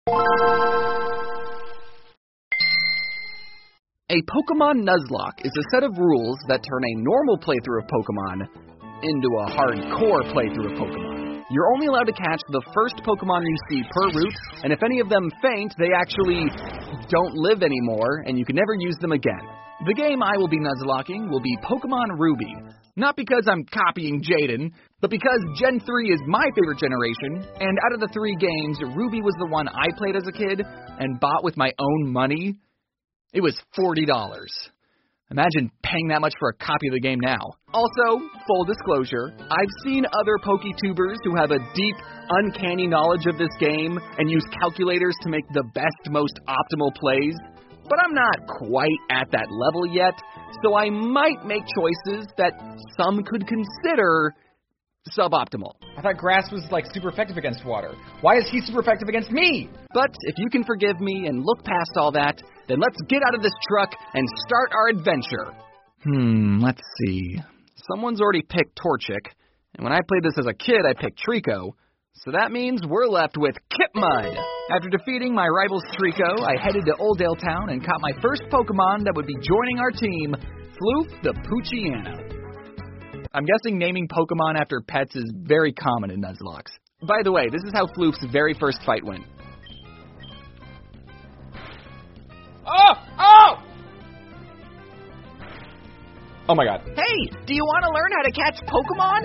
A Pokemon Nuzlocke is a set of rules that turn a normal playthrough of Pokemon into a hardcore playthrough of Pokemon. You're only allowed to catch the first Pokemon you see per route, and if any of them faint, they actually don't live anymore, and you can never use them again. The game I will be Nuzlocking will be Pokemon Ruby. Not because I'm copying Jaden, but because Gen 3 is my favorite generation, and out of the 3 games, Ruby was the one I played as a kid and bought with my own money. It was $40. Imagine paying that much for a copy of the game now. Also, full disclosure, I've seen other PokeTubers who have a deep, uncanny knowledge of this game and use calculators to make the best, most optimal plays, but I'm not quite at that level yet, so I might make choices that some could consider suboptimal. I thought grass was, super effective against water. Why is he super effective against me? But if you can forgive me and look past all that, then let's get out of this truck and start our adventure. Let's see. Someone's already picked Torchic, and when I played this as a kid, I picked Trico. So that means we're left with Kipmud. After defeating my rival's Trico, I headed to Oldale Town and caught my first Pokemon that would be joining our team, Floof the Poochyena. I'm guessing naming Pokemon after pets is very common in Nuzlocks. By the way, this is how Floof's very first fight went. Oh! Oh my god. Hey, do you want to learn how to catch Pokemon?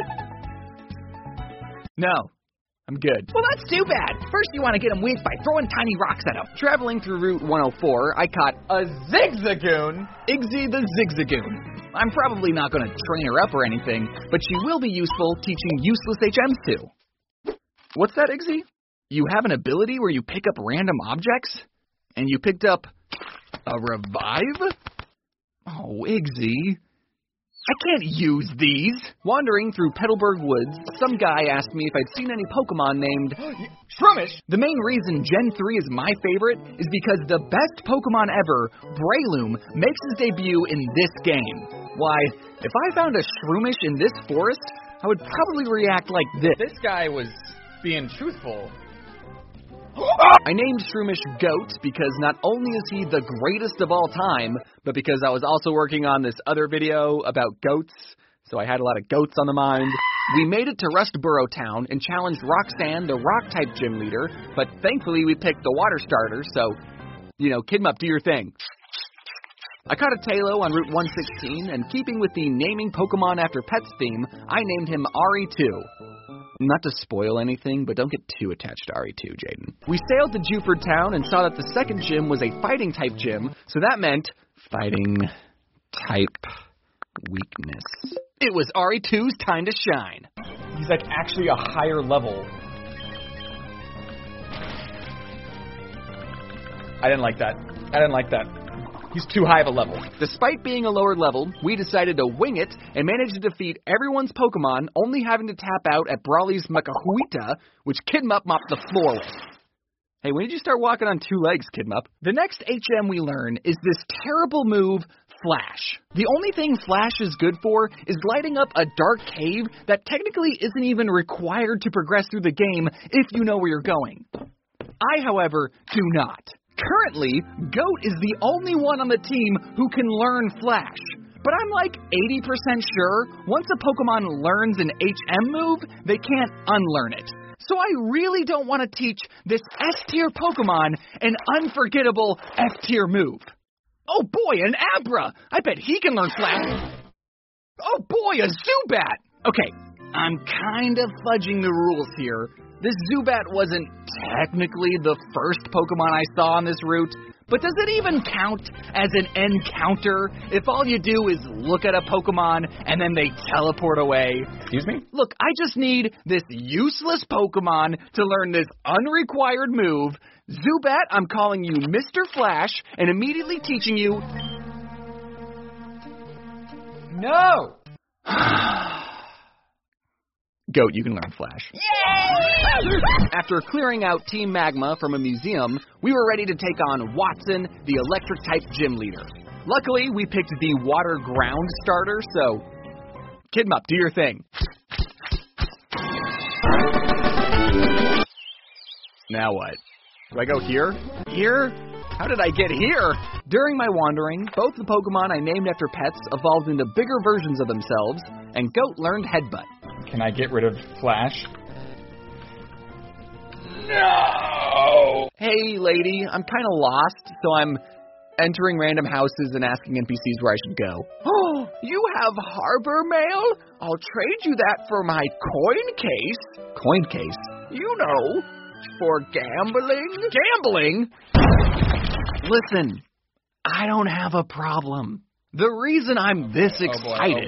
No, I'm good. Well, that's too bad. First, you want to get them weak by throwing tiny rocks at them. Traveling through Route 104, I caught A Zigzagoon? Igzy the Zigzagoon. I'm probably not going to train her up or anything, but she will be useful teaching useless HMs too. What's that, Igzy? You have an ability where you pick up random objects? And you picked up a revive? Oh, Igzy. I can't use these. Wandering through Petalburg Woods, some guy asked me if I'd seen any Pokemon named Shroomish. The main reason Gen 3 is my favorite is because the best Pokemon ever, Breloom, makes his debut in this game. Why, if I found a Shroomish in this forest, I would probably react like this. This guy was being truthful. I named Shroomish Goat because not only is he the greatest of all time, but because I was also working on this other video about goats, so I had a lot of goats on the mind. We made it to Rustboro Town and challenged Roxanne, the Rock-type gym leader, but thankfully we picked the water starter, so, Kidmup, do your thing. I caught a Tailo on Route 116, and keeping with the naming Pokemon after pets theme, I named him Ari2. Not to spoil anything, but don't get too attached to Ari2, Jaden. We sailed to Juford Town and saw that the second gym was a fighting-type gym, so that meant fighting-type weakness. It was Ari2's time to shine. He's actually a higher level. I didn't like that. He's too high of a level. Despite being a lower level, we decided to wing it and managed to defeat everyone's Pokemon, only having to tap out at Brawly's Macahuita, which Kidmup mopped the floor with. Hey, when did you start walking on 2 legs, Kidmup? The next HM we learn is this terrible move, Flash. The only thing Flash is good for is lighting up a dark cave that technically isn't even required to progress through the game if you know where you're going. I, however, do not. Currently, Goat is the only one on the team who can learn Flash. But I'm 80% sure once a Pokemon learns an HM move, they can't unlearn it. So I really don't want to teach this S-tier Pokemon an unforgettable F-tier move. Oh boy, an Abra! I bet he can learn Flash. Oh boy, a Zubat! Okay, I'm kind of fudging the rules here. This Zubat wasn't technically the first Pokemon I saw on this route, but does it even count as an encounter if all you do is look at a Pokemon and then they teleport away? Excuse me? Look, I just need this useless Pokemon to learn this unrequired move. Zubat, I'm calling you Mr. Flash and immediately teaching you... No! Goat, you can learn Flash. Yay! After clearing out Team Magma from a museum, we were ready to take on Watson, the electric-type gym leader. Luckily, we picked the water ground starter, so... Kidmup, do your thing. Now what? Do I go here? Here? How did I get here? During my wandering, both the Pokemon I named after pets evolved into bigger versions of themselves, and Goat learned Headbutt. Can I get rid of Flash? No! Hey, lady, I'm kind of lost, so I'm entering random houses and asking NPCs where I should go. Oh, you have harbor mail? I'll trade you that for my coin case. Coin case? You know, for gambling. Gambling? Listen, I don't have a problem. The reason I'm this excited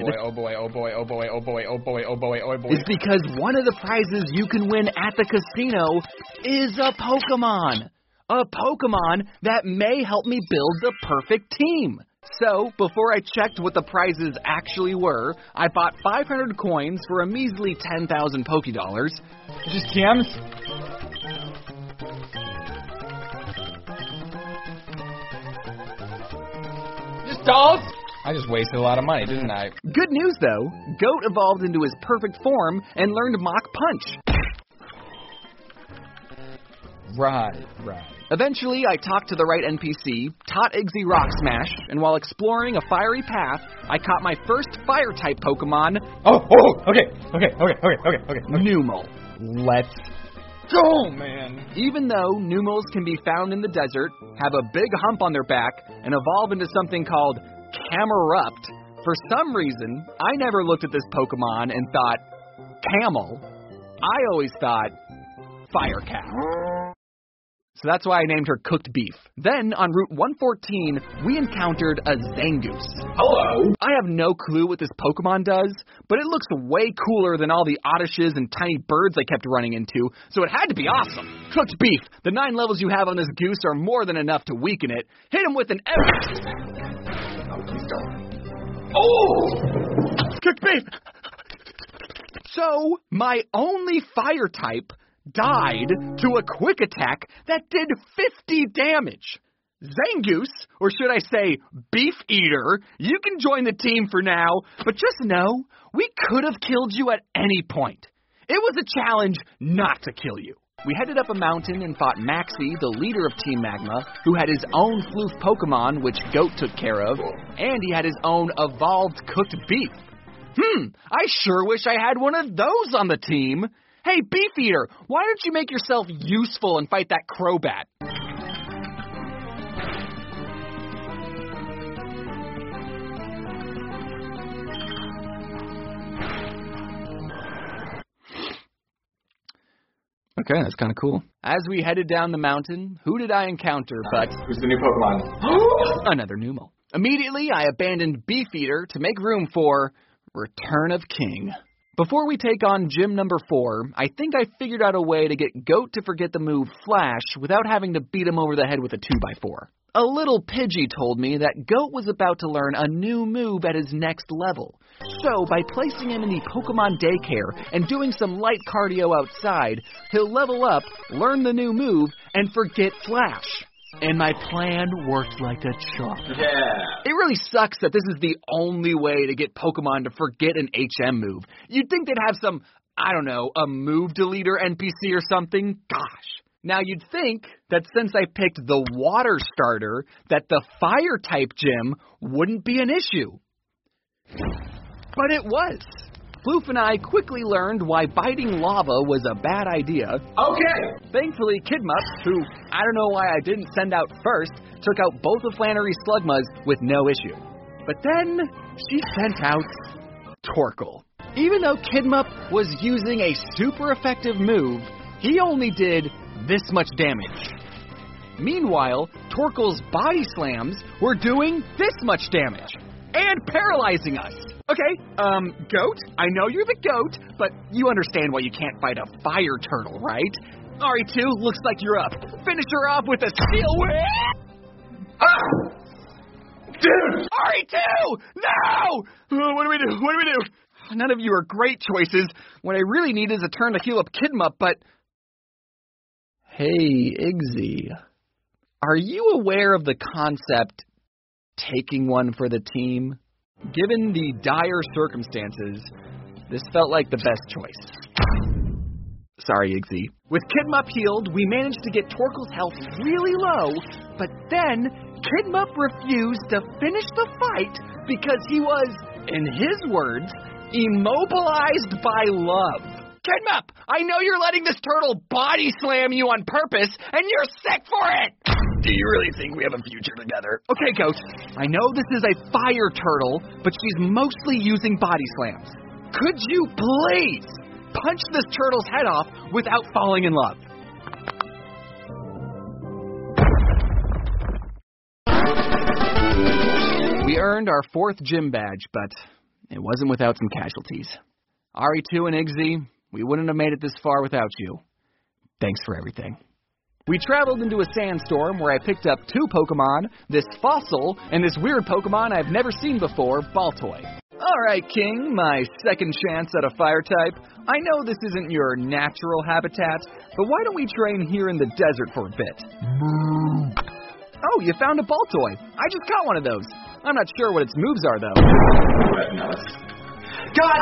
is because one of the prizes you can win at the casino is a Pokemon. A Pokemon that may help me build the perfect team. So, before I checked what the prizes actually were, I bought 500 coins for a measly 10,000 Pokédollars. Just TMs? Just dolls? I just wasted a lot of money, didn't I? Good news, though. Goat evolved into his perfect form and learned Mach Punch. Right. Eventually, I talked to the right NPC, taught Iggy Rock Smash, and while exploring a fiery path, I caught my first Fire-type Pokemon. Okay. Numel. Let's go, man. Even though Numels can be found in the desert, have a big hump on their back, and evolve into something called Camerupt, for some reason, I never looked at this Pokemon and thought, camel. I always thought, fire cow. So that's why I named her Cooked Beef. Then, on Route 114, we encountered a Zangoose. Hello. I have no clue what this Pokemon does, but it looks way cooler than all the Oddishes and tiny birds I kept running into, so it had to be awesome. Cooked Beef, the 9 levels you have on this goose are more than enough to weaken it. Hit him with an Cooked Beef! So, my only fire type died to a quick attack that did 50 damage. Zangoose, or should I say Beef Eater, you can join the team for now, but just know, we could have killed you at any point. It was a challenge not to kill you. We headed up a mountain and fought Maxie, the leader of Team Magma, who had his own floof Pokemon, which Goat took care of, and he had his own evolved cooked beef. I sure wish I had one of those on the team. Hey, Beef Eater, why don't you make yourself useful and fight that Crobat? Okay, that's kind of cool. As we headed down the mountain, who did I encounter but... Who's the new Pokemon? Another Numel. Immediately, I abandoned Beef Eater to make room for Return of King. Before we take on gym number 4, I think I figured out a way to get Goat to forget the move Flash without having to beat him over the head with a 2x4. A little Pidgey told me that Goat was about to learn a new move at his next level. So, by placing him in the Pokemon daycare and doing some light cardio outside, he'll level up, learn the new move, and forget Flash. And my plan worked like a charm. Yeah. It really sucks that this is the only way to get Pokemon to forget an HM move. You'd think they'd have some, I don't know, a move deleter NPC or something. Gosh. Now you'd think that since I picked the water starter, that the fire type gym wouldn't be an issue. But it was. Floof and I quickly learned why biting lava was a bad idea. Okay. Thankfully, Kidmup, who I don't know why I didn't send out first, took out both of Flannery's Slugmas with no issue. But then she sent out Torkoal. Even though Kidmup was using a super effective move, he only did this much damage. Meanwhile, Torkoal's body slams were doing this much damage and paralyzing us. Okay, Goat, I know you're the Goat, but you understand why you can't fight a fire turtle, right? RE2, looks like you're up. Finish her off with a steel whip! Ah! Dude! RE2! No! What do we do? None of you are great choices. What I really need is a turn to heal up Kidmup, but... Hey, Iggy. Are you aware of the concept taking one for the team? Given the dire circumstances, this felt like the best choice. Sorry, Iggy. With Kidmup healed, we managed to get Torkoal's health really low, but then Kidmup refused to finish the fight because he was, in his words, immobilized by love. Kidmup, I know you're letting this turtle body slam you on purpose, and you're sick for it! Do you really think we have a future together? Okay, Goat, I know this is a fire turtle, but she's mostly using body slams. Could you please punch this turtle's head off without falling in love? We earned our 4th gym badge, but it wasn't without some casualties. Ari2 and Iggy, we wouldn't have made it this far without you. Thanks for everything. We traveled into a sandstorm where I picked up 2 Pokemon, this fossil, and this weird Pokemon I've never seen before, Baltoy. Alright, King, my second chance at a fire type. I know this isn't your natural habitat, but why don't we train here in the desert for a bit? Oh, you found a Baltoy. I just caught one of those. I'm not sure what its moves are, though. God!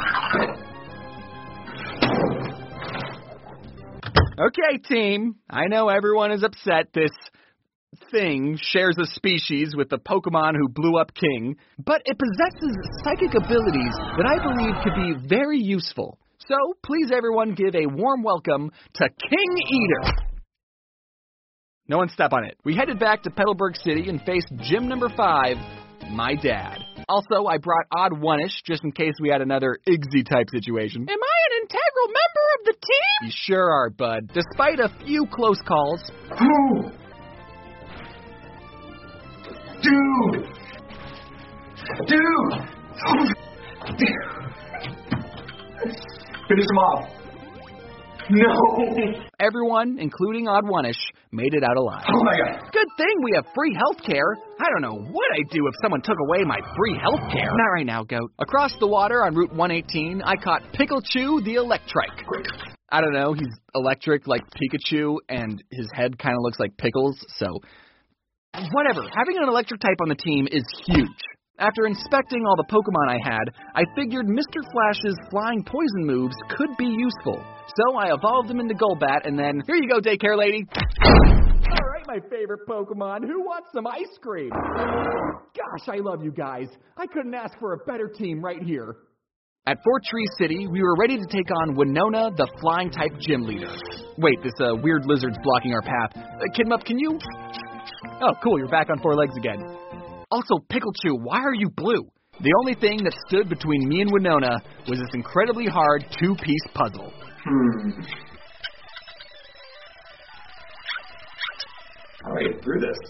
Okay, team. I know everyone is upset this thing shares a species with the Pokemon who blew up King, but it possesses psychic abilities that I believe could be very useful. So, please everyone give a warm welcome to King Eater. No one step on it. We headed back to Petalburg City and faced gym number 5, my dad. Also, I brought Odd One-ish just in case we had another Iggy-type situation. Am I an integral member of the team? You sure are, bud. Despite a few close calls. Dude! Finish him off. No! Everyone, including Odd One-ish, made it out alive. Oh my god. Good thing we have free healthcare. I don't know what I'd do if someone took away my free healthcare. Not right now, Goat. Across the water on Route 118, I caught Picklechu the Electrike. Quick. I don't know, he's electric like Pikachu, and his head kind of looks like Pickles, so whatever. Having an electric type on the team is huge. After inspecting all the Pokemon I had, I figured Mr. Flash's flying poison moves could be useful. So I evolved him into Golbat, and then, here you go, daycare lady. All right, my favorite Pokemon. Who wants some ice cream? Gosh, I love you guys. I couldn't ask for a better team right here. At Fort Tree City, we were ready to take on Winona, the flying-type gym leader. Wait, this weird lizard's blocking our path. Kidmup, can you... Oh, cool, you're back on 4 legs again. Also, Picklechu, why are you blue? The only thing that stood between me and Winona was this incredibly hard 2-piece puzzle. How do I get through this?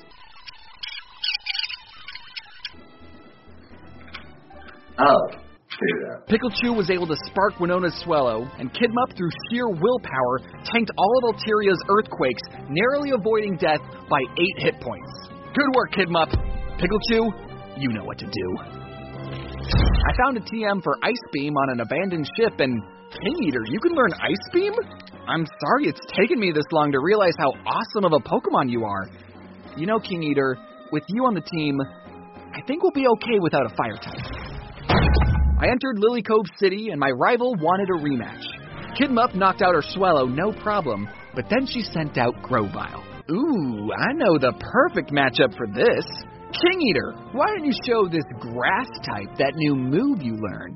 Oh, figure it out. Picklechu was able to spark Winona's Swellow, and Kidmup, through sheer willpower, tanked all of Alteria's Earthquakes, narrowly avoiding death by 8 hit points. Good work, Kidmup. Picklechu, you know what to do. I found a TM for Ice Beam on an abandoned ship, and King Eater, you can learn Ice Beam? I'm sorry it's taken me this long to realize how awesome of a Pokemon you are. You know, King Eater, with you on the team, I think we'll be okay without a fire type. I entered Lily Cove City, and my rival wanted a rematch. Kidmup knocked out her Swellow, no problem, but then she sent out Grovyle. Ooh, I know the perfect matchup for this. King Eater, why don't you show this grass type that new move you learned?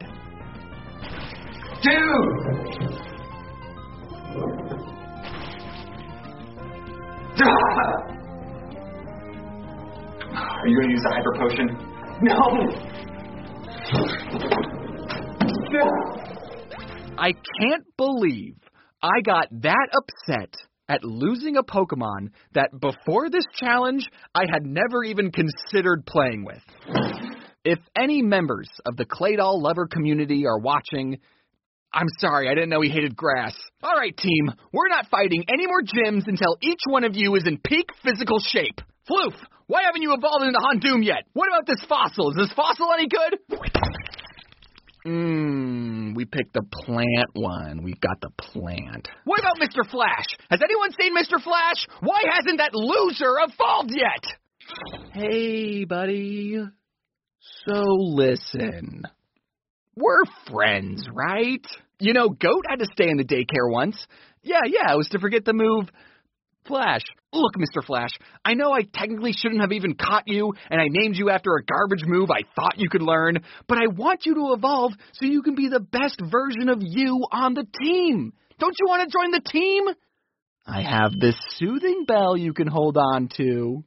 Dude! Are you going to use the Hyper Potion? No! I can't believe I got that upset at losing a Pokemon that before this challenge I had never even considered playing with. If any members of the Claydol lover community are watching, I'm sorry, I didn't know he hated grass. Alright team, we're not fighting any more gyms until each one of you is in peak physical shape. Floof, why haven't you evolved into Houndoom yet? What about this fossil? Is this fossil any good? We picked the plant one. We've got the plant. What about Mr. Flash? Has anyone seen Mr. Flash? Why hasn't that loser evolved yet? Hey, buddy. So listen. We're friends, right? You know, Goat had to stay in the daycare once. Yeah, it was to forget the move Flash. Look, Mr. Flash, I know I technically shouldn't have even caught you, and I named you after a garbage move I thought you could learn, but I want you to evolve so you can be the best version of you on the team. Don't you want to join the team? I have this soothing bell you can hold on to.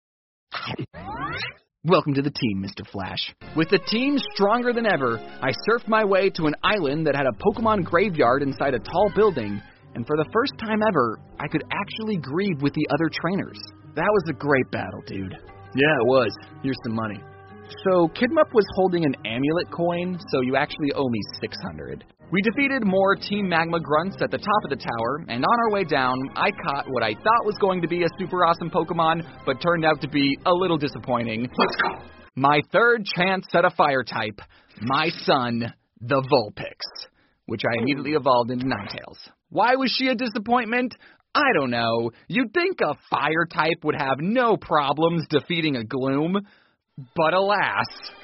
Welcome to the team, Mr. Flash. With the team stronger than ever, I surfed my way to an island that had a Pokemon graveyard inside a tall building, and for the first time ever, I could actually grieve with the other trainers. That was a great battle, dude. Yeah, it was. Here's some money. So, Kidmup was holding an amulet coin, so you actually owe me 600. We defeated more Team Magma Grunts at the top of the tower, and on our way down, I caught what I thought was going to be a super awesome Pokemon, but turned out to be a little disappointing. Let's go! My third chance at a fire type, my son, the Vulpix, which I immediately evolved into Ninetales. Why was she a disappointment? I don't know. You'd think a fire type would have no problems defeating a Gloom, but alas.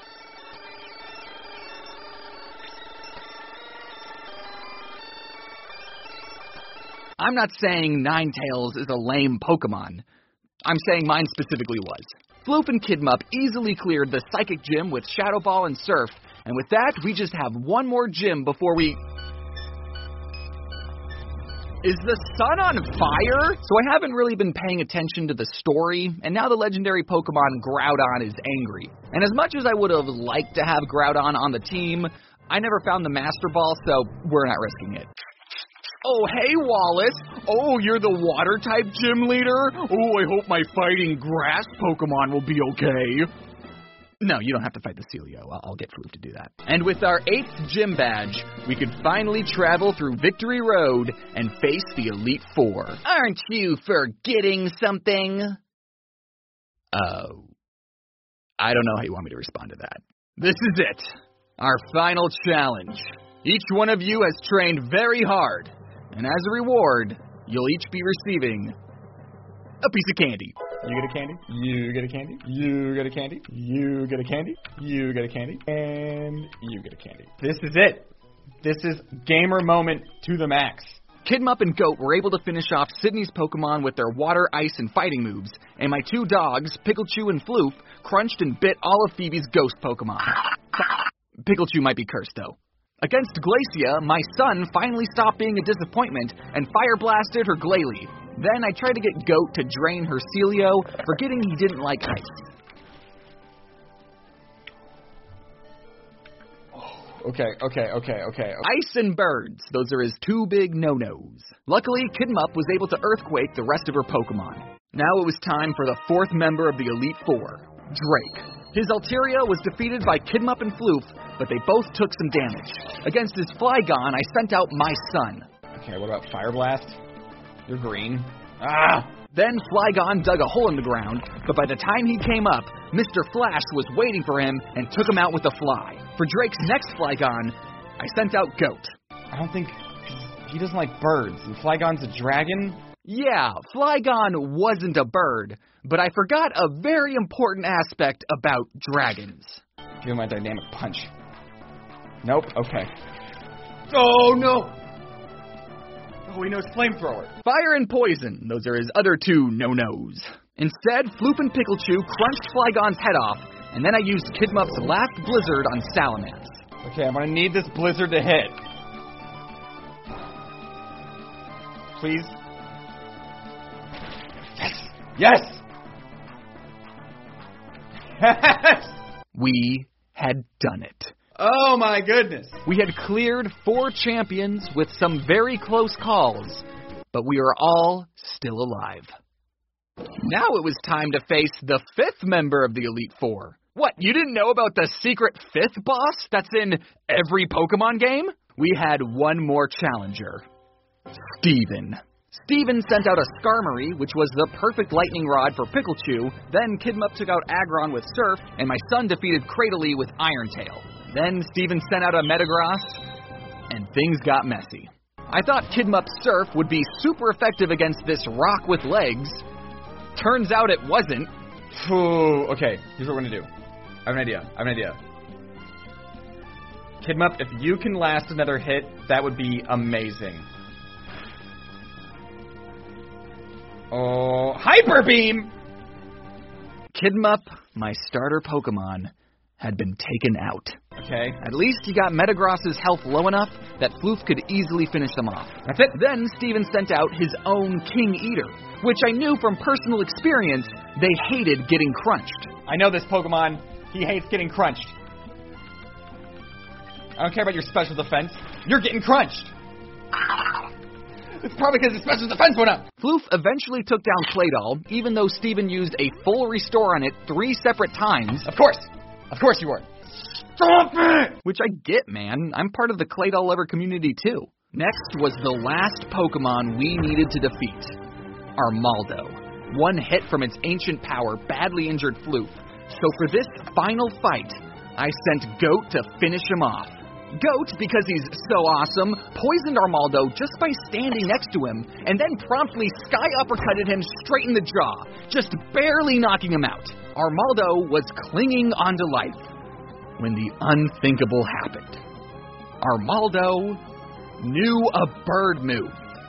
I'm not saying Ninetales is a lame Pokemon. I'm saying mine specifically was. Floof and Kidmup easily cleared the Psychic Gym with Shadow Ball and Surf, and with that, we just have one more gym before we... Is the sun on fire? So I haven't really been paying attention to the story, and now the legendary Pokemon Groudon is angry. And as much as I would have liked to have Groudon on the team, I never found the Master Ball, so we're not risking it. Oh, hey, Wallace. Oh, you're the water-type gym leader? Oh, I hope my fighting grass Pokemon will be okay. No, you don't have to fight the Celio. I'll get Floof to do that. And with our 8th gym badge, we could finally travel through Victory Road and face the Elite Four. Aren't you forgetting something? Oh. I don't know how you want me to respond to that. This is it. Our final challenge. Each one of you has trained very hard. And as a reward, you'll each be receiving a piece of candy. You get a candy, you get a candy, you get a candy, you get a candy, you get a candy, and you get a candy. This is it. This is gamer moment to the max. Kidmup and Goat were able to finish off Sydney's Pokemon with their water, ice, and fighting moves, and my 2 dogs, Picklechu and Floof, crunched and bit all of Phoebe's ghost Pokemon. Picklechu might be cursed, though. Against Glacia, my son finally stopped being a disappointment and fire blasted her Glalie. Then I tried to get Goat to drain her Celio, forgetting he didn't like ice. Okay. Ice and birds. Those are his 2 big no-nos. Luckily, Kidmup was able to Earthquake the rest of her Pokemon. Now it was time for the 4th member of the Elite Four, Drake. His Altaria was defeated by Kidmup and Floof, but they both took some damage. Against his Flygon, I sent out my son. Okay, what about Fire Blast? You're green. Then Flygon dug a hole in the ground, but by the time he came up, Mr. Flash was waiting for him and took him out with a fly. For Drake's next Flygon, I sent out Goat. I don't think... He doesn't like birds, and Flygon's a dragon? Yeah, Flygon wasn't a bird, but I forgot a very important aspect about dragons. Give him my Dynamic Punch. Nope, okay. Oh, no! Oh, he knows Flamethrower. Fire and Poison. Those are his other 2 no-nos. Instead, Floof and Picklechu crunched Flygon's head off, and then I used Kidmup's last Blizzard on Salamence. Okay, I'm gonna need this Blizzard to hit. Please. Yes! Yes! We had done it. Oh my goodness. We had cleared 4 champions with some very close calls, but we are all still alive. Now it was time to face the 5th member of the Elite Four. What, you didn't know about the secret 5th boss that's in every Pokemon game? We had one more challenger, Steven. Steven sent out a Skarmory, which was the perfect lightning rod for Picklechu. Then Kidmup took out Aggron with Surf, and my son defeated Cradily with Iron Tail. Then Steven sent out a Metagross, and things got messy. I thought Kidmup's Surf would be super effective against this rock with legs. Turns out it wasn't. Okay, here's what we're gonna do. I have an idea. Kidmup, if you can last another hit, that would be amazing. Oh, Hyper Beam! Kidmup, my starter Pokemon, had been taken out. Okay. At least he got Metagross's health low enough that Floof could easily finish them off. That's it. Then Steven sent out his own King Eater, which I knew from personal experience they hated getting crunched. I know this Pokemon. He hates getting crunched. I don't care about your special defense. You're getting crunched. It's probably because his special defense went up. Floof eventually took down Claydol, even though Steven used a full restore on it 3 separate times. Of course. Of course you were. Stop it! Which I get, man. I'm part of the Claydol lover community, too. Next was the last Pokemon we needed to defeat. Armaldo. One hit from its ancient power badly injured Floof. So for this final fight, I sent Goat to finish him off. Goat, because he's so awesome, poisoned Armaldo just by standing next to him, and then promptly sky uppercutted him straight in the jaw, just barely knocking him out. Armaldo was clinging onto life when the unthinkable happened. Armaldo knew a bird move.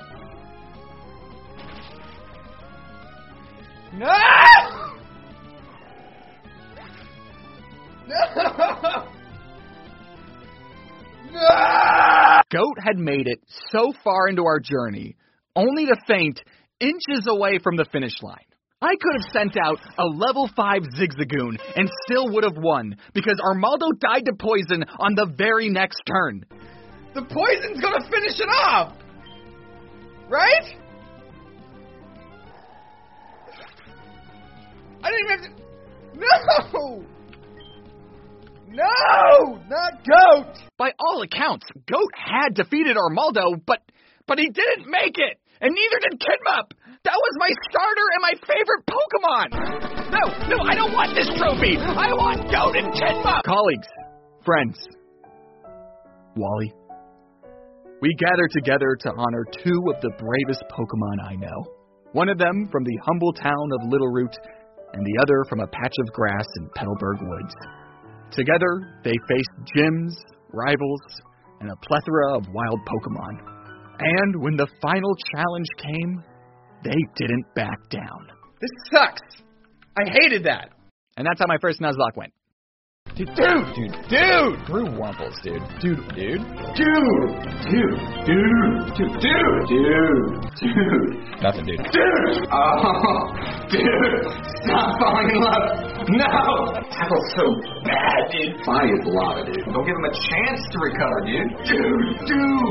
No! No! No! Goat had made it so far into our journey, only to faint inches away from the finish line. I could have sent out a level 5 Zigzagoon and still would have won, because Armaldo died to poison on the very next turn. The poison's gonna finish it off! Right? I didn't even have to... No! No! Not Goat! By all accounts, Goat had defeated Armaldo, but he didn't make it! And neither did Kidmup! That was my starter and my favorite Pokemon! No, I don't want this trophy! I want Goat and Kidmup! Colleagues, friends, Wally, we gather together to honor 2 of the bravest Pokemon I know. One of them from the humble town of Littleroot, and the other from a patch of grass in Petalburg Woods. Together, they faced gyms, rivals, and a plethora of wild Pokemon. And when the final challenge came, they didn't back down. This sucks. I hated that. And that's how my first Nuzlocke went. Dude. Brew Wumples, dude. Dude. Nothing, dude. Oh, dude. Stop falling in love. No. Tackle's so bad, dude. Bonnie is lava, dude. Don't give him a chance to recover, dude.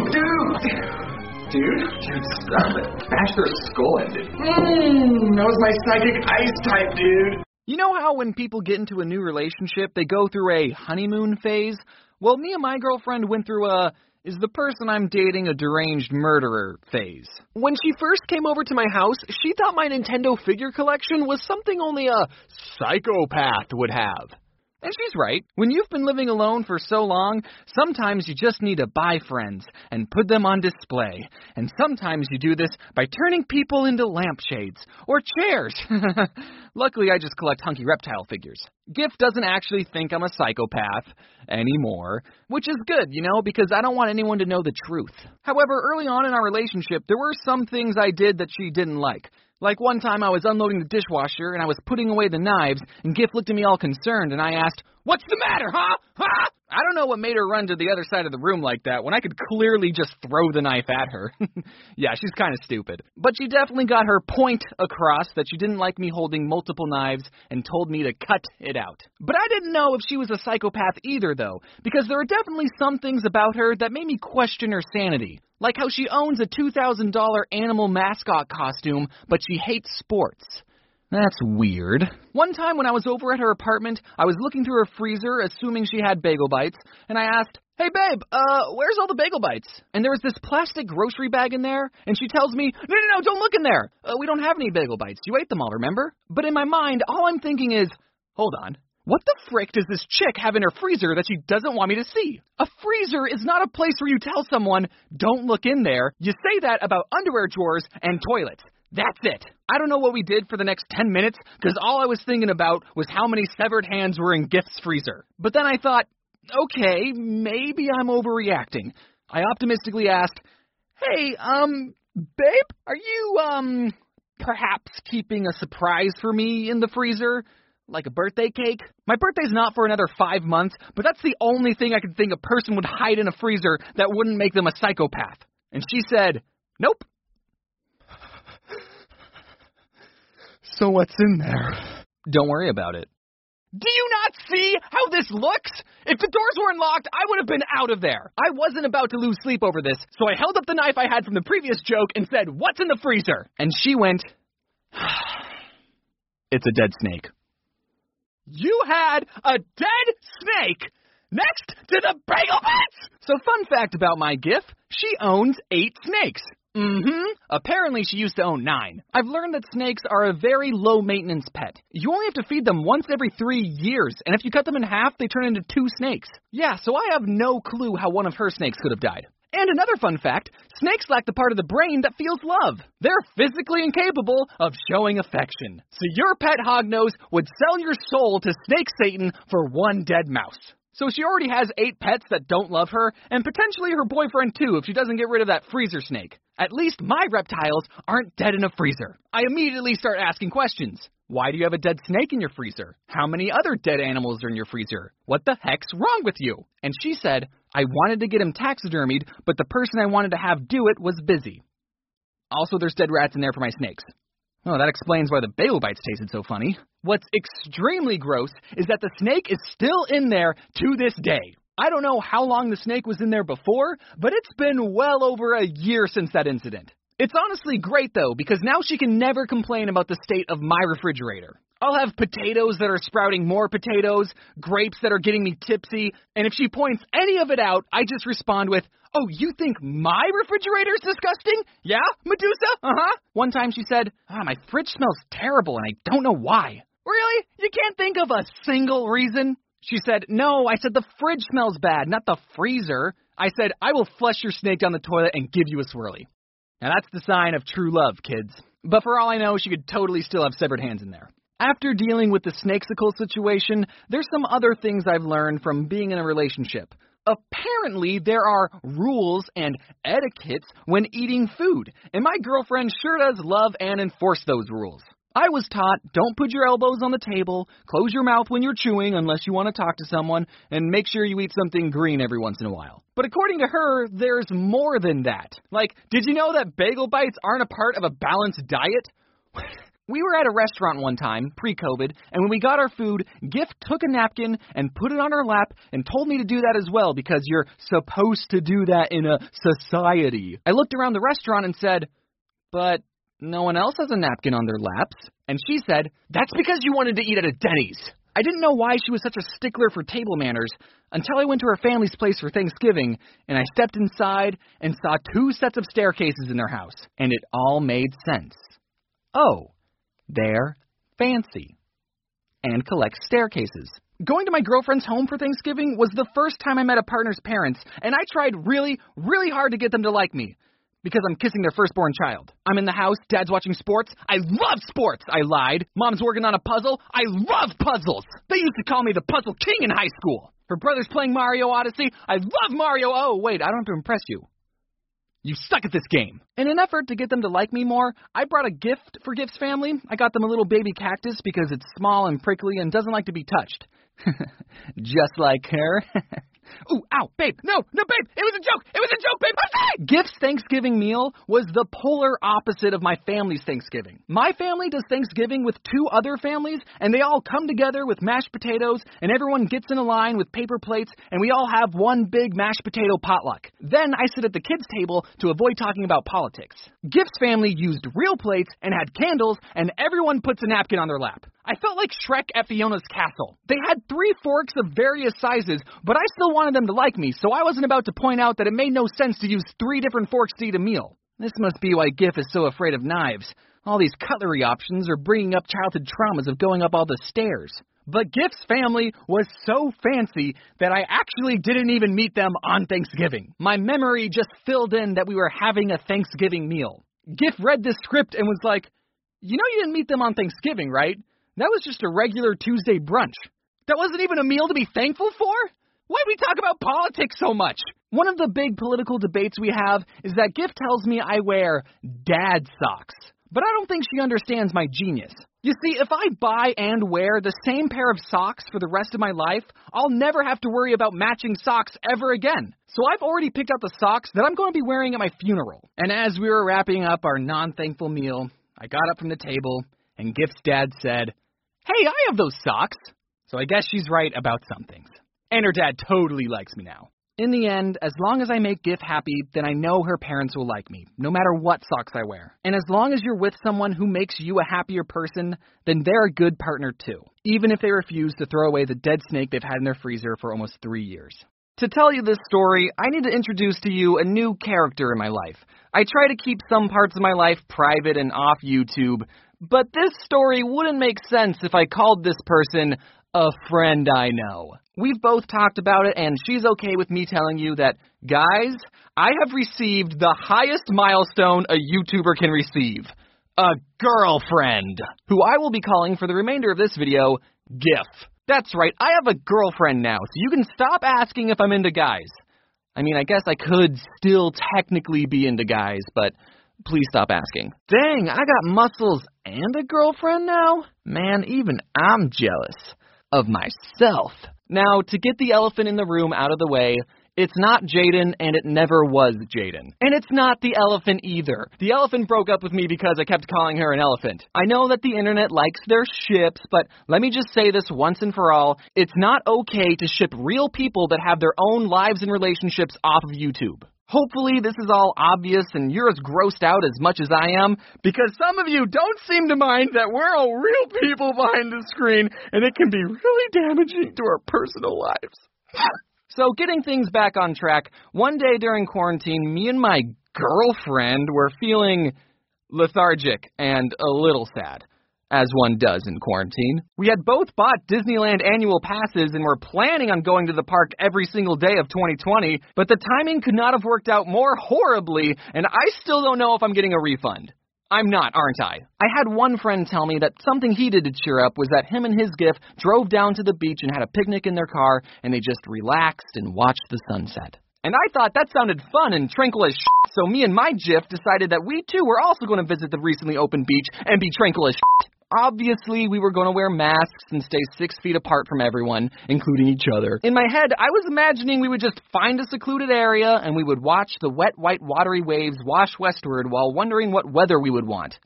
Dude, stop it. Bash their skull in, dude. That was my psychic ice type, dude. You know how when people get into a new relationship, they go through a honeymoon phase? Well, me and my girlfriend went through a, is the person I'm dating a deranged murderer phase. When she first came over to my house, she thought my Nintendo figure collection was something only a psychopath would have. And she's right. When you've been living alone for so long, sometimes you just need to buy friends and put them on display. And sometimes you do this by turning people into lampshades or chairs. Luckily, I just collect hunky reptile figures. Gift doesn't actually think I'm a psychopath anymore, which is good, because I don't want anyone to know the truth. However, early on in our relationship, there were some things I did that she didn't like. Like one time I was unloading the dishwasher and I was putting away the knives and Gift looked at me all concerned and I asked, "What's the matter, huh? Huh?" I don't know what made her run to the other side of the room like that when I could clearly just throw the knife at her. Yeah, she's kind of stupid. But she definitely got her point across that she didn't like me holding multiple knives and told me to cut it out. But I didn't know if she was a psychopath either, though, because there are definitely some things about her that made me question her sanity. Like how she owns a $2,000 animal mascot costume, but she hates sports. That's weird. One time when I was over at her apartment, I was looking through her freezer, assuming she had bagel bites, and I asked, "Hey babe, where's all the bagel bites?" And there was this plastic grocery bag in there, and she tells me, No, don't look in there. We don't have any bagel bites. You ate them all, remember? But in my mind, all I'm thinking is, hold on. What the frick does this chick have in her freezer that she doesn't want me to see? A freezer is not a place where you tell someone, don't look in there. You say that about underwear drawers and toilets. That's it. I don't know what we did for the next 10 minutes, because all I was thinking about was how many severed hands were in Gift's freezer. But then I thought, okay, maybe I'm overreacting. I optimistically asked, "Hey, babe, are you, perhaps keeping a surprise for me in the freezer, like a birthday cake. My birthday's not for another 5 months, but that's the only thing I could think a person would hide in a freezer that wouldn't make them a psychopath. And she said, nope. So what's in there? Don't worry about it. Do you not see how this looks? If the doors weren't locked, I would have been out of there. I wasn't about to lose sleep over this, so I held up the knife I had from the previous joke and said, what's in the freezer? And she went, it's a dead snake. You had a dead snake next to the bagel bits! So fun fact about my GIF, she owns 8 snakes. Apparently she used to own 9. I've learned that snakes are a very low-maintenance pet. You only have to feed them once every 3 years, and if you cut them in half, they turn into 2 snakes. Yeah, so I have no clue how one of her snakes could have died. And another fun fact, snakes lack the part of the brain that feels love. They're physically incapable of showing affection. So your pet hognose would sell your soul to Snake Satan for 1 dead mouse. So she already has 8 pets that don't love her, and potentially her boyfriend too if she doesn't get rid of that freezer snake. At least my reptiles aren't dead in a freezer. I immediately start asking questions. Why do you have a dead snake in your freezer? How many other dead animals are in your freezer? What the heck's wrong with you? And she said, I wanted to get him taxidermied, but the person I wanted to have do it was busy. Also, there's dead rats in there for my snakes. Oh, that explains why the bagel bites tasted so funny. What's extremely gross is that the snake is still in there to this day. I don't know how long the snake was in there before, but it's been well over a year since that incident. It's honestly great, though, because now she can never complain about the state of my refrigerator. I'll have potatoes that are sprouting more potatoes, grapes that are getting me tipsy, and if she points any of it out, I just respond with, oh, you think my refrigerator's disgusting? Yeah, Medusa? Uh-huh. One time she said, my fridge smells terrible and I don't know why. Really? You can't think of a single reason? She said, no, I said the fridge smells bad, not the freezer. I said, I will flush your snake down the toilet and give you a swirly. Now that's the sign of true love, kids. But for all I know, she could totally still have severed hands in there. After dealing with the snakesicle situation, there's some other things I've learned from being in a relationship. Apparently, there are rules and etiquettes when eating food, and my girlfriend sure does love and enforce those rules. I was taught, don't put your elbows on the table, close your mouth when you're chewing unless you want to talk to someone, and make sure you eat something green every once in a while. But according to her, there's more than that. Like, did you know that bagel bites aren't a part of a balanced diet? We were at a restaurant one time, pre-COVID, and when we got our food, Gift took a napkin and put it on her lap and told me to do that as well because you're supposed to do that in a society. I looked around the restaurant and said, but no one else has a napkin on their laps. And she said, that's because you wanted to eat at a Denny's. I didn't know why she was such a stickler for table manners until I went to her family's place for Thanksgiving, and I stepped inside and saw 2 sets of staircases in their house, and it all made sense. Oh. They're fancy and collect staircases. Going to my girlfriend's home for Thanksgiving was the first time I met a partner's parents, and I tried really, really hard to get them to like me because I'm kissing their firstborn child. I'm in the house, Dad's watching sports. I love sports, I lied. Mom's working on a puzzle. I love puzzles. They used to call me the Puzzle King in high school. Her brother's playing Mario Odyssey. I love Mario. Oh, wait, I don't have to impress you. You suck at this game. In an effort to get them to like me more, I brought a gift for Gift's family. I got them a little baby cactus because it's small and prickly and doesn't like to be touched. Just like her. Ooh, ow, babe. No, babe. It was a joke. It was a joke, babe. I'm sorry. Gift's Thanksgiving meal was the polar opposite of my family's Thanksgiving. My family does Thanksgiving with 2 other families, and they all come together with mashed potatoes, and everyone gets in a line with paper plates, and we all have one big mashed potato potluck. Then I sit at the kids' table to avoid talking about politics. Gift's family used real plates and had candles, and everyone puts a napkin on their lap. I felt like Shrek at Fiona's castle. They had 3 forks of various sizes, but I still wanted them to like me, so I wasn't about to point out that it made no sense to use 3 different forks to eat a meal. This must be why Gift is so afraid of knives. All these cutlery options are bringing up childhood traumas of going up all the stairs. But Gift's family was so fancy that I actually didn't even meet them on Thanksgiving. My memory just filled in that we were having a Thanksgiving meal. Gift read this script and was like, you know you didn't meet them on Thanksgiving, right? That was just a regular Tuesday brunch. That wasn't even a meal to be thankful for? Why do we talk about politics so much? One of the big political debates we have is that Gift tells me I wear dad socks. But I don't think she understands my genius. You see, if I buy and wear the same pair of socks for the rest of my life, I'll never have to worry about matching socks ever again. So I've already picked out the socks that I'm going to be wearing at my funeral. And as we were wrapping up our non-thankful meal, I got up from the table, and Gift's dad said, "Hey, I have those socks." So I guess she's right about some things. And her dad totally likes me now. In the end, as long as I make Gift happy, then I know her parents will like me, no matter what socks I wear. And as long as you're with someone who makes you a happier person, then they're a good partner too, even if they refuse to throw away the dead snake they've had in their freezer for almost 3 years. To tell you this story, I need to introduce to you a new character in my life. I try to keep some parts of my life private and off YouTube, but this story wouldn't make sense if I called this person a friend I know. We've both talked about it, and she's okay with me telling you that, guys, I have received the highest milestone a YouTuber can receive. A girlfriend, who I will be calling for the remainder of this video, GIF. That's right, I have a girlfriend now, so you can stop asking if I'm into guys. I mean, I guess I could still technically be into guys, but please stop asking. Dang, I got muscles and a girlfriend now? Man, even I'm jealous of myself. Now, to get the elephant in the room out of the way, it's not Jaden, and it never was Jaden. And it's not the elephant either. The elephant broke up with me because I kept calling her an elephant. I know that the internet likes their ships, but let me just say this once and for all. It's not okay to ship real people that have their own lives and relationships off of YouTube. Hopefully this is all obvious and you're as grossed out as much as I am, because some of you don't seem to mind that we're all real people behind the screen, and it can be really damaging to our personal lives. So getting things back on track, one day during quarantine, me and my girlfriend were feeling lethargic and a little sad, as one does in quarantine. We had both bought Disneyland annual passes and were planning on going to the park every single day of 2020, but the timing could not have worked out more horribly, and I still don't know if I'm getting a refund. I'm not, aren't I? I had one friend tell me that something he did to cheer up was that him and his GIF drove down to the beach and had a picnic in their car, and they just relaxed and watched the sunset. And I thought that sounded fun and tranquil as shit, so me and my GIF decided that we too were also going to visit the recently opened beach and be tranquil as shit. Obviously, we were going to wear masks and stay 6 feet apart from everyone, including each other. In my head, I was imagining we would just find a secluded area and we would watch the wet, white, watery waves wash westward while wondering what weather we would want.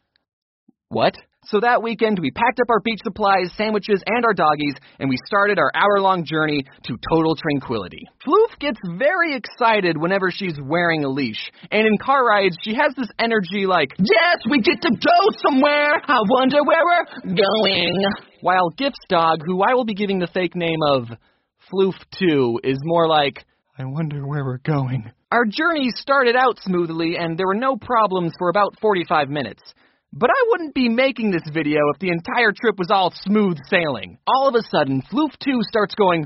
What? So that weekend, we packed up our beach supplies, sandwiches, and our doggies, and we started our hour-long journey to total tranquility. Floof gets very excited whenever she's wearing a leash, and in car rides, she has this energy like, yes, we get to go somewhere, I wonder where we're going. While Gift's dog, who I will be giving the fake name of Floof2, is more like, I wonder where we're going. Our journey started out smoothly, and there were no problems for about 45 minutes. But I wouldn't be making this video if the entire trip was all smooth sailing. All of a sudden, Floof2 starts going,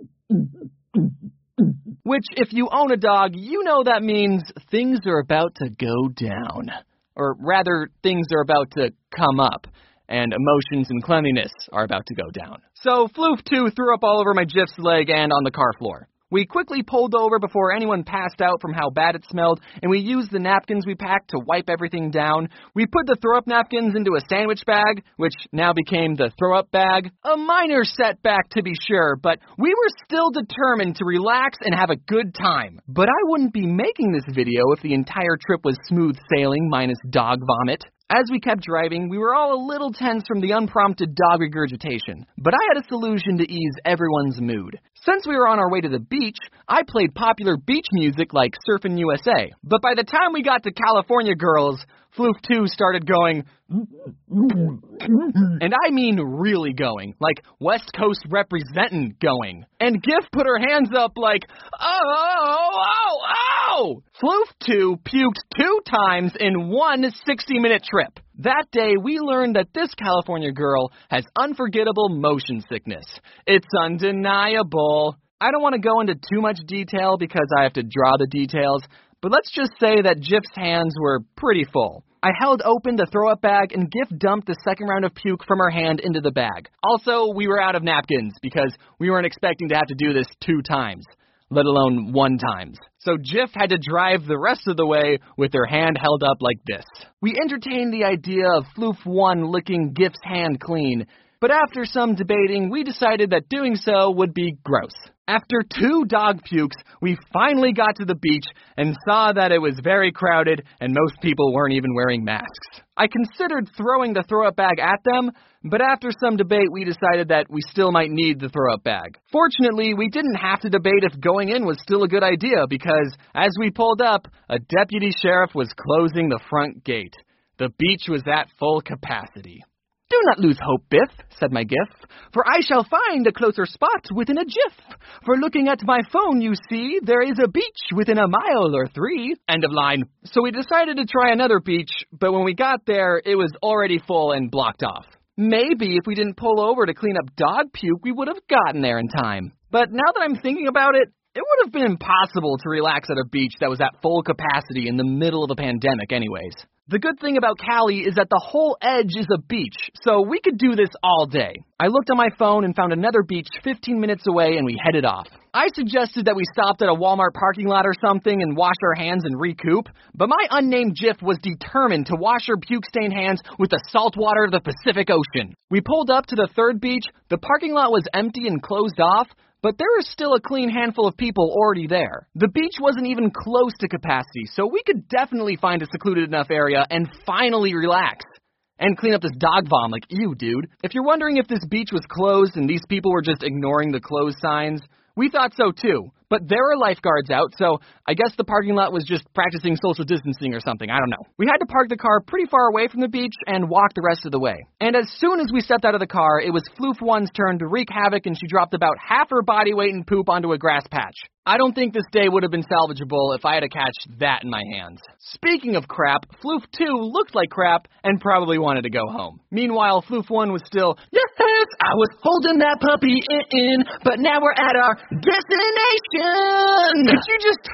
which, if you own a dog, you know that means things are about to go down. Or rather, things are about to come up, and emotions and cleanliness are about to go down. So Floof2 threw up all over my GIF's leg and on the car floor. We quickly pulled over before anyone passed out from how bad it smelled, and we used the napkins we packed to wipe everything down. We put the throw-up napkins into a sandwich bag, which now became the throw-up bag. A minor setback, to be sure, but we were still determined to relax and have a good time. But I wouldn't be making this video if the entire trip was smooth sailing minus dog vomit. As we kept driving, we were all a little tense from the unprompted dog regurgitation, but I had a solution to ease everyone's mood. Since we were on our way to the beach, I played popular beach music like Surfin' USA. But by the time we got to California Girls, Floof2 started going, and I mean really going, like West Coast representin' going. And GIF put her hands up like, oh! Floof2 puked 2 times in one 60-minute trip. That day, we learned that this California girl has unforgettable motion sickness. It's undeniable. I don't want to go into too much detail because I have to draw the details, but let's just say that GIF's hands were pretty full. I held open the throw-up bag, and GIF dumped the second round of puke from her hand into the bag. Also, we were out of napkins because we weren't expecting to have to do this 2 times. let alone 1 times. So Jif had to drive the rest of the way with her hand held up like this. We entertained the idea of Floof 1 licking Gif's hand clean, but after some debating, we decided that doing so would be gross. After 2 dog pukes, we finally got to the beach and saw that it was very crowded and most people weren't even wearing masks. I considered throwing the throw-up bag at them, but after some debate, we decided that we still might need the throw-up bag. Fortunately, we didn't have to debate if going in was still a good idea because, as we pulled up, a deputy sheriff was closing the front gate. The beach was at full capacity. "Do not lose hope, Biff," said my Gif, "for I shall find a closer spot within a jiff. For looking at my phone, you see, there is a beach within a mile or 3. End of line. So we decided to try another beach, but when we got there, it was already full and blocked off. Maybe if we didn't pull over to clean up dog puke, we would have gotten there in time. But now that I'm thinking about it, it would have been impossible to relax at a beach that was at full capacity in the middle of a pandemic anyways. The good thing about Cali is that the whole edge is a beach, so we could do this all day. I looked on my phone and found another beach 15 minutes away and we headed off. I suggested that we stopped at a Walmart parking lot or something and washed our hands and recoup, but my unnamed Jif was determined to wash her puke-stained hands with the salt water of the Pacific Ocean. We pulled up to the 3rd beach. The parking lot was empty and closed off, but there was still a clean handful of people already there. The beach wasn't even close to capacity, so we could definitely find a secluded enough area and finally relax. And clean up this dog vom like, ew, dude. If you're wondering if this beach was closed and these people were just ignoring the closed signs, we thought so too. But there were lifeguards out, so I guess the parking lot was just practicing social distancing or something. I don't know. We had to park the car pretty far away from the beach and walk the rest of the way. And as soon as we stepped out of the car, it was Floof 1's turn to wreak havoc, and she dropped about half her body weight in poop onto a grass patch. I don't think this day would have been salvageable if I had to catch that in my hands. Speaking of crap, Floof 2 looked like crap and probably wanted to go home. Meanwhile, Floof 1 was still, yes, I was holding that puppy in, but now we're at our destination. Could you just...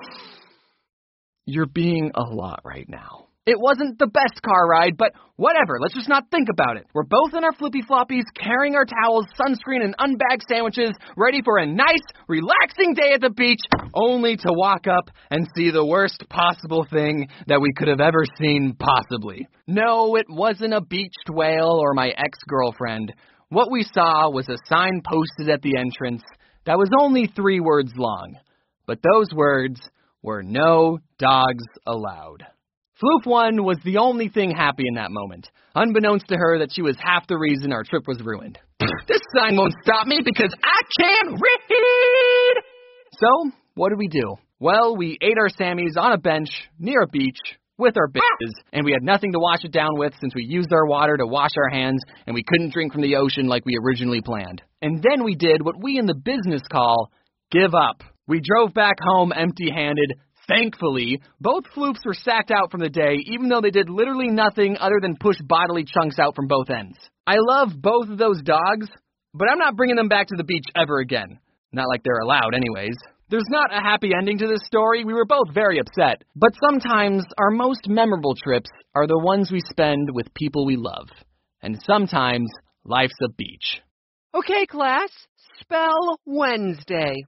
You're being a lot right now. It wasn't the best car ride, but whatever, let's just not think about it. We're both in our flippy floppies, carrying our towels, sunscreen, and unbagged sandwiches, ready for a nice, relaxing day at the beach, only to walk up and see the worst possible thing that we could have ever seen possibly. No, it wasn't a beached whale or my ex-girlfriend. What we saw was a sign posted at the entrance that was only 3 words long, but those words were "No dogs allowed." Floof 1 was the only thing happy in that moment, unbeknownst to her that she was half the reason our trip was ruined. This sign won't stop me because I can't read! So, what did we do? Well, we ate our Sammies on a bench near a beach with our bitches, and we had nothing to wash it down with since we used our water to wash our hands, and we couldn't drink from the ocean like we originally planned. And then we did what we in the business call give up. We drove back home empty-handed. Thankfully, both floofs were sacked out from the day, even though they did literally nothing other than push bodily chunks out from both ends. I love both of those dogs, but I'm not bringing them back to the beach ever again. Not like they're allowed anyways. There's not a happy ending to this story. We were both very upset. But sometimes our most memorable trips are the ones we spend with people we love. And sometimes life's a beach. Okay, class, spell Wednesday.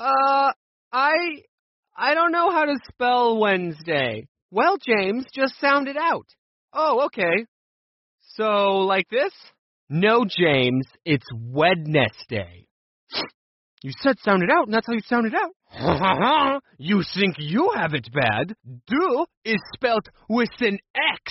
I don't know how to spell Wednesday. Well, James, just sound it out. Oh, okay. So, like this? No, James, it's Wednesday. You said sound it out, and that's how you sound it out. You think you have it bad? Do is spelt with an X.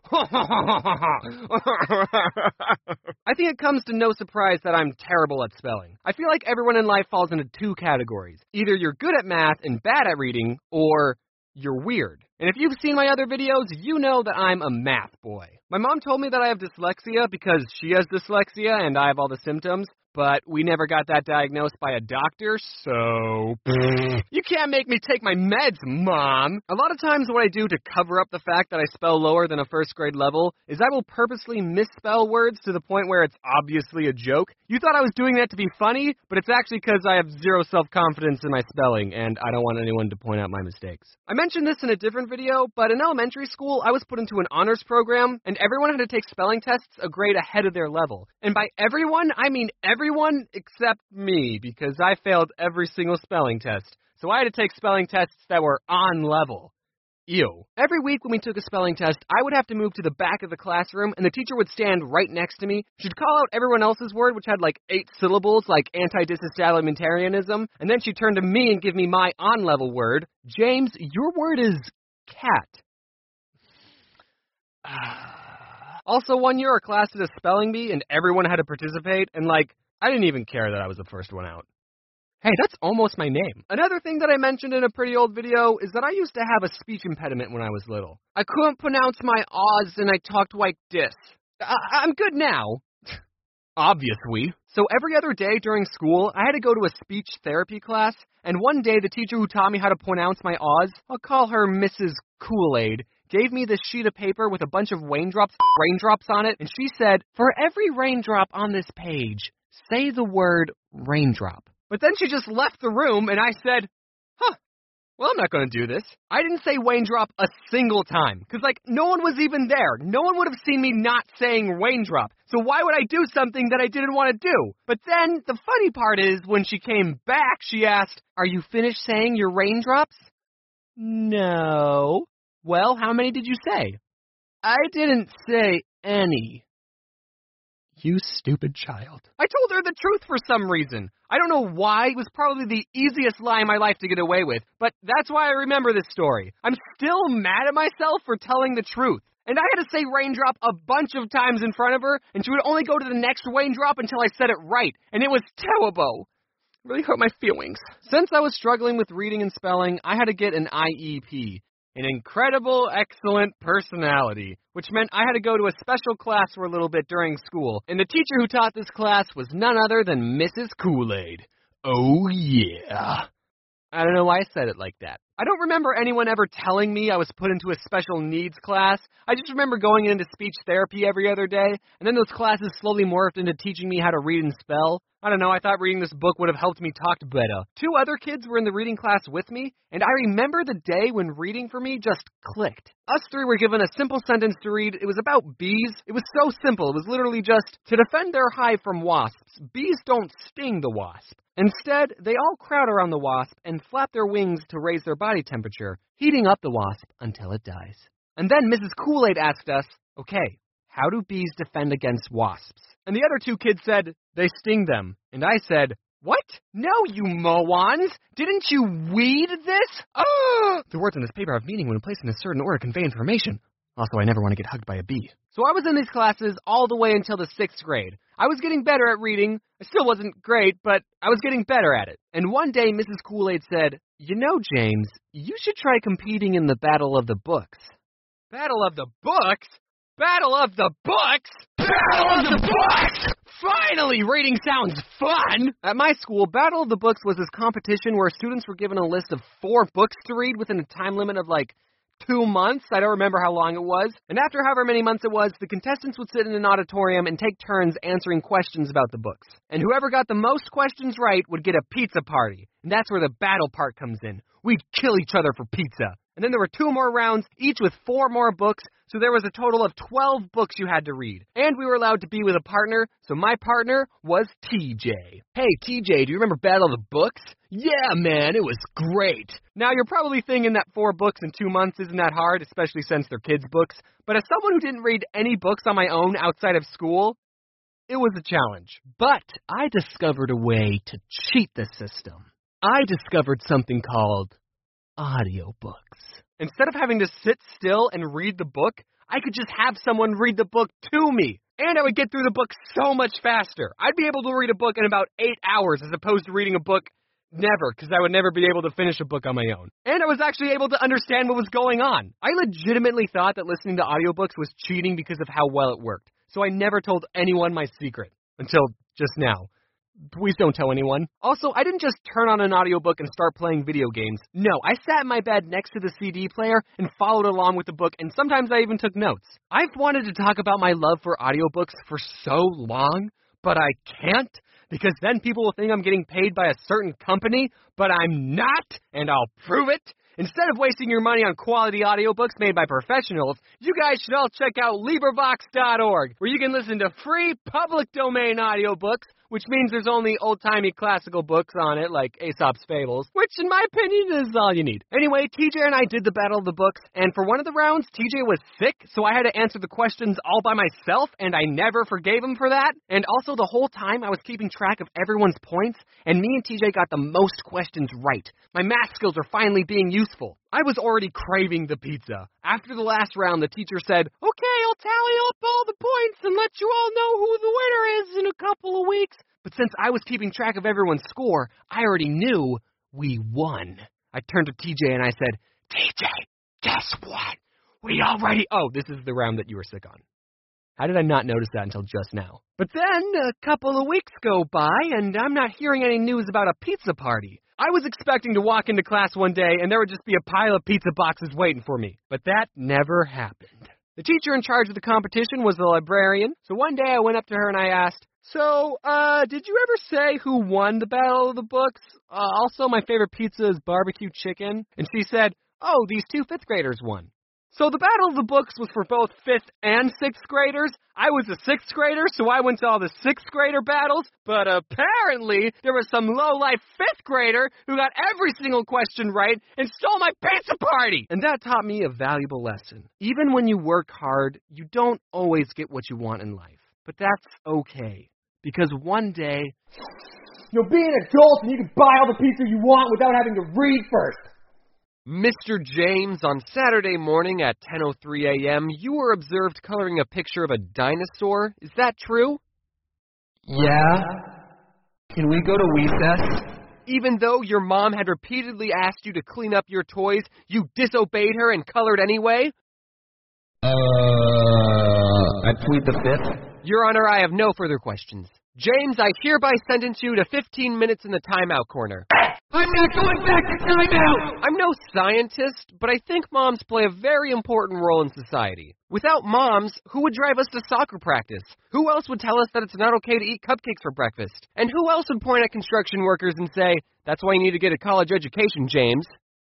I think it comes to no surprise that I'm terrible at spelling. I feel like everyone in life falls into 2 categories. Either you're good at math and bad at reading, or you're weird. And if you've seen my other videos, you know that I'm a math boy. My mom told me that I have dyslexia because she has dyslexia and I have all the symptoms, but we never got that diagnosed by a doctor, so... You can't make me take my meds, Mom! A lot of times what I do to cover up the fact that I spell lower than a 1st grade level is I will purposely misspell words to the point where it's obviously a joke. You thought I was doing that to be funny, but it's actually because I have 0 self-confidence in my spelling, and I don't want anyone to point out my mistakes. I mentioned this in a different video, but in elementary school, I was put into an honors program, and everyone had to take spelling tests a grade ahead of their level. And by everyone, I mean everyone everyone except me because I failed every single spelling test. So I had to take spelling tests that were on level. Ew. Every week when we took a spelling test, I would have to move to the back of the classroom, and the teacher would stand right next to me. She'd call out everyone else's word, which had like 8 syllables, like anti-disestablishmentarianism, and then she'd turn to me and give me my on-level word. James, your word is cat. Also, one year our class did a spelling bee, and everyone had to participate, and I didn't even care that I was the first one out. Hey, that's almost my name. Another thing that I mentioned in a pretty old video is that I used to have a speech impediment when I was little. I couldn't pronounce my O's and I talked like this. I'm good now. Obviously. So every other day during school, I had to go to a speech therapy class, and one day the teacher who taught me how to pronounce my O's, I'll call her Mrs. Kool-Aid, gave me this sheet of paper with a bunch of raindrops on it, and she said, for every raindrop on this page, say the word raindrop. But then she just left the room, and I said, well, I'm not going to do this. I didn't say raindrop a single time, because, no one was even there. No one would have seen me not saying raindrop. So why would I do something that I didn't want to do? But then, the funny part is, when she came back, she asked, are you finished saying your raindrops? No. Well, how many did you say? I didn't say any. You stupid child. I told her the truth for some reason. I don't know why. It was probably the easiest lie in my life to get away with, but that's why I remember this story. I'm still mad at myself for telling the truth. And I had to say raindrop a bunch of times in front of her, and she would only go to the next raindrop until I said it right, and it was terrible. It really hurt my feelings. Since I was struggling with reading and spelling, I had to get an IEP. An incredible, excellent personality, which meant I had to go to a special class for a little bit during school, and the teacher who taught this class was none other than Mrs. Kool-Aid. Oh, yeah. I don't know why I said it like that. I don't remember anyone ever telling me I was put into a special needs class. I just remember going into speech therapy every other day, and then those classes slowly morphed into teaching me how to read and spell. I don't know, I thought reading this book would have helped me talk better. 2 other kids were in the reading class with me, and I remember the day when reading for me just clicked. Us 3 were given a simple sentence to read. It was about bees. It was so simple. It was literally just, to defend their hive from wasps, bees don't sting the wasp. Instead, they all crowd around the wasp and flap their wings to raise their body temperature, heating up the wasp until it dies. And then Mrs. Kool-Aid asked us, okay, how do bees defend against wasps? And the other 2 kids said, they sting them. And I said, what? No, you morons! Didn't you read this? Oh! The words on this paper have meaning when placed in a certain order to convey information. Also, I never want to get hugged by a bee. So I was in these classes all the way until the 6th grade. I was getting better at reading. I still wasn't great, but I was getting better at it. And one day, Mrs. Kool-Aid said, you know, James, you should try competing in the Battle of the Books. Battle of the Books? Battle of the Books? Battle of the Books! Finally, reading sounds fun! At my school, Battle of the Books was this competition where students were given a list of 4 books to read within a time limit of 2 months. I don't remember how long it was. And after however many months it was, the contestants would sit in an auditorium and take turns answering questions about the books. And whoever got the most questions right would get a pizza party. And that's where the battle part comes in. We'd kill each other for pizza. And then there were 2 more rounds, each with 4 more books, so there was a total of 12 books you had to read. And we were allowed to be with a partner, so my partner was TJ. Hey, TJ, do you remember Battle of the Books? Yeah, man, it was great. Now, you're probably thinking that 4 books in 2 months isn't that hard, especially since they're kids' books. But as someone who didn't read any books on my own outside of school, it was a challenge. But I discovered a way to cheat the system. I discovered something called audiobooks. Instead of having to sit still and read the book, I could just have someone read the book to me. And I would get through the book so much faster. I'd be able to read a book in about 8 hours as opposed to reading a book never, because I would never be able to finish a book on my own. And I was actually able to understand what was going on. I legitimately thought that listening to audiobooks was cheating because of how well it worked. So I never told anyone my secret until just now. Please don't tell anyone. Also, I didn't just turn on an audiobook and start playing video games. No, I sat in my bed next to the CD player and followed along with the book, and sometimes I even took notes. I've wanted to talk about my love for audiobooks for so long, but I can't, because then people will think I'm getting paid by a certain company, but I'm not, and I'll prove it. Instead of wasting your money on quality audiobooks made by professionals, you guys should all check out LibriVox.org, where you can listen to free public domain audiobooks which means there's only old-timey classical books on it, like Aesop's Fables, which, in my opinion, is all you need. Anyway, TJ and I did the Battle of the Books, and for one of the rounds, TJ was sick, so I had to answer the questions all by myself, and I never forgave him for that. And also, the whole time, I was keeping track of everyone's points, and me and TJ got the most questions right. My math skills are finally being useful. I was already craving the pizza. After the last round, the teacher said, "Okay, I'll tally up all the points and let you all know who the winner is in a couple of weeks." But since I was keeping track of everyone's score, I already knew we won. I turned to TJ and I said, "TJ, guess what? We already..." Oh, this is the round that you were sick on. How did I not notice that until just now? But then a couple of weeks go by, and I'm not hearing any news about a pizza party. I was expecting to walk into class one day, and there would just be a pile of pizza boxes waiting for me. But that never happened. The teacher in charge of the competition was the librarian, so one day I went up to her and I asked, "So, did you ever say who won the Battle of the Books? Also, my favorite pizza is barbecue chicken." And she said, "Oh, these two 5th graders won." So the Battle of the Books was for both 5th and 6th graders. I was a 6th grader, so I went to all the 6th grader battles. But apparently, there was some low-life 5th grader who got every single question right and stole my pizza party. And that taught me a valuable lesson. Even when you work hard, you don't always get what you want in life. But that's okay, because one day... You'll be an adult and you can buy all the pizza you want without having to read first. Mr. James, on Saturday morning at 10:03 a.m., you were observed coloring a picture of a dinosaur. Is that true? Yeah. Can we go to recess? Even though your mom had repeatedly asked you to clean up your toys, you disobeyed her and colored anyway? I plead the 5th. Your Honor, I have no further questions. James, I hereby sentence you to 15 minutes in the timeout corner. I'm not going back to timeout! I'm no scientist, but I think moms play a very important role in society. Without moms, who would drive us to soccer practice? Who else would tell us that it's not okay to eat cupcakes for breakfast? And who else would point at construction workers and say, "That's why you need to get a college education, James"?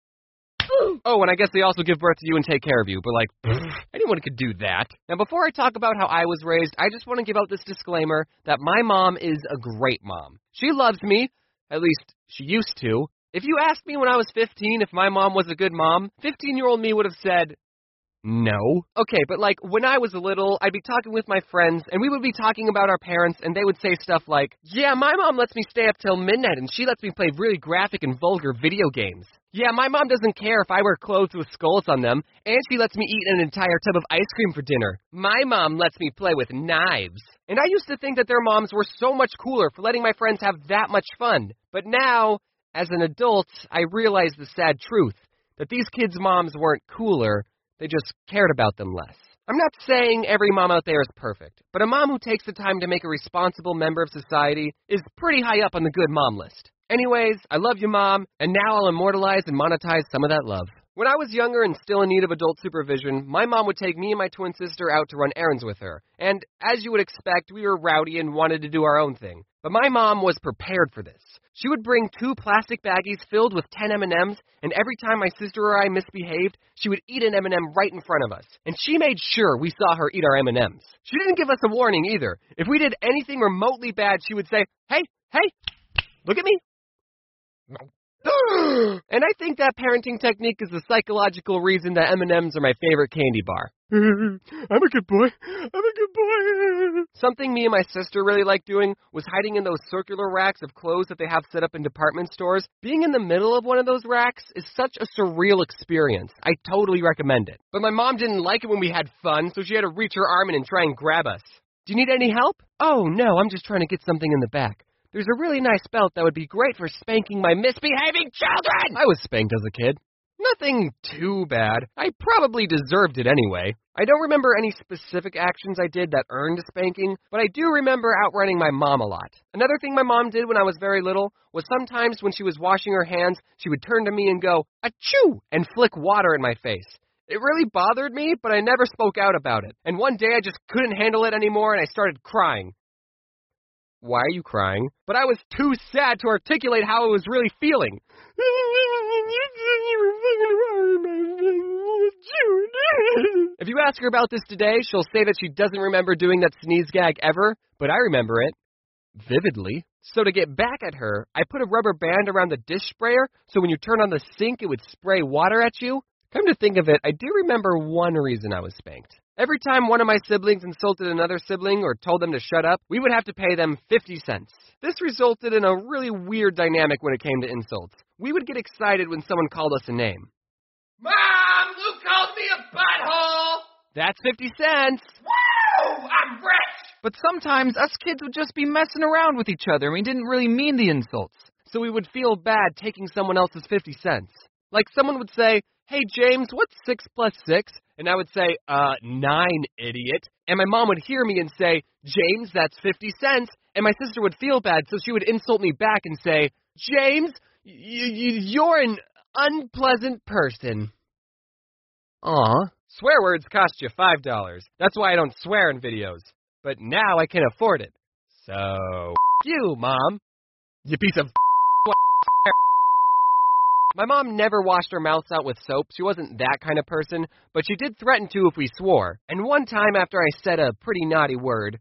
Oh, and I guess they also give birth to you and take care of you, but anyone could do that. Now, before I talk about how I was raised, I just want to give out this disclaimer that my mom is a great mom. She loves me, at least she used to. If you asked me when I was 15 if my mom was a good mom, 15-year-old me would have said, no. Okay, but when I was little, I'd be talking with my friends, and we would be talking about our parents, and they would say stuff like, "Yeah, my mom lets me stay up till midnight, and she lets me play really graphic and vulgar video games. Yeah, my mom doesn't care if I wear clothes with skulls on them, and she lets me eat an entire tub of ice cream for dinner. My mom lets me play with knives." And I used to think that their moms were so much cooler for letting my friends have that much fun. But now, as an adult, I realize the sad truth, that these kids' moms weren't cooler, they just cared about them less. I'm not saying every mom out there is perfect, but a mom who takes the time to make a responsible member of society is pretty high up on the good mom list. Anyways, I love you, Mom, and now I'll immortalize and monetize some of that love. When I was younger and still in need of adult supervision, my mom would take me and my twin sister out to run errands with her. And as you would expect, we were rowdy and wanted to do our own thing. But my mom was prepared for this. She would bring 2 plastic baggies filled with 10 M&Ms, and every time my sister or I misbehaved, she would eat an M&M right in front of us. And she made sure we saw her eat our M&Ms. She didn't give us a warning either. If we did anything remotely bad, she would say, hey, look at me. And I think that parenting technique is the psychological reason that M&Ms are my favorite candy bar. I'm a good boy. Something me and my sister really liked doing was hiding in those circular racks of clothes that they have set up in department stores. Being in the middle of one of those racks is such a surreal experience. I totally recommend it. But my mom didn't like it when we had fun, so she had to reach her arm in and try and grab us. Do you need any help? Oh, no, I'm just trying to get something in the back. There's a really nice belt that would be great for spanking my misbehaving children! I was spanked as a kid. Nothing too bad. I probably deserved it anyway. I don't remember any specific actions I did that earned a spanking, but I do remember outrunning my mom a lot. Another thing my mom did when I was very little was sometimes when she was washing her hands, she would turn to me and go, "Achoo!" and flick water in my face. It really bothered me, but I never spoke out about it. And one day I just couldn't handle it anymore and I started crying. Why are you crying? But I was too sad to articulate how I was really feeling. If you ask her about this today, she'll say that she doesn't remember doing that sneeze gag ever, but I remember it. vividly. So to get back at her, I put a rubber band around the dish sprayer so when you turn on the sink, it would spray water at you. Come to think of it, I do remember one reason I was spanked. Every time one of my siblings insulted another sibling or told them to shut up, we would have to pay them 50 cents. This resulted in a really weird dynamic when it came to insults. We would get excited when someone called us a name. Mom, Luke called me a butthole! That's 50 cents! Woo! I'm rich! But sometimes us kids would just be messing around with each other and we didn't really mean the insults. So we would feel bad taking someone else's 50 cents. Like someone would say, "Hey, James, what's 6 plus 6? And I would say, 9, idiot. And my mom would hear me and say, "James, that's 50 cents. And my sister would feel bad, so she would insult me back and say, "James, you're an unpleasant person." Aw. Swear words cost you $5. That's why I don't swear in videos. But now I can afford it. So, you, Mom. You piece of My mom never washed her mouth out with soap. She wasn't that kind of person, but she did threaten to if we swore. And one time after I said a pretty naughty word,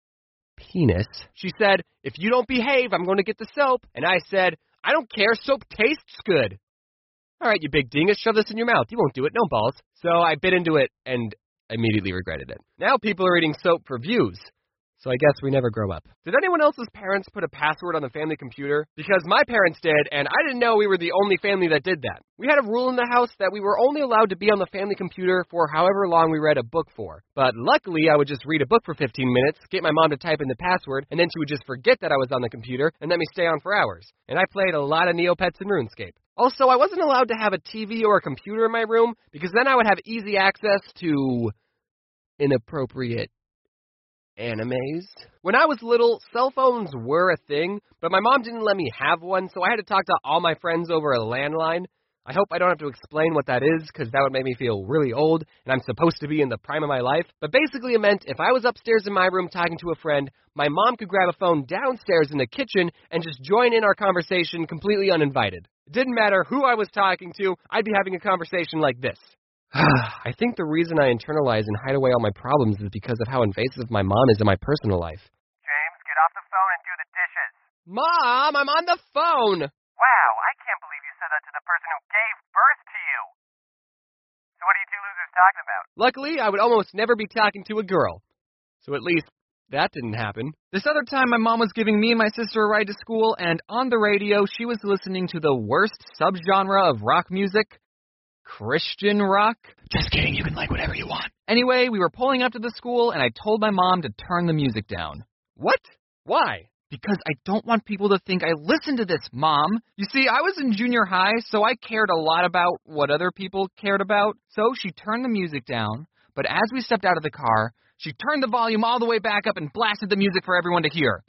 penis, she said, "If you don't behave, I'm going to get the soap." And I said, "I don't care, soap tastes good." "All right, you big dingus, shove this in your mouth. You won't do it, no balls." So I bit into it and immediately regretted it. Now people are eating soap for views. So I guess we never grow up. Did anyone else's parents put a password on the family computer? Because my parents did, and I didn't know we were the only family that did that. We had a rule in the house that we were only allowed to be on the family computer for however long we read a book for. But luckily, I would just read a book for 15 minutes, get my mom to type in the password, and then she would just forget that I was on the computer and let me stay on for hours. And I played a lot of Neopets and RuneScape. Also, I wasn't allowed to have a TV or a computer in my room, because then I would have easy access to inappropriate animes. When I was little, cell phones were a thing, but my mom didn't let me have one, so I had to talk to all my friends over a landline. I hope I don't have to explain what that is, because that would make me feel really old, and I'm supposed to be in the prime of my life. But basically it meant if I was upstairs in my room talking to a friend, my mom could grab a phone downstairs in the kitchen and just join in our conversation completely uninvited. It didn't matter who I was talking to, I'd be having a conversation like this. I think the reason I internalize and hide away all my problems is because of how invasive my mom is in my personal life. James, get off the phone and do the dishes. Mom, I'm on the phone! Wow, I can't believe you said that to the person who gave birth to you. So what are you two losers talking about? Luckily, I would almost never be talking to a girl. So at least that didn't happen. This other time, my mom was giving me and my sister a ride to school, and on the radio, she was listening to the worst subgenre of rock music, Christian rock. Just kidding, you can like whatever you want. Anyway, we were pulling up to the school, and I told my mom to turn the music down. What? Why? Because I don't want people to think I listen to this, Mom. You see, I was in junior high, so I cared a lot about what other people cared about. So she turned the music down, but as we stepped out of the car, she turned the volume all the way back up and blasted the music for everyone to hear.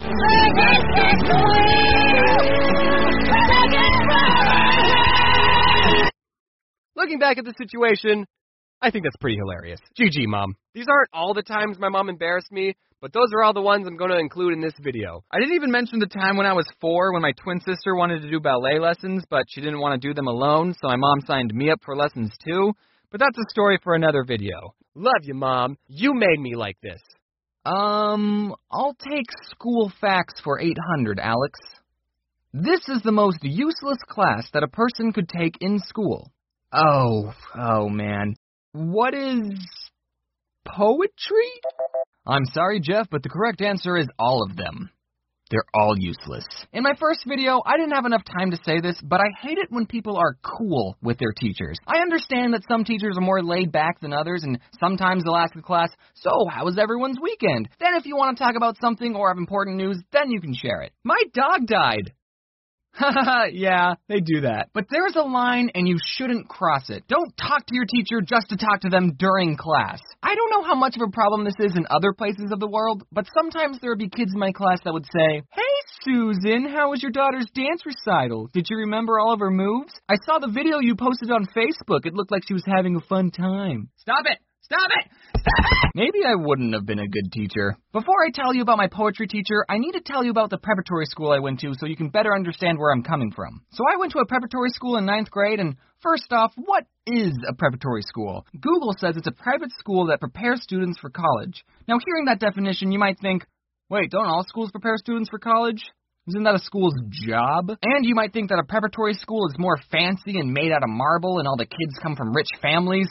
Looking back at the situation, I think that's pretty hilarious. GG, Mom. These aren't all the times my mom embarrassed me, but those are all the ones I'm going to include in this video. I didn't even mention the time when I was 4 when my twin sister wanted to do ballet lessons, but she didn't want to do them alone, so my mom signed me up for lessons too. But that's a story for another video. Love you, Mom. You made me like this. I'll take school facts for 800, Alex. This is the most useless class that a person could take in school. Oh man. What is poetry? I'm sorry, Jeff, but the correct answer is all of them. They're all useless. In my first video, I didn't have enough time to say this, but I hate it when people are cool with their teachers. I understand that some teachers are more laid back than others, and sometimes they'll ask the class, "So, how was everyone's weekend?" Then if you want to talk about something or have important news, then you can share it. My dog died. Yeah, they do that. But there's a line, and you shouldn't cross it. Don't talk to your teacher just to talk to them during class. I don't know how much of a problem this is in other places of the world, but sometimes there would be kids in my class that would say, "Hey, Susan, how was your daughter's dance recital? Did you remember all of her moves? I saw the video you posted on Facebook. It looked like she was having a fun time." Stop it! Stop it! Stop it! Maybe I wouldn't have been a good teacher. Before I tell you about my poetry teacher, I need to tell you about the preparatory school I went to so you can better understand where I'm coming from. So I went to a preparatory school in 9th grade, and first off, what is a preparatory school? Google says it's a private school that prepares students for college. Now, hearing that definition, you might think, Wait, don't all schools prepare students for college? Isn't that a school's job? And you might think that a preparatory school is more fancy and made out of marble and all the kids come from rich families.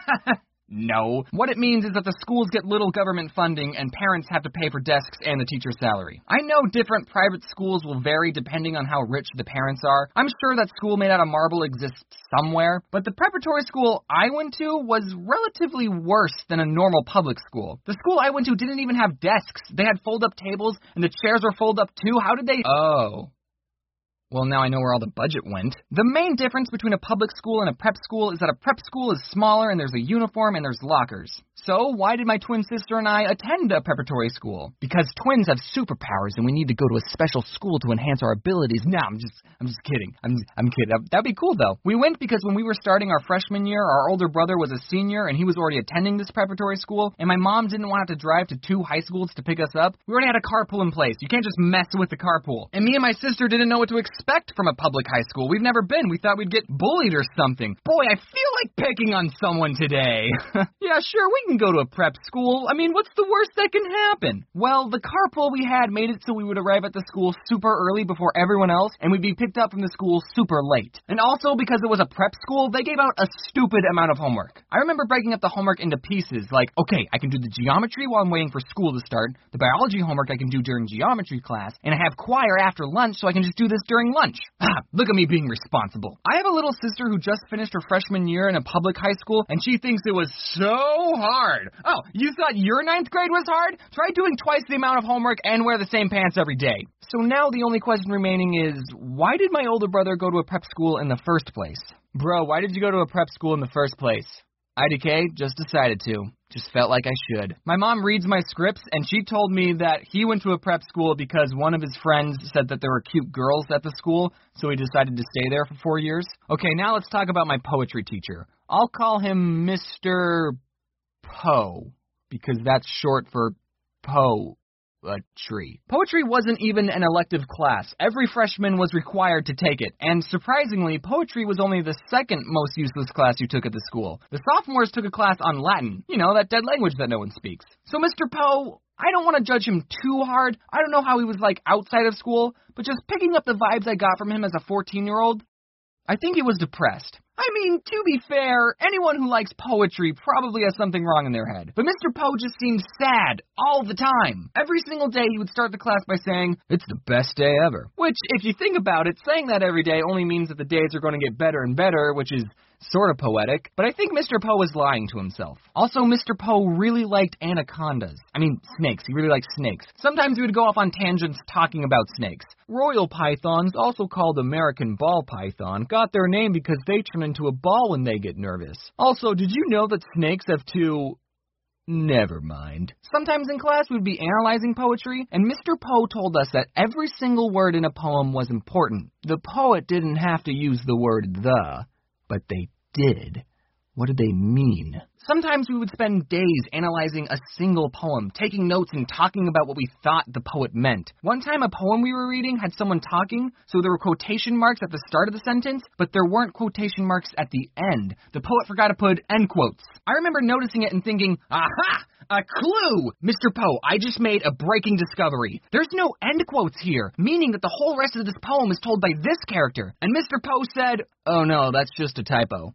No. What it means is that the schools get little government funding and parents have to pay for desks and the teacher's salary. I know different private schools will vary depending on how rich the parents are. I'm sure that school made out of marble exists somewhere, but the preparatory school I went to was relatively worse than a normal public school. The school I went to didn't even have desks. They had fold-up tables and the chairs were fold-up too. How did they... Oh. Well, now I know where all the budget went. The main difference between a public school and a prep school is that a prep school is smaller and there's a uniform and there's lockers. So, why did my twin sister and I attend a preparatory school? Because twins have superpowers and we need to go to a special school to enhance our abilities. No, I'm just kidding. I'm kidding. That'd be cool, though. We went because when we were starting our freshman year, our older brother was a senior and he was already attending this preparatory school, and my mom didn't want to have to drive to 2 high schools to pick us up. We already had a carpool in place. You can't just mess with the carpool. And me and my sister didn't know what to expect from a public high school. We've never been. We thought we'd get bullied or something. Boy, I feel like picking on someone today. Yeah, sure, we can go to a prep school. I mean, what's the worst that can happen? Well, the carpool we had made it so we would arrive at the school super early before everyone else, and we'd be picked up from the school super late. And also, because it was a prep school, they gave out a stupid amount of homework. I remember breaking up the homework into pieces, like, okay, I can do the geometry while I'm waiting for school to start, the biology homework I can do during geometry class, and I have choir after lunch, so I can just do this during lunch. Look at me being responsible. I have a little sister who just finished her freshman year in a public high school, and she thinks it was so hard. Oh, you thought your 9th grade was hard? Try doing twice the amount of homework and wear the same pants every day. So now the only question remaining is, why did my older brother go to a prep school in the first place? Bro, why did you go to a prep school in the first place? IDK, just decided to. Just felt like I should. My mom reads my scripts, and she told me that he went to a prep school because one of his friends said that there were cute girls at the school, so he decided to stay there for 4 years. Okay, now let's talk about my poetry teacher. I'll call him Mr. Poe, because that's short for poetry. Poetry wasn't even an elective class. Every freshman was required to take it, and surprisingly, poetry was only the second most useless class you took at the school. The sophomores took a class on Latin, you know, that dead language that no one speaks. So Mr. Poe, I don't want to judge him too hard. I don't know how he was like outside of school, but just picking up the vibes I got from him as a 14-year-old, I think he was depressed. I mean, to be fair, anyone who likes poetry probably has something wrong in their head. But Mr. Poe just seemed sad all the time. Every single day he would start the class by saying, "It's the best day ever." Which, if you think about it, saying that every day only means that the days are going to get better and better, which is sort of poetic. But I think Mr. Poe was lying to himself. Also, Mr. Poe really liked anacondas. I mean, snakes. He really liked snakes. Sometimes he would go off on tangents talking about snakes. Royal pythons, also called American ball python, got their name because they turn into a ball when they get nervous. Also, did you know that snakes have two... Never mind. Sometimes in class we'd be analyzing poetry, and Mr. Poe told us that every single word in a poem was important. The poet didn't have to use the word the, but they did. What did they mean? Sometimes we would spend days analyzing a single poem, taking notes and talking about what we thought the poet meant. One time a poem we were reading had someone talking, so there were quotation marks at the start of the sentence, but there weren't quotation marks at the end. The poet forgot to put end quotes. I remember noticing it and thinking, aha! A clue! Mr. Poe, I just made a breaking discovery. There's no end quotes here, meaning that the whole rest of this poem is told by this character. And Mr. Poe said, oh no, that's just a typo.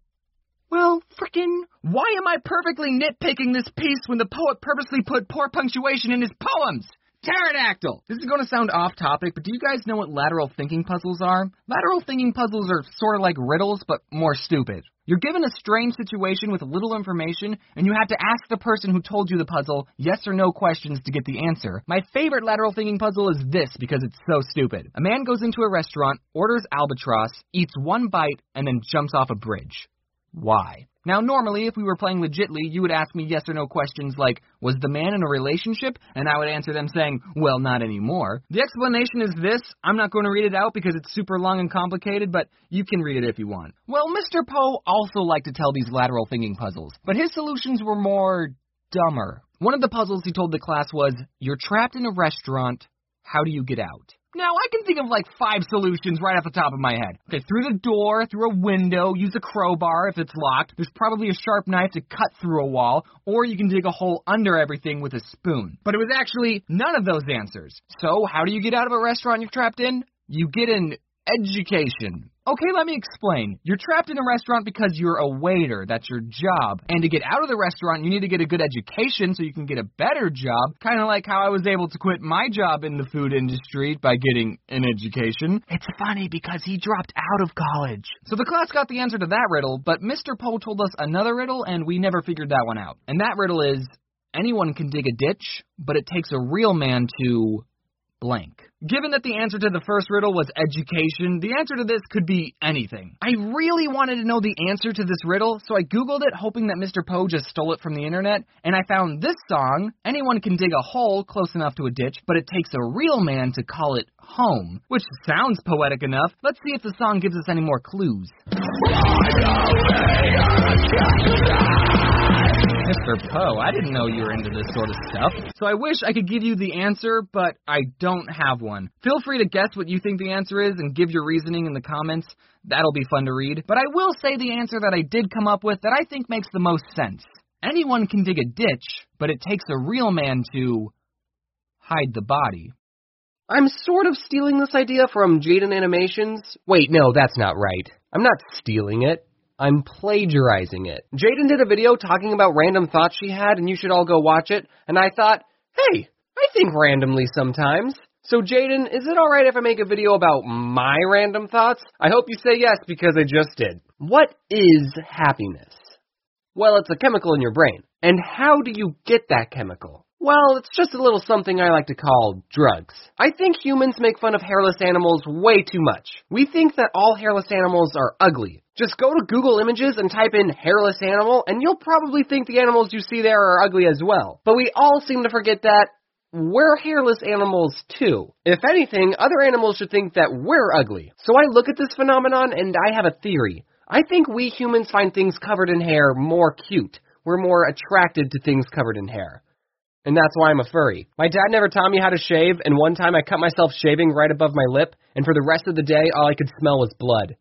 Well, frickin', why am I perfectly nitpicking this piece when the poet purposely put poor punctuation in his poems? Pterodactyl! This is going to sound off topic, but do you guys know what lateral thinking puzzles are? Lateral thinking puzzles are sort of like riddles, but more stupid. You're given a strange situation with little information, and you have to ask the person who told you the puzzle yes or no questions to get the answer. My favorite lateral thinking puzzle is this because it's so stupid. A man goes into a restaurant, orders albatross, eats one bite, and then jumps off a bridge. Why? Now, normally, if we were playing legitly, you would ask me yes or no questions like, was the man in a relationship? And I would answer them saying, well, not anymore. The explanation is this. I'm not going to read it out because it's super long and complicated, but you can read it if you want. Well, Mr. Poe also liked to tell these lateral thinking puzzles, but his solutions were more dumber. One of the puzzles he told the class was, you're trapped in a restaurant. How do you get out? Now, I can think of like 5 solutions right off the top of my head. Okay, through the door, through a window, use a crowbar if it's locked. There's probably a sharp knife to cut through a wall, or you can dig a hole under everything with a spoon. But it was actually none of those answers. So, how do you get out of a restaurant you're trapped in? You get an education. Okay, let me explain. You're trapped in a restaurant because you're a waiter. That's your job. And to get out of the restaurant, you need to get a good education so you can get a better job. Kind of like how I was able to quit my job in the food industry by getting an education. It's funny because he dropped out of college. So the class got the answer to that riddle, but Mr. Poe told us another riddle, and we never figured that one out. And that riddle is, anyone can dig a ditch, but it takes a real man to blank. Given that the answer to the first riddle was education, the answer to this could be anything. I really wanted to know the answer to this riddle, so I Googled it, hoping that Mr. Poe just stole it from the internet, and I found this song, anyone can dig a hole close enough to a ditch, but it takes a real man to call it home, which sounds poetic enough. Let's see if the song gives us any more clues. Mr. Poe, I didn't know you were into this sort of stuff. So I wish I could give you the answer, but I don't have one. Feel free to guess what you think the answer is and give your reasoning in the comments. That'll be fun to read. But I will say the answer that I did come up with that I think makes the most sense. Anyone can dig a ditch, but it takes a real man to hide the body. I'm sort of stealing this idea from Jaden Animations. Wait, no, that's not right. I'm not stealing it. I'm plagiarizing it. Jaden did a video talking about random thoughts she had, and you should all go watch it. And I thought, hey, I think randomly sometimes. So Jaden, is it alright if I make a video about my random thoughts? I hope you say yes, because I just did. What is happiness? Well, it's a chemical in your brain. And how do you get that chemical? Well, it's just a little something I like to call drugs. I think humans make fun of hairless animals way too much. We think that all hairless animals are ugly. Just go to Google Images and type in hairless animal, and you'll probably think the animals you see there are ugly as well. But we all seem to forget that we're hairless animals too. If anything, other animals should think that we're ugly. So I look at this phenomenon and I have a theory. I think we humans find things covered in hair more cute. We're more attracted to things covered in hair. And that's why I'm a furry. My dad never taught me how to shave, and one time I cut myself shaving right above my lip, and for the rest of the day, all I could smell was blood.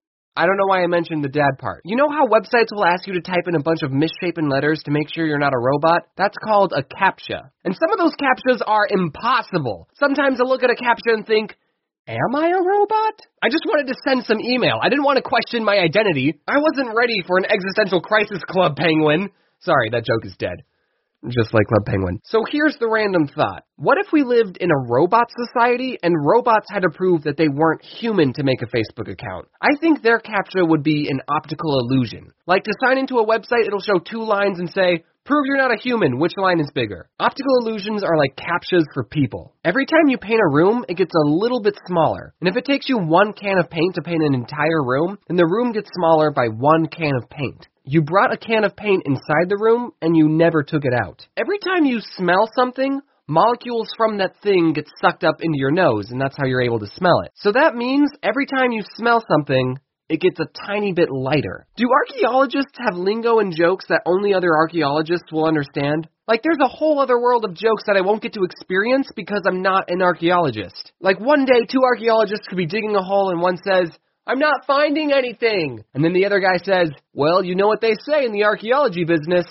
I don't know why I mentioned the dad part. You know how websites will ask you to type in a bunch of misshapen letters to make sure you're not a robot? That's called a CAPTCHA. And some of those CAPTCHAs are impossible. Sometimes I look at a CAPTCHA and think, am I a robot? I just wanted to send some email. I didn't want to question my identity. I wasn't ready for an existential crisis, Club Penguin. Sorry, that joke is dead. Just like Club Penguin. So here's the random thought. What if we lived in a robot society and robots had to prove that they weren't human to make a Facebook account? I think their CAPTCHA would be an optical illusion. Like to sign into a website, it'll show 2 lines and say, prove you're not a human, which line is bigger? Optical illusions are like CAPTCHAs for people. Every time you paint a room, it gets a little bit smaller. And if it takes you 1 can of paint to paint an entire room, then the room gets smaller by 1 can of paint. You brought a can of paint inside the room, and you never took it out. Every time you smell something, molecules from that thing get sucked up into your nose, and that's how you're able to smell it. So that means every time you smell something, it gets a tiny bit lighter. Do archaeologists have lingo and jokes that only other archaeologists will understand? Like, there's a whole other world of jokes that I won't get to experience because I'm not an archaeologist. Like, one day, 2 archaeologists could be digging a hole, and one says, I'm not finding anything. And then the other guy says, well, you know what they say in the archaeology business.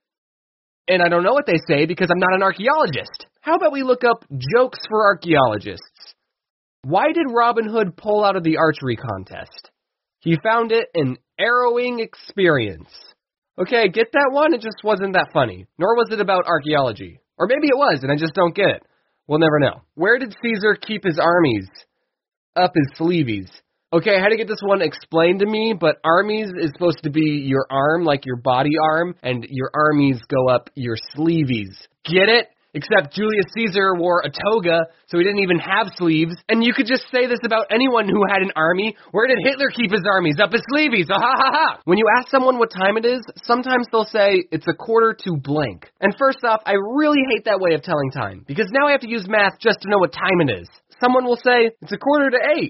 And I don't know what they say because I'm not an archaeologist. How about we look up jokes for archaeologists? Why did Robin Hood pull out of the archery contest? He found it an harrowing experience. Okay, get that one? It just wasn't that funny. Nor was it about archaeology. Or maybe it was, and I just don't get it. We'll never know. Where did Caesar keep his armies? Up his sleeveys. Okay, I had to get this one explained to me, but armies is supposed to be your arm, like your body arm, and your armies go up your sleeveys. Get it? Except Julius Caesar wore a toga, so he didn't even have sleeves. And you could just say this about anyone who had an army. Where did Hitler keep his armies? Up his sleeveys. Ah, ha, ha, ha. When you ask someone what time it is, sometimes they'll say, it's 1:45 blank. And first off, I really hate that way of telling time, because now I have to use math just to know what time it is. Someone will say, it's 7:45.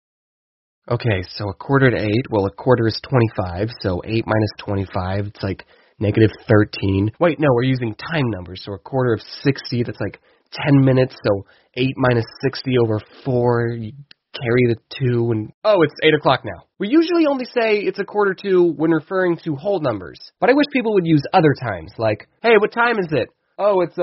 Okay, so 7:45, well, 1/4 is 25, so 8 minus 25, it's like -13. Wait, no, we're using time numbers, so 1/4 of 60, that's like 10 minutes, so 8 minus 60 over 4, you carry the 2, and it's 8 o'clock now. We usually only say it's 1:45 when referring to whole numbers, but I wish people would use other times, like, hey, what time is it? Oh, it's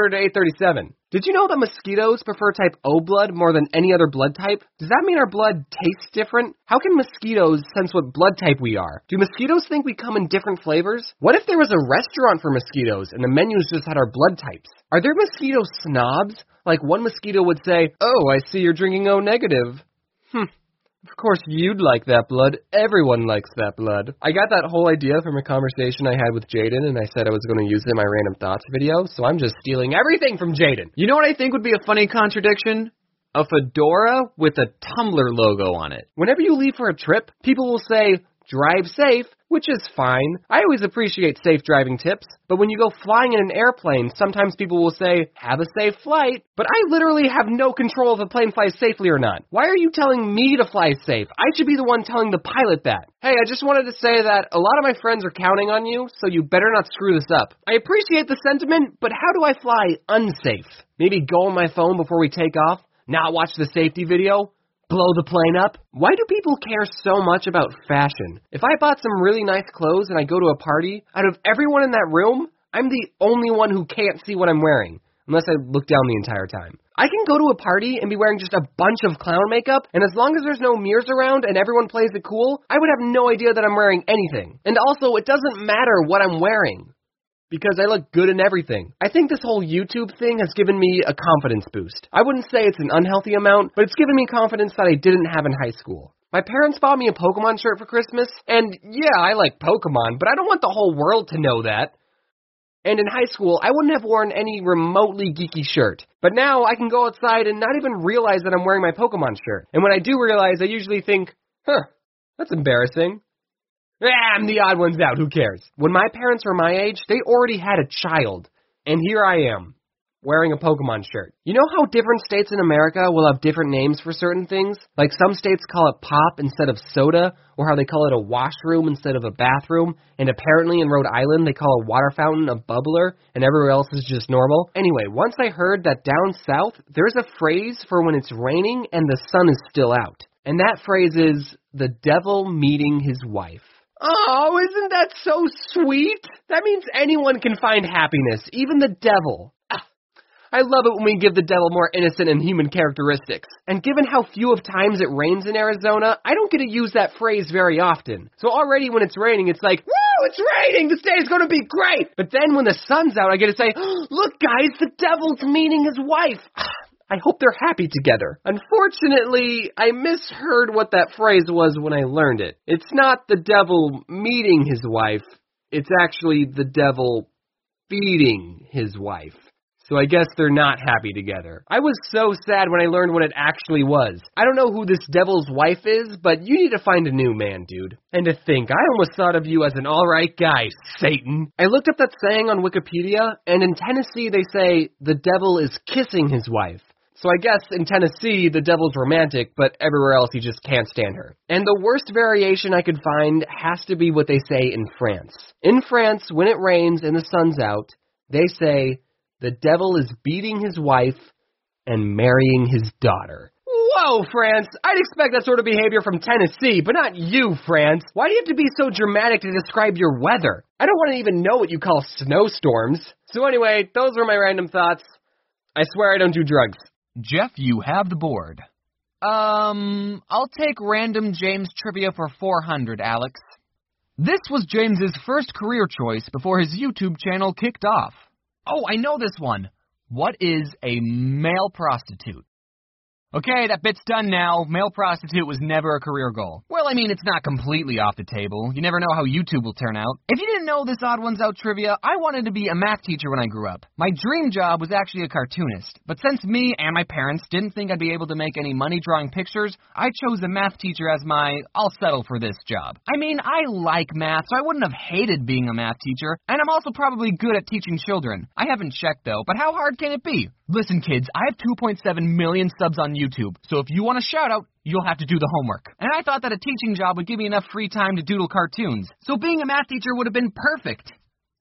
8:37. Did you know that mosquitoes prefer type O blood more than any other blood type? Does that mean our blood tastes different? How can mosquitoes sense what blood type we are? Do mosquitoes think we come in different flavors? What if there was a restaurant for mosquitoes and the menus just had our blood types? Are there mosquito snobs? Like one mosquito would say, oh, I see you're drinking O negative. Of course you'd like that blood. Everyone likes that blood. I got that whole idea from a conversation I had with Jaden, and I said I was going to use it in my Random Thoughts video, so I'm just stealing everything from Jaden. You know what I think would be a funny contradiction? A fedora with a Tumblr logo on it. Whenever you leave for a trip, people will say, drive safe, which is fine. I always appreciate safe driving tips, but when you go flying in an airplane, sometimes people will say, have a safe flight. But I literally have no control if a plane flies safely or not. Why are you telling me to fly safe? I should be the one telling the pilot that. Hey, I just wanted to say that a lot of my friends are counting on you, so you better not screw this up. I appreciate the sentiment, but how do I fly unsafe? Maybe go on my phone before we take off, not watch the safety video? Blow the plane up? Why do people care so much about fashion? If I bought some really nice clothes and I go to a party, out of everyone in that room, I'm the only one who can't see what I'm wearing, unless I look down the entire time. I can go to a party and be wearing just a bunch of clown makeup, and as long as there's no mirrors around and everyone plays it cool, I would have no idea that I'm wearing anything. And also, it doesn't matter what I'm wearing, because I look good in everything. I think this whole YouTube thing has given me a confidence boost. I wouldn't say it's an unhealthy amount, but it's given me confidence that I didn't have in high school. My parents bought me a Pokemon shirt for Christmas, and yeah, I like Pokemon, but I don't want the whole world to know that. And in high school, I wouldn't have worn any remotely geeky shirt. But now I can go outside and not even realize that I'm wearing my Pokemon shirt. And when I do realize, I usually think, that's embarrassing. I'm the odd ones out, who cares? When my parents were my age, they already had a child. And here I am, wearing a Pokemon shirt. You know how different states in America will have different names for certain things? Like some states call it pop instead of soda, or how they call it a washroom instead of a bathroom, and apparently in Rhode Island they call a water fountain a bubbler, and everywhere else is just normal. Anyway, once I heard that down south, there's a phrase for when it's raining and the sun is still out. And that phrase is, the devil meeting his wife. Oh, isn't that so sweet? That means anyone can find happiness, even the devil. I love it when we give the devil more innocent and human characteristics. And given how few of times it rains in Arizona, I don't get to use that phrase very often. So already when it's raining, it's like, woo, it's raining, this day is going to be great. But then when the sun's out, I get to say, look guys, the devil's meeting his wife. I hope they're happy together. Unfortunately, I misheard what that phrase was when I learned it. It's not the devil meeting his wife. It's actually the devil beating his wife. So I guess they're not happy together. I was so sad when I learned what it actually was. I don't know who this devil's wife is, but you need to find a new man, dude. And to think, I almost thought of you as an alright guy, Satan. I looked up that saying on Wikipedia, and in Tennessee they say, the devil is kissing his wife. So I guess in Tennessee, the devil's romantic, but everywhere else he just can't stand her. And the worst variation I could find has to be what they say in France. In France, when it rains and the sun's out, they say, the devil is beating his wife and marrying his daughter. Whoa, France! I'd expect that sort of behavior from Tennessee, but not you, France. Why do you have to be so dramatic to describe your weather? I don't want to even know what you call snowstorms. So anyway, those were my random thoughts. I swear I don't do drugs. Jeff, you have the board. I'll take random James trivia for 400, Alex. This was James's first career choice before his YouTube channel kicked off. Oh, I know this one. What is a male prostitute? Okay, that bit's done now. Male prostitute was never a career goal. Well, I mean, it's not completely off the table. You never know how YouTube will turn out. If you didn't know this Odd Ones Out trivia, I wanted to be a math teacher when I grew up. My dream job was actually a cartoonist. But since me and my parents didn't think I'd be able to make any money drawing pictures, I chose a math teacher as my, I'll settle for this job. I mean, I like math, so I wouldn't have hated being a math teacher. And I'm also probably good at teaching children. I haven't checked, though, but how hard can it be? Listen, kids, I have 2.7 million subs on YouTube, so if you want a shout-out, you'll have to do the homework. And I thought that a teaching job would give me enough free time to doodle cartoons, so being a math teacher would have been perfect.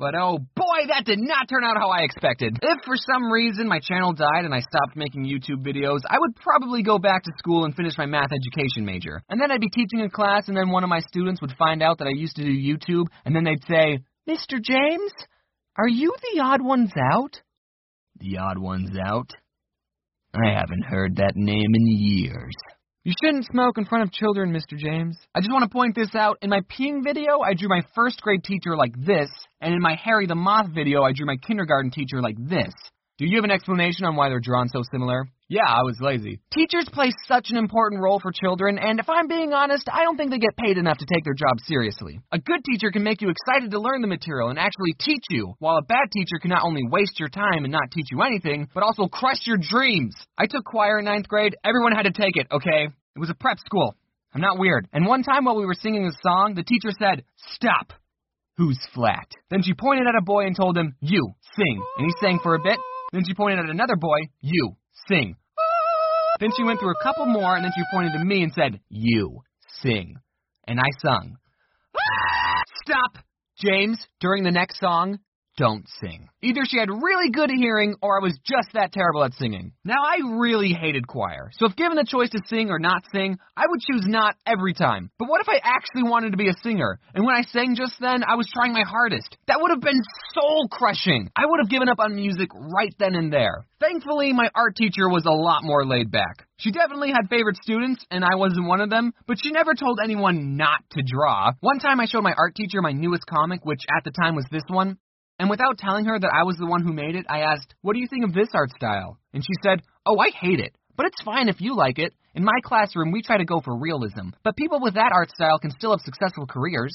But oh boy, that did not turn out how I expected. If for some reason my channel died and I stopped making YouTube videos, I would probably go back to school and finish my math education major. And then I'd be teaching a class, and then one of my students would find out that I used to do YouTube, and then they'd say, Mr. James, are you the odd ones out? The odd ones out? I haven't heard that name in years. You shouldn't smoke in front of children, Mr. James. I just want to point this out. In my peeing video, I drew my first grade teacher like this, and in my Harry the Moth video, I drew my kindergarten teacher like this. Do you have an explanation on why they're drawn so similar? Yeah, I was lazy. Teachers play such an important role for children, and if I'm being honest, I don't think they get paid enough to take their job seriously. A good teacher can make you excited to learn the material and actually teach you, while a bad teacher can not only waste your time and not teach you anything, but also crush your dreams. I took choir in 9th grade. Everyone had to take it, okay? It was a prep school. I'm not weird. And one time while we were singing a song, the teacher said, "Stop. Who's flat?" Then she pointed at a boy and told him, "You, sing." And he sang for a bit. Then she pointed at another boy, "You, sing." Then she went through a couple more, and then she pointed to me and said, "You, sing." And I sung. Stop, James. During the next song, don't sing. Either she had really good hearing, or I was just that terrible at singing. Now, I really hated choir, so if given the choice to sing or not sing, I would choose not every time. But what if I actually wanted to be a singer, and when I sang just then, I was trying my hardest? That would have been soul-crushing. I would have given up on music right then and there. Thankfully, my art teacher was a lot more laid back. She definitely had favorite students, and I wasn't one of them, but she never told anyone not to draw. One time I showed my art teacher my newest comic, which at the time was this one. And without telling her that I was the one who made it, I asked, "What do you think of this art style?" And she said, "Oh, I hate it, but it's fine if you like it. In my classroom, we try to go for realism, but people with that art style can still have successful careers."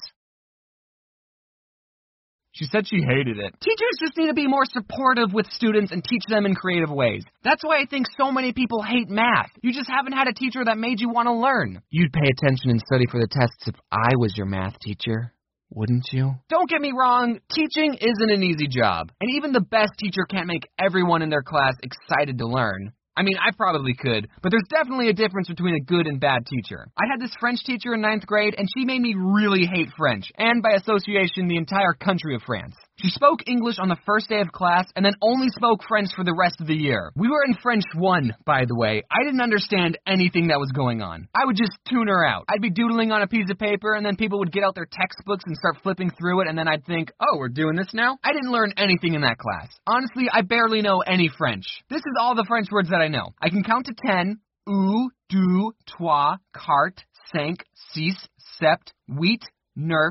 She said she hated it. Teachers just need to be more supportive with students and teach them in creative ways. That's why I think so many people hate math. You just haven't had a teacher that made you want to learn. You'd pay attention and study for the tests if I was your math teacher. Wouldn't you? Don't get me wrong, teaching isn't an easy job, and even the best teacher can't make everyone in their class excited to learn. I mean, I probably could, but there's definitely a difference between a good and bad teacher. I had this French teacher in 9th grade, and she made me really hate French, and by association, the entire country of France. She spoke English on the first day of class, and then only spoke French for the rest of the year. We were in French 1, by the way. I didn't understand anything that was going on. I would just tune her out. I'd be doodling on a piece of paper, and then people would get out their textbooks and start flipping through it, and then I'd think, oh, we're doing this now? I didn't learn anything in that class. Honestly, I barely know any French. This is all the French words that I know. I can count to 10. Ou, deux, trois, carte, cinq, six, sept, huit, neuf.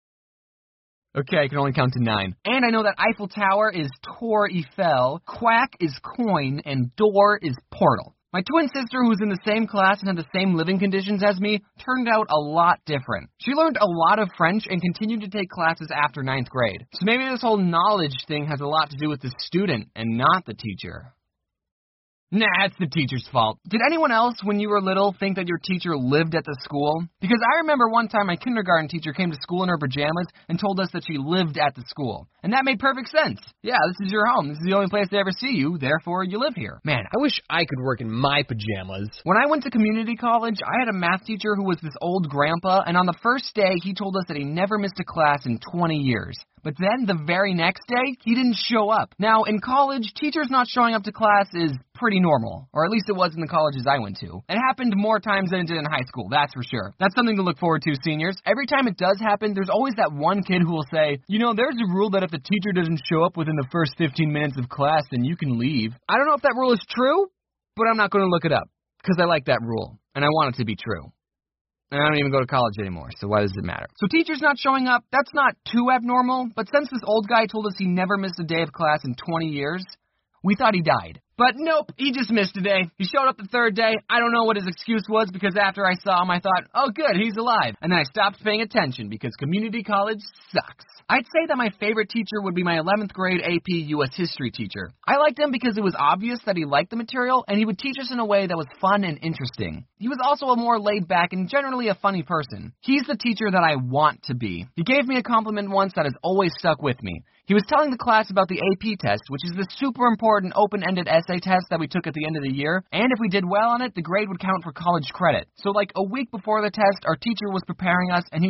Okay, I can only count to 9. And I know that Eiffel Tower is Tour Eiffel, quack is coin, and door is portal. My twin sister, who was in the same class and had the same living conditions as me, turned out a lot different. She learned a lot of French and continued to take classes after 9th grade. So maybe this whole knowledge thing has a lot to do with the student and not the teacher. Nah, it's the teacher's fault. Did anyone else, when you were little, think that your teacher lived at the school? Because I remember one time my kindergarten teacher came to school in her pajamas and told us that she lived at the school. And that made perfect sense. Yeah, this is your home. This is the only place they ever see you, therefore you live here. Man, I wish I could work in my pajamas. When I went to community college, I had a math teacher who was this old grandpa, and on the first day, he told us that he never missed a class in 20 years. But then, the very next day, he didn't show up. Now, in college, teachers not showing up to class is pretty normal. Or at least it was in the colleges I went to. It happened more times than it did in high school, that's for sure. That's something to look forward to, seniors. Every time it does happen, there's always that one kid who will say, you know, there's a rule that if the teacher doesn't show up within the first 15 minutes of class, then you can leave. I don't know if that rule is true, but I'm not going to look it up. Because I like that rule, and I want it to be true. And I don't even go to college anymore, so why does it matter? So teachers not showing up, that's not too abnormal, but since this old guy told us he never missed a day of class in 20 years, we thought he died. But nope, he just missed a day. He showed up the third day. I don't know what his excuse was, because after I saw him, I thought, oh good, he's alive. And then I stopped paying attention, because community college sucks. I'd say that my favorite teacher would be my 11th grade AP US history teacher. I liked him because it was obvious that he liked the material, and he would teach us in a way that was fun and interesting. He was also a more laid-back and generally a funny person. He's the teacher that I want to be. He gave me a compliment once that has always stuck with me. He was telling the class about the AP test, which is the super important open-ended essay test that we took at the end of the year, and if we did well on it, the grade would count for college credit. So like a week before the test, our teacher was preparing us, and he said,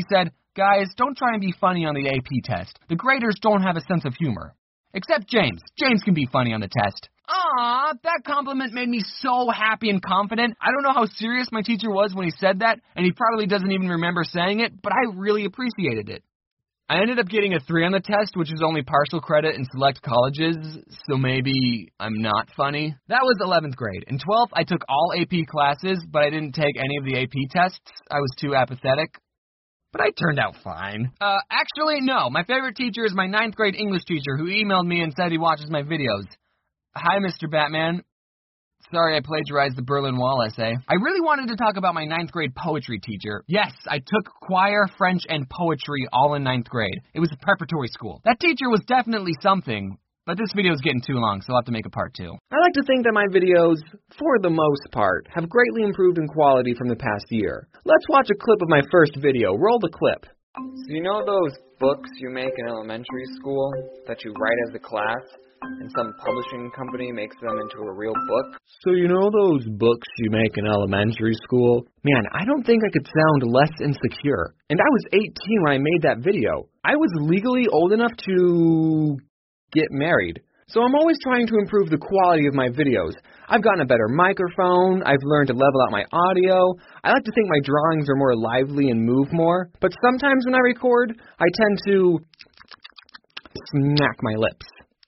Guys, don't try and be funny on the AP test. The graders don't have a sense of humor. Except James. James can be funny on the test. Aw, that compliment made me so happy and confident. I don't know how serious my teacher was when he said that, and he probably doesn't even remember saying it, but I really appreciated it. I ended up getting a 3 on the test, which is only partial credit in select colleges, so maybe I'm not funny. That was 11th grade. In 12th, I took all AP classes, but I didn't take any of the AP tests. I was too apathetic. But I turned out fine. Actually, no. My favorite teacher is my 9th grade English teacher who emailed me and said he watches my videos. Hi, Mr. Batman. Sorry I plagiarized the Berlin Wall essay. I really wanted to talk about my 9th grade poetry teacher. Yes, I took choir, French, and poetry all in 9th grade. It was a preparatory school. That teacher was definitely something, but this video is getting too long, so I'll have to make a part 2. I like to think that my videos, for the most part, have greatly improved in quality from the past year. Let's watch a clip of my first video. Roll the clip. So you know those books you make in elementary school that you write as a class? And some publishing company makes them into a real book? So you know those books you make in elementary school? Man, I don't think I could sound less insecure. And I was 18 when I made that video. I was legally old enough to get married. So I'm always trying to improve the quality of my videos. I've gotten a better microphone. I've learned to level out my audio. I like to think my drawings are more lively and move more. But sometimes when I record, I tend to smack my lips.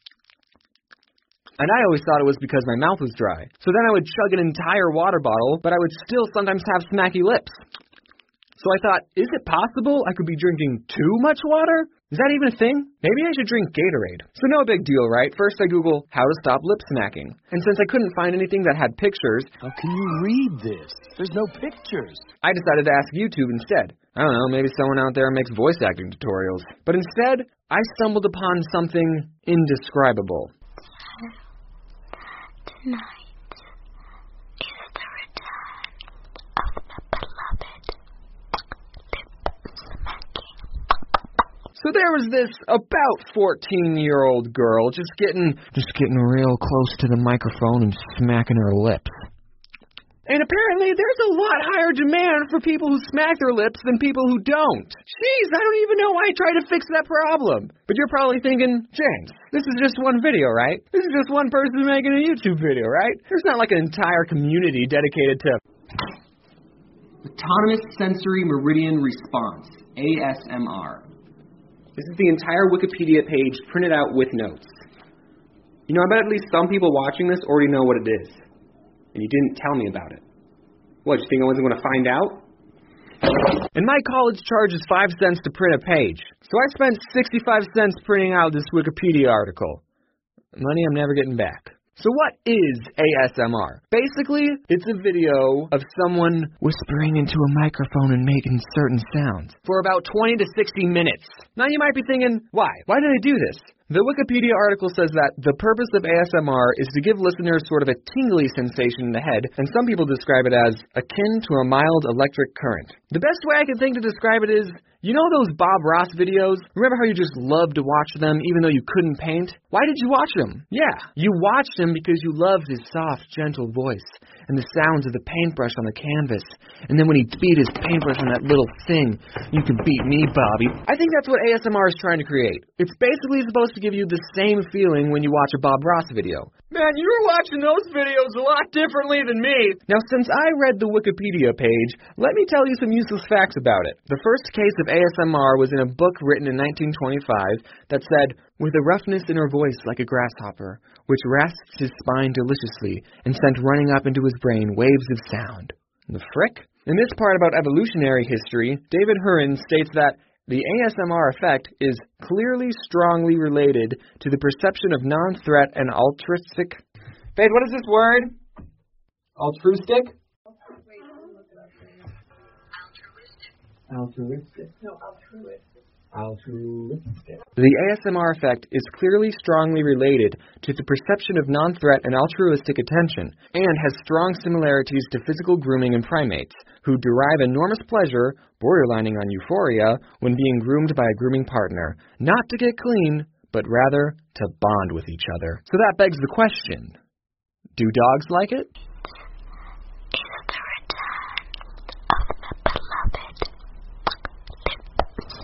And I always thought it was because my mouth was dry. So then I would chug an entire water bottle, but I would still sometimes have smacky lips. So I thought, is it possible I could be drinking too much water? Is that even a thing? Maybe I should drink Gatorade. So no big deal, right? First I Google how to stop lip smacking. And since I couldn't find anything that had pictures... How can you read this? There's no pictures. I decided to ask YouTube instead. I don't know, maybe someone out there makes voice acting tutorials. But instead, I stumbled upon something indescribable. Tonight is the return of the beloved lip smacking. So there was this about 14-year-old girl just getting real close to the microphone and smacking her lips. And apparently there's a lot higher demand for people who smack their lips than people who don't. Jeez, I don't even know why I tried to fix that problem. But you're probably thinking, James, this is just one video, right? This is just one person making a YouTube video, right? There's not like an entire community dedicated to Autonomous Sensory Meridian Response, ASMR. This is the entire Wikipedia page printed out with notes. You know, I bet at least some people watching this already know what it is. And you didn't tell me about it. What, you think I wasn't going to find out? And my college charges 5 cents to print a page. So I spent 65 cents printing out this Wikipedia article. Money I'm never getting back. So what is ASMR? Basically, it's a video of someone whispering into a microphone and making certain sounds for about 20 to 60 minutes. Now you might be thinking, why? Why do they do this? The Wikipedia article says that the purpose of ASMR is to give listeners sort of a tingly sensation in the head, and some people describe it as akin to a mild electric current. The best way I can think to describe it is, you know those Bob Ross videos? Remember how you just loved to watch them even though you couldn't paint? Why did you watch them? Yeah, you watched them because you loved his soft, gentle voice and the sounds of the paintbrush on the canvas. And then when he beat his paintbrush on that little thing, you can beat me, Bobby. I think that's what ASMR is trying to create. It's basically supposed to give you the same feeling when you watch a Bob Ross video. Man, you were watching those videos a lot differently than me. Now, since I read the Wikipedia page, let me tell you some useless facts about it. The first case of ASMR was in a book written in 1925 that said, with a roughness in her voice like a grasshopper, which rasped his spine deliciously and sent running up into his brain waves of sound. The frick? In this part about evolutionary history, David Hurin states that the ASMR effect is clearly strongly related to the perception of non-threat and altruistic... Babe, what is this word? Altruistic? Altruistic. No, altruistic. Altruistic. The ASMR effect is clearly strongly related to the perception of non-threat and altruistic attention, and has strong similarities to physical grooming in primates, who derive enormous pleasure, borderlining on euphoria, when being groomed by a grooming partner, not to get clean, but rather to bond with each other. So that begs the question, do dogs like it? Is the return of the beloved lip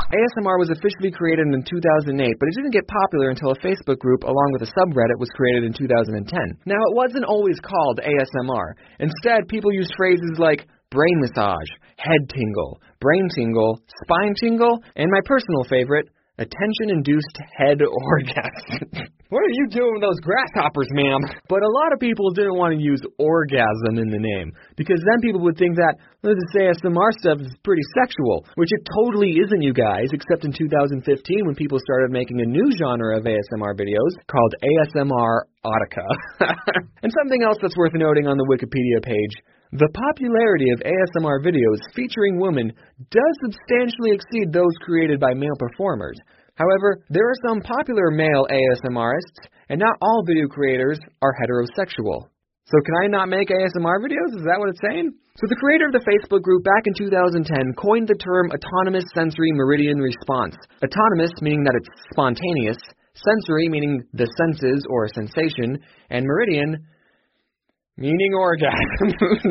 ASMR was officially created in 2008, but it didn't get popular until a Facebook group along with a subreddit was created in 2010. Now, it wasn't always called ASMR. Instead, people used phrases like brain massage, head tingle, brain tingle, spine tingle, and my personal favorite, attention-induced head orgasm. What are you doing with those grasshoppers, ma'am? But a lot of people didn't want to use orgasm in the name, because then people would think that this ASMR stuff is pretty sexual, which it totally isn't, you guys, except in 2015 when people started making a new genre of ASMR videos called ASMR Erotica. And something else that's worth noting on the Wikipedia page, the popularity of ASMR videos featuring women does substantially exceed those created by male performers. However, there are some popular male ASMRists, and not all video creators are heterosexual. So can I not make ASMR videos? Is that what it's saying? So the creator of the Facebook group back in 2010 coined the term autonomous sensory meridian response. Autonomous meaning that it's spontaneous, sensory meaning the senses or sensation, and meridian meaning orgasm.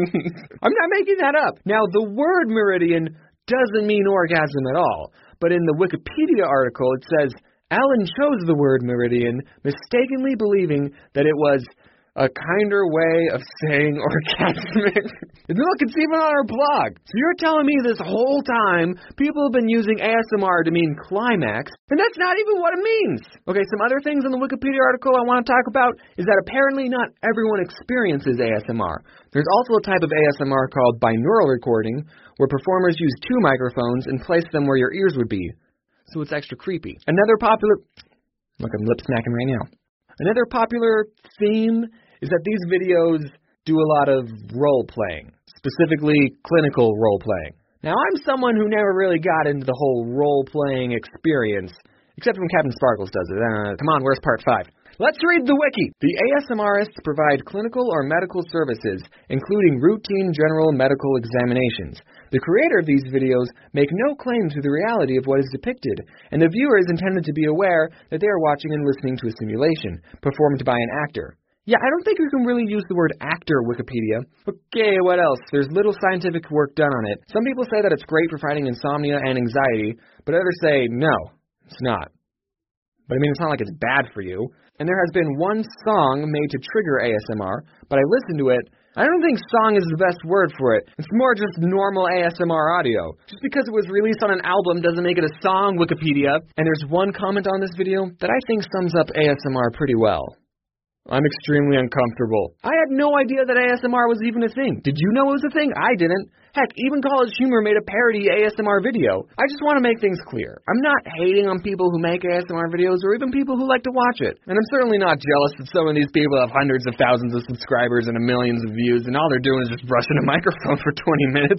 I'm not making that up. Now, the word meridian doesn't mean orgasm at all, but in the Wikipedia article it says, Alan chose the word meridian, mistakenly believing that it was a kinder way of saying orgasmic. Look, it's even on our blog. So you're telling me this whole time people have been using ASMR to mean climax, and that's not even what it means. Okay, some other things in the Wikipedia article I want to talk about is that apparently not everyone experiences ASMR. There's also a type of ASMR called binaural recording, where performers use two microphones and place them where your ears would be. So it's extra creepy. Another popular... Look, I'm lip smacking right now. Another popular theme is that these videos do a lot of role-playing, specifically clinical role-playing. Now, I'm someone who never really got into the whole role-playing experience, except when Captain Sparkles does it. Come on, where's part 5? Let's read the wiki. The ASMRists provide clinical or medical services, including routine general medical examinations. The creator of these videos make no claim to the reality of what is depicted, and the viewer is intended to be aware that they are watching and listening to a simulation, performed by an actor. Yeah, I don't think you can really use the word actor, Wikipedia. Okay, what else? There's little scientific work done on it. Some people say that it's great for fighting insomnia and anxiety, but others say, no, it's not. But I mean, it's not like it's bad for you. And there has been one song made to trigger ASMR, but I listened to it. I don't think song is the best word for it. It's more just normal ASMR audio. Just because it was released on an album doesn't make it a song, Wikipedia. And there's one comment on this video that I think sums up ASMR pretty well. I'm extremely uncomfortable. I had no idea that ASMR was even a thing. Did you know it was a thing? I didn't. Heck, even College Humor made a parody ASMR video. I just want to make things clear. I'm not hating on people who make ASMR videos or even people who like to watch it. And I'm certainly not jealous that some of these people have hundreds of thousands of subscribers and millions of views, and all they're doing is just brushing a microphone for 20 minutes.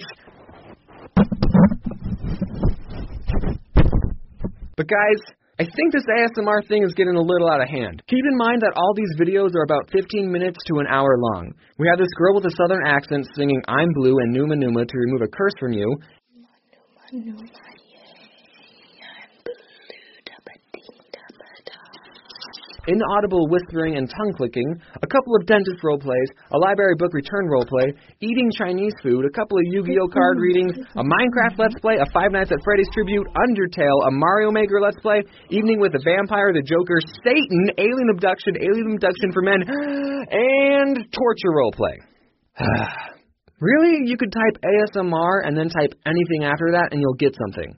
But guys, I think this ASMR thing is getting a little out of hand. Keep in mind that all these videos are about 15 minutes to an hour long. We have this girl with a southern accent singing I'm Blue and Numa Numa to remove a curse from you. Numa, Numa, inaudible whispering and tongue-clicking, a couple of dentist roleplays, a library book return roleplay, eating Chinese food, a couple of Yu-Gi-Oh! Card readings, a Minecraft Let's Play, a Five Nights at Freddy's tribute, Undertale, a Mario Maker Let's Play, Evening with the Vampire, the Joker, Satan, Alien Abduction for Men, and torture roleplay. Really? You could type ASMR and then type anything after that and you'll get something.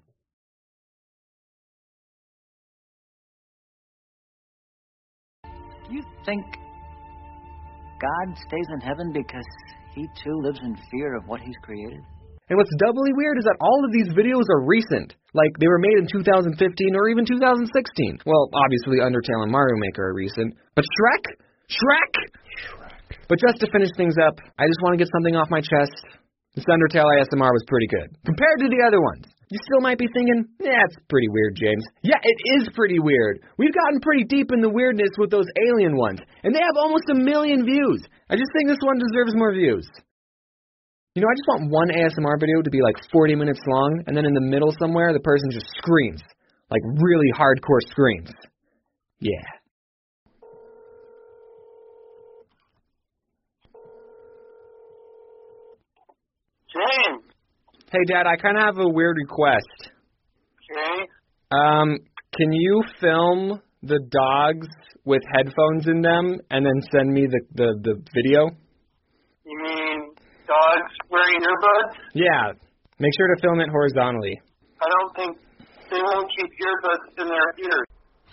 You think God stays in heaven because he too lives in fear of what he's created? And what's doubly weird is that all of these videos are recent. Like, they were made in 2015 or even 2016. Well, obviously Undertale and Mario Maker are recent. But Shrek! But just to finish things up, I just want to get something off my chest. This Undertale ASMR was pretty good, compared to the other ones. You still might be thinking, yeah, it's pretty weird, James. Yeah, it is pretty weird. We've gotten pretty deep in the weirdness with those alien ones, and they have almost 1 million views. I just think this one deserves more views. You know, I just want one ASMR video to be like 40 minutes long, and then in the middle somewhere, the person just screams. Like really hardcore screams. Yeah. James. Hey, Dad, I kind of have a weird request. Okay. Can you film the dogs with headphones in them and then send me the video? You mean dogs wearing earbuds? Yeah. Make sure to film it horizontally. I don't think they won't keep earbuds in their ears.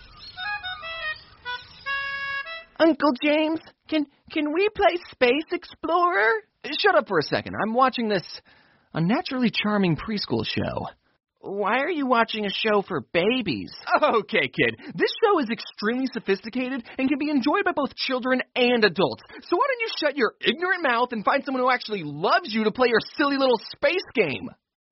Uncle James, can we play Space Explorer? Shut up for a second. I'm watching this unnaturally charming preschool show. Why are you watching a show for babies? Okay, kid. This show is extremely sophisticated and can be enjoyed by both children and adults. So why don't you shut your ignorant mouth and find someone who actually loves you to play your silly little space game?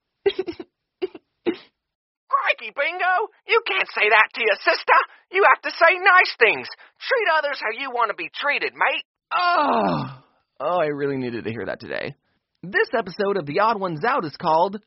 Crikey, Bingo! You can't say that to your sister. You have to say nice things. Treat others how you want to be treated, mate. Oh, I really needed to hear that today. This episode of The Odd Ones Out is called...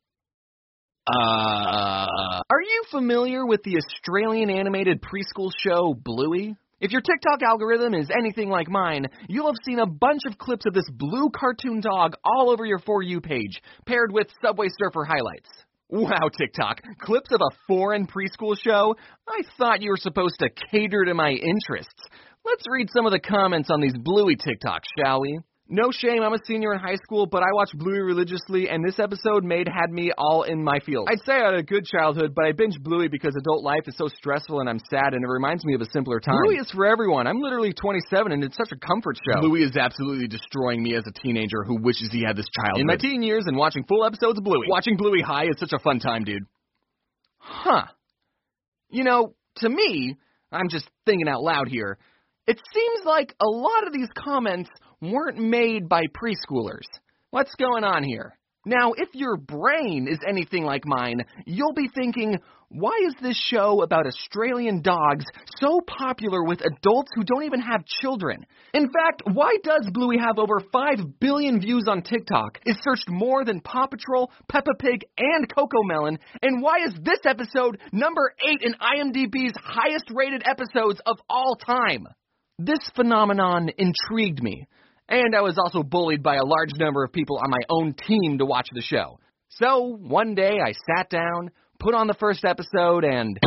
Are you familiar with the Australian animated preschool show Bluey? If your TikTok algorithm is anything like mine, you'll have seen a bunch of clips of this blue cartoon dog all over your For You page, paired with Subway Surfer highlights. Wow, TikTok, clips of a foreign preschool show? I thought you were supposed to cater to my interests. Let's read some of the comments on these Bluey TikToks, shall we? No shame, I'm a senior in high school, but I watch Bluey religiously, and this episode had me all in my feels. I'd say I had a good childhood, but I binged Bluey because adult life is so stressful and I'm sad, and it reminds me of a simpler time. Bluey is for everyone. I'm literally 27, and it's such a comfort show. Bluey is absolutely destroying me as a teenager who wishes he had this childhood. In my teen years and watching full episodes of Bluey. Watching Bluey high is such a fun time, dude. Huh. You know, to me, I'm just thinking out loud here, it seems like a lot of these comments weren't made by preschoolers. What's going on here? Now, if your brain is anything like mine, you'll be thinking, why is this show about Australian dogs so popular with adults who don't even have children? In fact, why does Bluey have over 5 billion views on TikTok, is searched more than Paw Patrol, Peppa Pig, and Cocomelon, and why is this episode number 8 in IMDb's highest-rated episodes of all time? This phenomenon intrigued me, and I was also bullied by a large number of people on my own team to watch the show. So, one day I sat down, put on the first episode, and...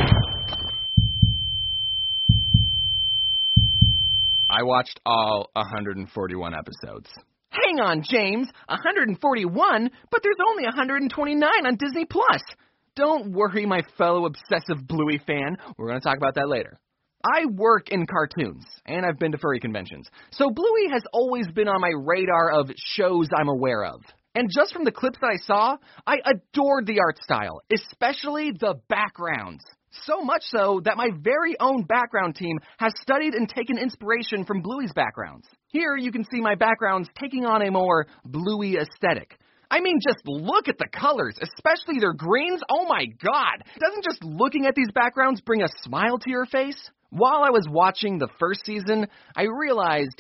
I watched all 141 episodes. Hang on, James, 141? But there's only 129 on Disney+. Don't worry, my fellow obsessive Bluey fan. We're going to talk about that later. I work in cartoons, and I've been to furry conventions, so Bluey has always been on my radar of shows I'm aware of. And just from the clips that I saw, I adored the art style, especially the backgrounds. So much so that my very own background team has studied and taken inspiration from Bluey's backgrounds. Here you can see my backgrounds taking on a more Bluey aesthetic. I mean, just look at the colors, especially their greens. Oh my god! Doesn't just looking at these backgrounds bring a smile to your face? While I was watching the first season, I realized,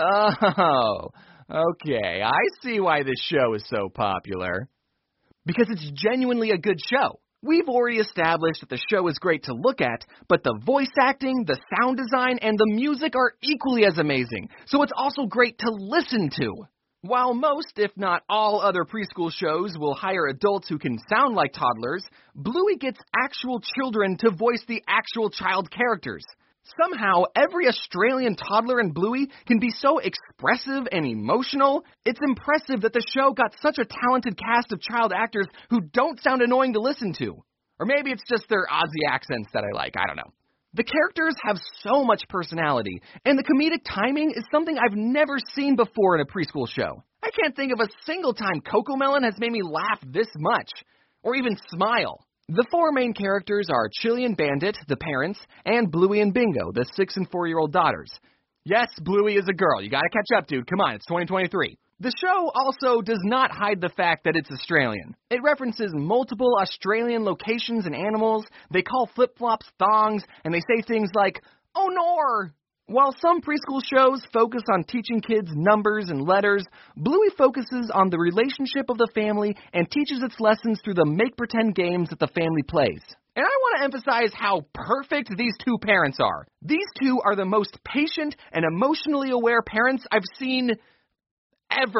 oh, okay, I see why this show is so popular. Because it's genuinely a good show. We've already established that the show is great to look at, but the voice acting, the sound design, and the music are equally as amazing, so it's also great to listen to. While most, if not all, other preschool shows will hire adults who can sound like toddlers, Bluey gets actual children to voice the actual child characters. Somehow, every Australian toddler in Bluey can be so expressive and emotional. It's impressive that the show got such a talented cast of child actors who don't sound annoying to listen to. Or maybe it's just their Aussie accents that I like, I don't know. The characters have so much personality, and the comedic timing is something I've never seen before in a preschool show. I can't think of a single time Cocomelon has made me laugh this much, or even smile. The 4 main characters are Chili and Bandit, the parents, and Bluey and Bingo, the 6- and 4-year-old daughters. Yes, Bluey is a girl. You gotta catch up, dude. Come on, it's 2023. The show also does not hide the fact that it's Australian. It references multiple Australian locations and animals. They call flip-flops thongs, and they say things like, "Oh, nor!" While some preschool shows focus on teaching kids numbers and letters, Bluey focuses on the relationship of the family and teaches its lessons through the make-pretend games that the family plays. And I want to emphasize how perfect these 2 parents are. These 2 are the most patient and emotionally aware parents I've seen ever.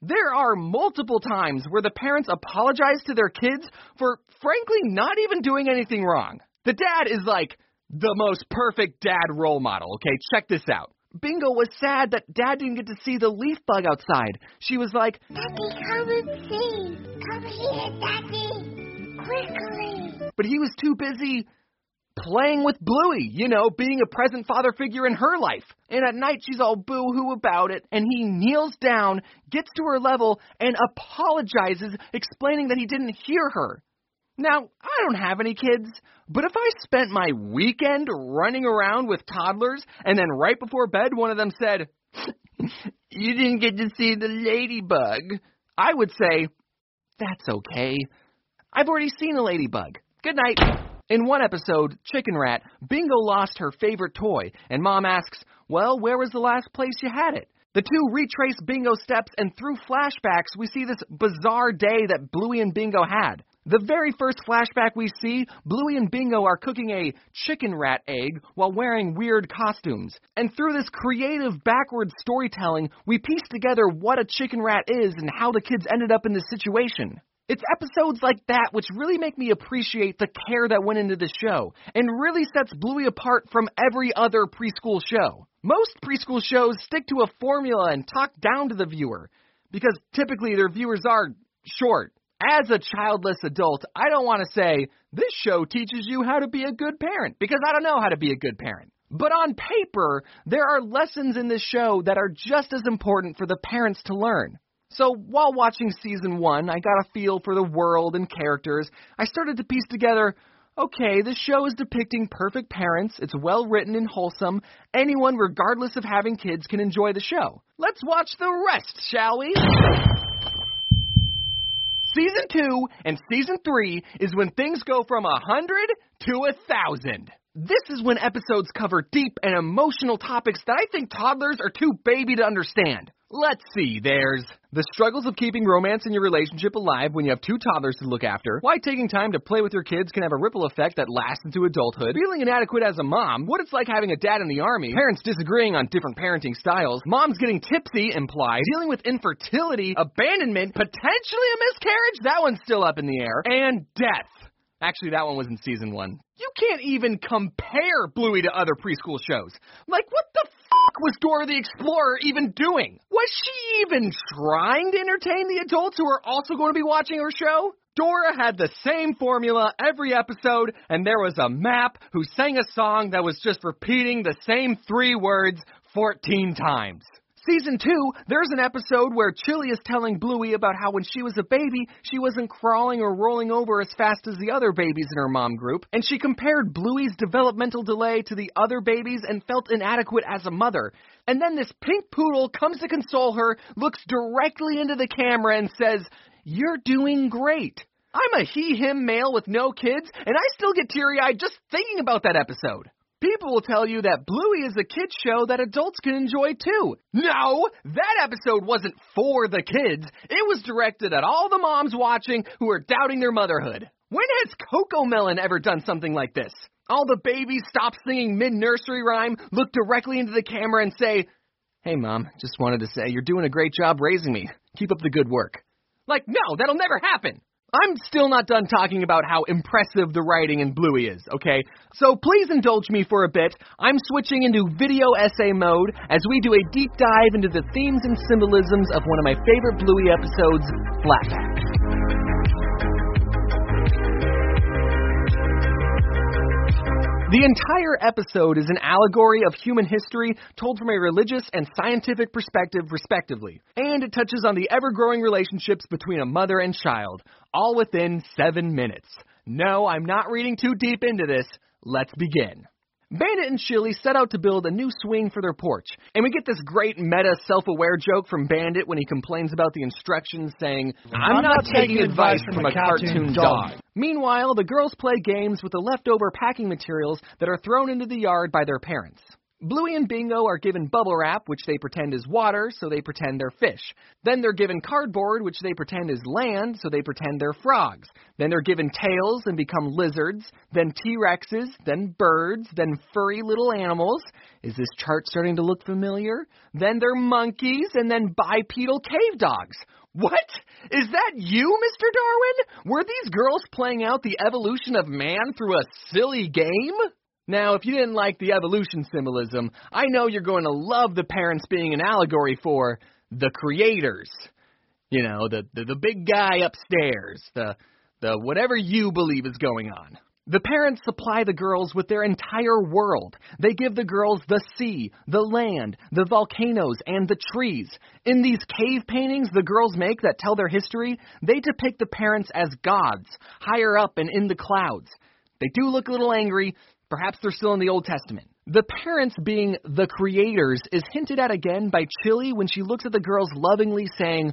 There are multiple times where the parents apologize to their kids for, frankly, not even doing anything wrong. The dad is like the most perfect dad role model, okay? Check this out. Bingo was sad that Dad didn't get to see the leaf bug outside. She was like, Daddy, come and see. Come here, Daddy. Quickly. But he was too busy playing with Bluey, being a present father figure in her life. And at night, she's all boo-hoo about it, and he kneels down, gets to her level, and apologizes, explaining that he didn't hear her. Now, I don't have any kids, but if I spent my weekend running around with toddlers, and then right before bed, one of them said, you didn't get to see the ladybug, I would say, that's okay. I've already seen a ladybug. Good night. In one episode, Chicken Rat, Bingo lost her favorite toy, and Mom asks, well, where was the last place you had it? The two retrace Bingo's steps, and through flashbacks, we see this bizarre day that Bluey and Bingo had. The very first flashback we see, Bluey and Bingo are cooking a chicken rat egg while wearing weird costumes. And through this creative backwards storytelling, we piece together what a chicken rat is and how the kids ended up in this situation. It's episodes like that which really make me appreciate the care that went into the show, and really sets Bluey apart from every other preschool show. Most preschool shows stick to a formula and talk down to the viewer, because typically their viewers are short. As a childless adult, I don't want to say, this show teaches you how to be a good parent, because I don't know how to be a good parent. But on paper, there are lessons in this show that are just as important for the parents to learn. So while watching season 1, I got a feel for the world and characters. I started to piece together, okay, this show is depicting perfect parents. It's well written and wholesome. Anyone, regardless of having kids, can enjoy the show. Let's watch the rest, shall we? Season 2 and Season 3 is when things go from 100 to 1,000. This is when episodes cover deep and emotional topics that I think toddlers are too baby to understand. Let's see, there's the struggles of keeping romance in your relationship alive when you have two toddlers to look after, why taking time to play with your kids can have a ripple effect that lasts into adulthood, feeling inadequate as a mom, what it's like having a dad in the army, parents disagreeing on different parenting styles, moms getting tipsy implied, dealing with infertility, abandonment, potentially a miscarriage, that one's still up in the air, and death. Actually, that one was in Season 1. You can't even compare Bluey to other preschool shows. Like, what the fuck was Dora the Explorer even doing? Was she even trying to entertain the adults who are also going to be watching her show? Dora had the same formula every episode, and there was a map who sang a song that was just repeating the same 3 words 14 times. Season 2, there's an episode where Chili is telling Bluey about how when she was a baby, she wasn't crawling or rolling over as fast as the other babies in her mom group, and she compared Bluey's developmental delay to the other babies and felt inadequate as a mother. And then this pink poodle comes to console her, looks directly into the camera and says, "You're doing great." I'm a he-him male with no kids, and I still get teary-eyed just thinking about that episode. People will tell you that Bluey is a kid's show that adults can enjoy too. No, that episode wasn't for the kids. It was directed at all the moms watching who are doubting their motherhood. When has CoComelon ever done something like this? All the babies stop singing mid-nursery rhyme, look directly into the camera and say, "Hey Mom, just wanted to say you're doing a great job raising me. Keep up the good work." Like, no, that'll never happen. I'm still not done talking about how impressive the writing in Bluey is, okay? So please indulge me for a bit. I'm switching into video essay mode as we do a deep dive into the themes and symbolisms of one of my favorite Bluey episodes, Flat Pack. The entire episode is an allegory of human history told from a religious and scientific perspective, respectively. And it touches on the ever-growing relationships between a mother and child, all within 7 minutes. No, I'm not reading too deep into this. Let's begin. Bandit and Chili set out to build a new swing for their porch, and we get this great meta self-aware joke from Bandit when he complains about the instructions saying, "I'm not taking advice from a cartoon dog." Meanwhile, the girls play games with the leftover packing materials that are thrown into the yard by their parents. Bluey and Bingo are given bubble wrap, which they pretend is water, so they pretend they're fish. Then they're given cardboard, which they pretend is land, so they pretend they're frogs. Then they're given tails and become lizards, then T-Rexes, then birds, then furry little animals. Is this chart starting to look familiar? Then they're monkeys, and then bipedal cave dogs. What? Is that you, Mr. Darwin? Were these girls playing out the evolution of man through a silly game? Now, if you didn't like the evolution symbolism, I know you're going to love the parents being an allegory for the creators. You know, the big guy upstairs, the whatever you believe is going on. The parents supply the girls with their entire world. They give the girls the sea, the land, the volcanoes, and the trees. In these cave paintings the girls make that tell their history, they depict the parents as gods, higher up and in the clouds. They do look a little angry. Perhaps they're still in the Old Testament. The parents being the creators is hinted at again by Chili when she looks at the girls lovingly saying,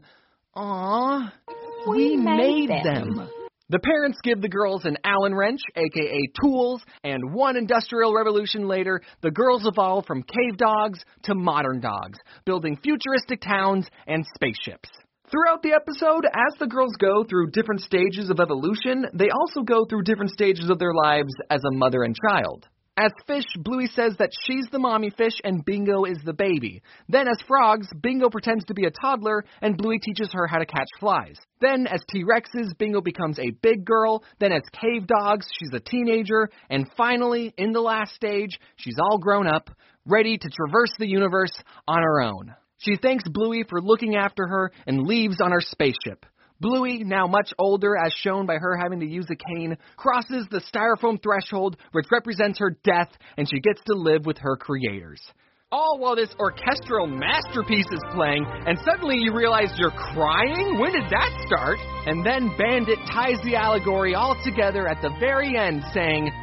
"Aw, we made them." The parents give the girls an Allen wrench, a.k.a. tools, and one industrial revolution later, the girls evolve from cave dogs to modern dogs, building futuristic towns and spaceships. Throughout the episode, as the girls go through different stages of evolution, they also go through different stages of their lives as a mother and child. As fish, Bluey says that she's the mommy fish and Bingo is the baby. Then as frogs, Bingo pretends to be a toddler and Bluey teaches her how to catch flies. Then as T-Rexes, Bingo becomes a big girl. Then as cave dogs, she's a teenager. And finally, in the last stage, she's all grown up, ready to traverse the universe on her own. She thanks Bluey for looking after her and leaves on her spaceship. Bluey, now much older, as shown by her having to use a cane, crosses the styrofoam threshold, which represents her death, and she gets to live with her creators. All while this orchestral masterpiece is playing, and suddenly you realize you're crying? When did that start? And then Bandit ties the allegory all together at the very end, saying,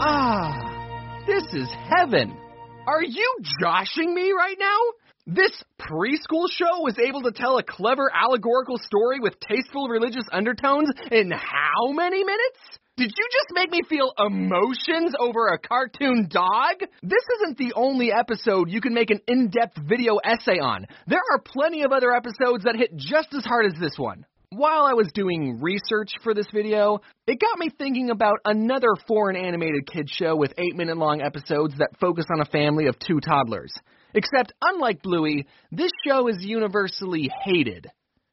"Ah, this is heaven." Are you joshing me right now? This preschool show was able to tell a clever allegorical story with tasteful religious undertones in how many minutes? Did you just make me feel emotions over a cartoon dog? This isn't the only episode you can make an in-depth video essay on. There are plenty of other episodes that hit just as hard as this one. While I was doing research for this video, it got me thinking about another foreign animated kids show with 8-minute-long episodes that focus on a family of 2 toddlers. Except, unlike Bluey, this show is universally hated.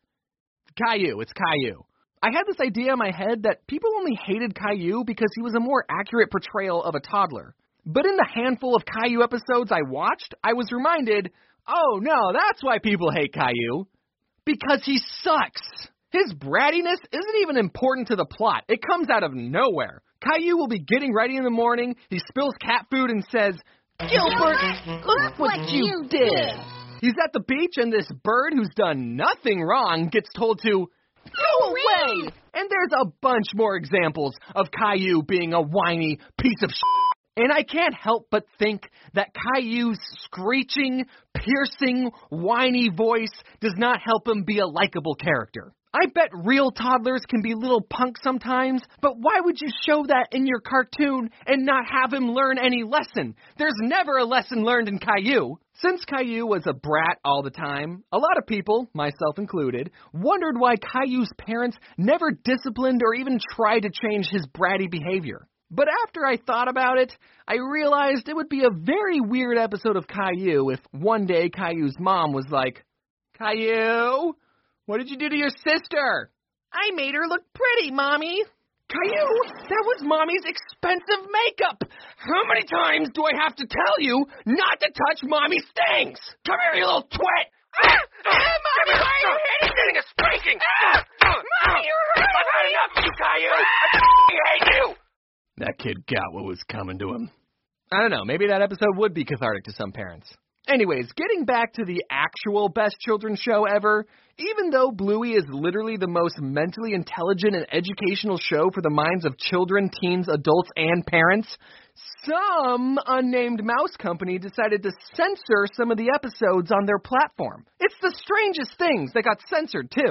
Caillou, it's Caillou. I had this idea in my head that people only hated Caillou because he was a more accurate portrayal of a toddler. But in the handful of Caillou episodes I watched, I was reminded, oh no, that's why people hate Caillou. Because he sucks. His brattiness isn't even important to the plot. It comes out of nowhere. Caillou will be getting ready in the morning, he spills cat food and says, "Gilbert, look what you did." He's at the beach and this bird who's done nothing wrong gets told to go away. And there's a bunch more examples of Caillou being a whiny piece of shit. And I can't help but think that Caillou's screeching, piercing, whiny voice does not help him be a likable character. I bet real toddlers can be little punks sometimes, but why would you show that in your cartoon and not have him learn any lesson? There's never a lesson learned in Caillou. Since Caillou was a brat all the time, a lot of people, myself included, wondered why Caillou's parents never disciplined or even tried to change his bratty behavior. But after I thought about it, I realized it would be a very weird episode of Caillou if one day Caillou's mom was like, "Caillou, what did you do to your sister?" "I made her look pretty, Mommy." "Caillou, that was Mommy's expensive makeup. How many times do I have to tell you not to touch Mommy's things? Come here, you little twit." Mommy, why are you hitting? Getting a spanking. Mommy, you're hurting I've had enough of you, Caillou. I hate you. That kid got what was coming to him. I don't know, maybe that episode would be cathartic to some parents. Anyways, getting back to the actual best children's show ever, even though Bluey is literally the most mentally intelligent and educational show for the minds of children, teens, adults, and parents, some unnamed mouse company decided to censor some of the episodes on their platform. It's the strangest things that got censored, too.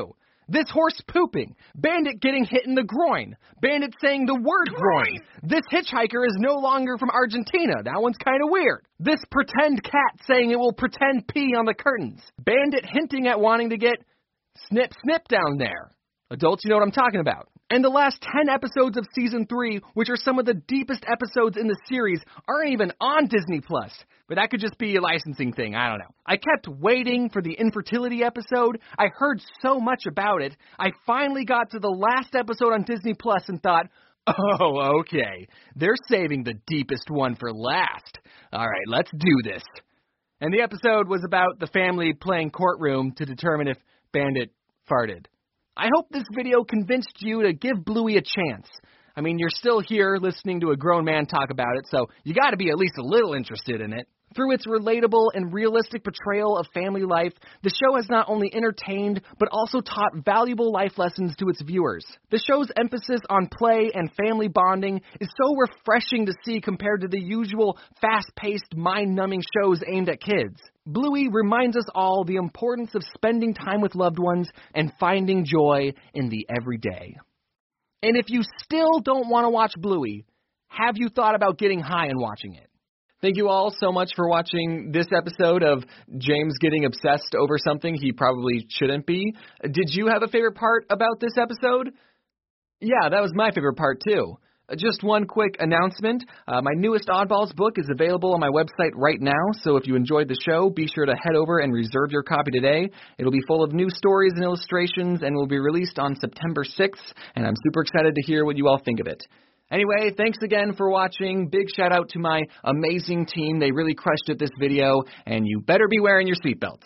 This horse pooping. Bandit getting hit in the groin. Bandit saying the word groin. This hitchhiker is no longer from Argentina. That one's kind of weird. This pretend cat saying it will pretend pee on the curtains. Bandit hinting at wanting to get snip snip down there. Adults, you know what I'm talking about. And the last 10 episodes of Season 3, which are some of the deepest episodes in the series, aren't even on Disney+. But that could just be a licensing thing, I don't know. I kept waiting for the infertility episode. I heard so much about it. I finally got to the last episode on Disney+ and thought, oh, okay, they're saving the deepest one for last. All right, let's do this. And the episode was about the family playing courtroom to determine if Bandit farted. I hope this video convinced you to give Bluey a chance. I mean, you're still here listening to a grown man talk about it, so you gotta be at least a little interested in it. Through its relatable and realistic portrayal of family life, the show has not only entertained, but also taught valuable life lessons to its viewers. The show's emphasis on play and family bonding is so refreshing to see compared to the usual fast-paced, mind-numbing shows aimed at kids. Bluey reminds us all the importance of spending time with loved ones and finding joy in the everyday. And if you still don't want to watch Bluey, have you thought about getting high and watching it? Thank you all so much for watching this episode of James getting obsessed over something he probably shouldn't be. Did you have a favorite part about this episode? Yeah, that was my favorite part too. Just one quick announcement. My newest Oddballs book is available on my website right now, so if you enjoyed the show, be sure to head over and reserve your copy today. It'll be full of new stories and illustrations and will be released on September 6th, and I'm super excited to hear what you all think of it. Anyway, thanks again for watching. Big shout out to my amazing team. They really crushed it this video, and you better be wearing your seatbelts.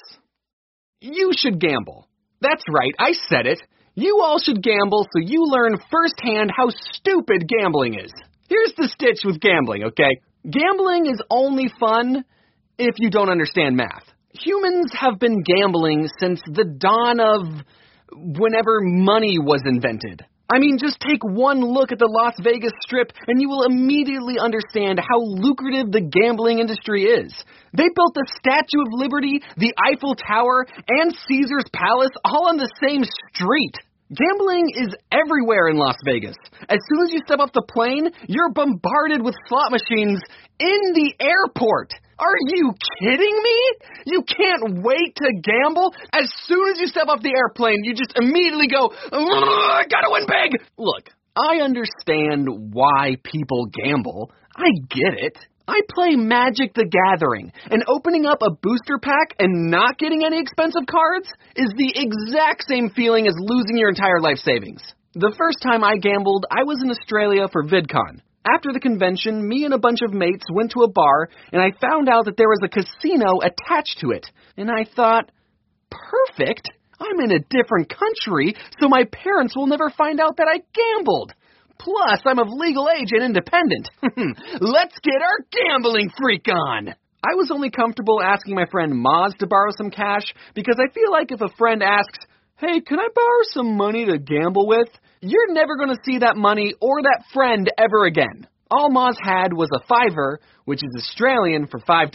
You should gamble. That's right, I said it. You all should gamble so you learn firsthand how stupid gambling is. Here's the stitch with gambling, okay? Gambling is only fun if you don't understand math. Humans have been gambling since the dawn of whenever money was invented. I mean, just take one look at the Las Vegas Strip and you will immediately understand how lucrative the gambling industry is. They built the Statue of Liberty, the Eiffel Tower, and Caesar's Palace all on the same street. Gambling is everywhere in Las Vegas. As soon as you step off the plane, you're bombarded with slot machines in the airport. Are you kidding me? You can't wait to gamble? As soon as you step off the airplane, you just immediately go, I gotta win big! Look, I understand why people gamble. I get it. I play Magic the Gathering, and opening up a booster pack and not getting any expensive cards is the exact same feeling as losing your entire life savings. The first time I gambled, I was in Australia for VidCon. After the convention, me and a bunch of mates went to a bar, and I found out that there was a casino attached to it. And I thought, perfect, I'm in a different country, so my parents will never find out that I gambled. Plus, I'm of legal age and independent. Let's get our gambling freak on! I was only comfortable asking my friend Moz to borrow some cash, because I feel like if a friend asks, hey, can I borrow some money to gamble with? You're never going to see that money or that friend ever again. All Moz had was a $5, which is Australian for $5.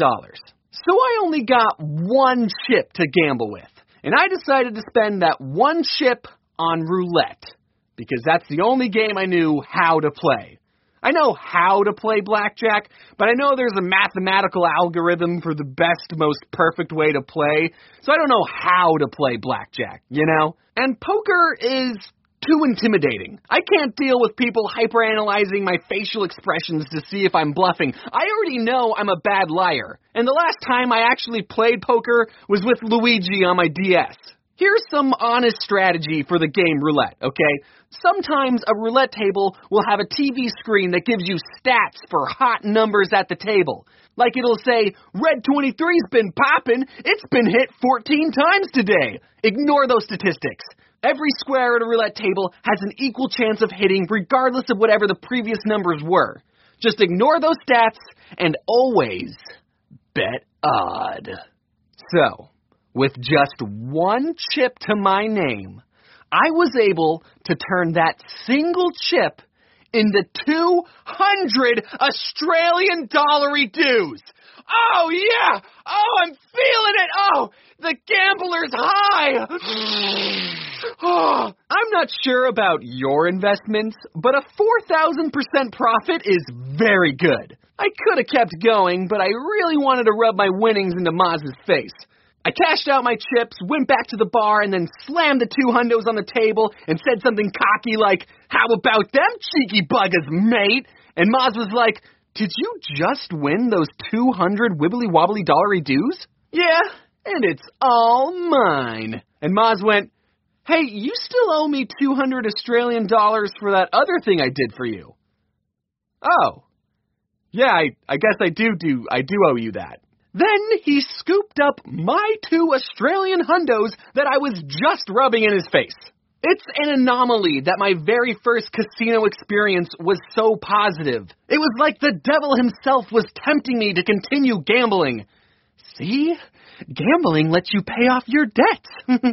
So I only got one chip to gamble with. And I decided to spend that one chip on roulette, because that's the only game I knew how to play. I know how to play blackjack, but I know there's a mathematical algorithm for the best, most perfect way to play, so I don't know how to play blackjack, you know? And poker is too intimidating. I can't deal with people hyperanalyzing my facial expressions to see if I'm bluffing. I already know I'm a bad liar. And the last time I actually played poker was with Luigi on my DS. Here's some honest strategy for the game roulette, okay? Sometimes a roulette table will have a TV screen that gives you stats for hot numbers at the table. Like it'll say, Red 23's been popping, it's been hit 14 times today. Ignore those statistics. Every square at a roulette table has an equal chance of hitting regardless of whatever the previous numbers were. Just ignore those stats and always bet odd. So, with just one chip to my name, I was able to turn that single chip into 200 Australian dollary dues. Oh, yeah! Oh, I'm feeling it! Oh, the gambler's high! Oh. I'm not sure about your investments, but a 4,000% profit is very good. I could have kept going, but I really wanted to rub my winnings into Maz's face. I cashed out my chips, went back to the bar, and then slammed the 2 hundos on the table and said something cocky like, "How about them cheeky buggers, mate?" And Maz was like, "Did you just win those 200 wibbly-wobbly dollary dues?" "Yeah, and it's all mine." And Maz went, "Hey, you still owe me 200 Australian dollars for that other thing I did for you." "Oh, yeah, I guess I do owe you that." Then he scooped up my 2 Australian hundos that I was just rubbing in his face. It's an anomaly that my very first casino experience was so positive. It was like the devil himself was tempting me to continue gambling. See? Gambling lets you pay off your debts.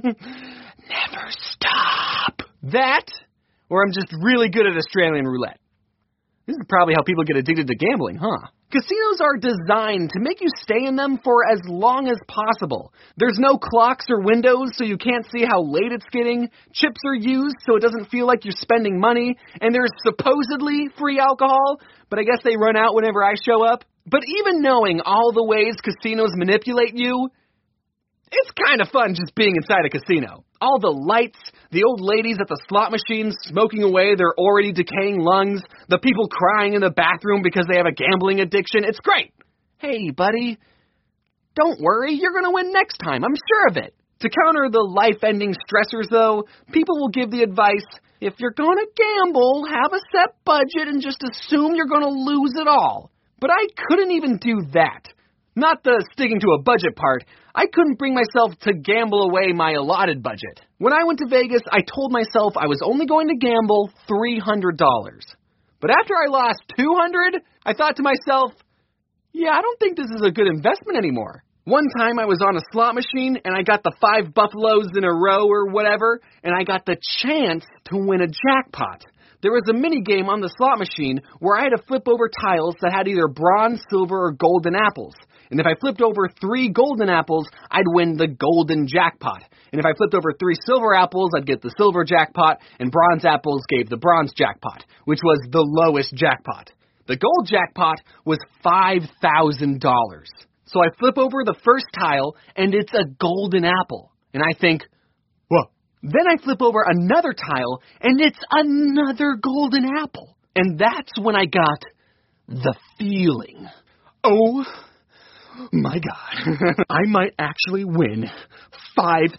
Never stop. That, or I'm just really good at Australian roulette. This is probably how people get addicted to gambling, huh? Casinos are designed to make you stay in them for as long as possible. There's no clocks or windows, so you can't see how late it's getting. Chips are used, so it doesn't feel like you're spending money. And there's supposedly free alcohol, but I guess they run out whenever I show up. But even knowing all the ways casinos manipulate you, it's kind of fun just being inside a casino. All the lights, the old ladies at the slot machines smoking away their already decaying lungs, the people crying in the bathroom because they have a gambling addiction. It's great. Hey, buddy, don't worry, you're going to win next time. I'm sure of it. To counter the life-ending stressors, though, people will give the advice, if you're going to gamble, have a set budget and just assume you're going to lose it all. But I couldn't even do that. Not the sticking to a budget part. I couldn't bring myself to gamble away my allotted budget. When I went to Vegas, I told myself I was only going to gamble $300. But after I lost $200, I thought to myself, yeah, I don't think this is a good investment anymore. One time I was on a slot machine and I got the 5 buffaloes in a row or whatever, and I got the chance to win a jackpot. There was a mini game on the slot machine where I had to flip over tiles that had either bronze, silver, or golden apples. And if I flipped over 3 golden apples, I'd win the golden jackpot. And if I flipped over 3 silver apples, I'd get the silver jackpot, and bronze apples gave the bronze jackpot, which was the lowest jackpot. The gold jackpot was $5,000. So I flip over the first tile, and it's a golden apple. And I think, whoa. Then I flip over another tile, and it's another golden apple. And that's when I got the feeling. Oh my God, I might actually win $5,000.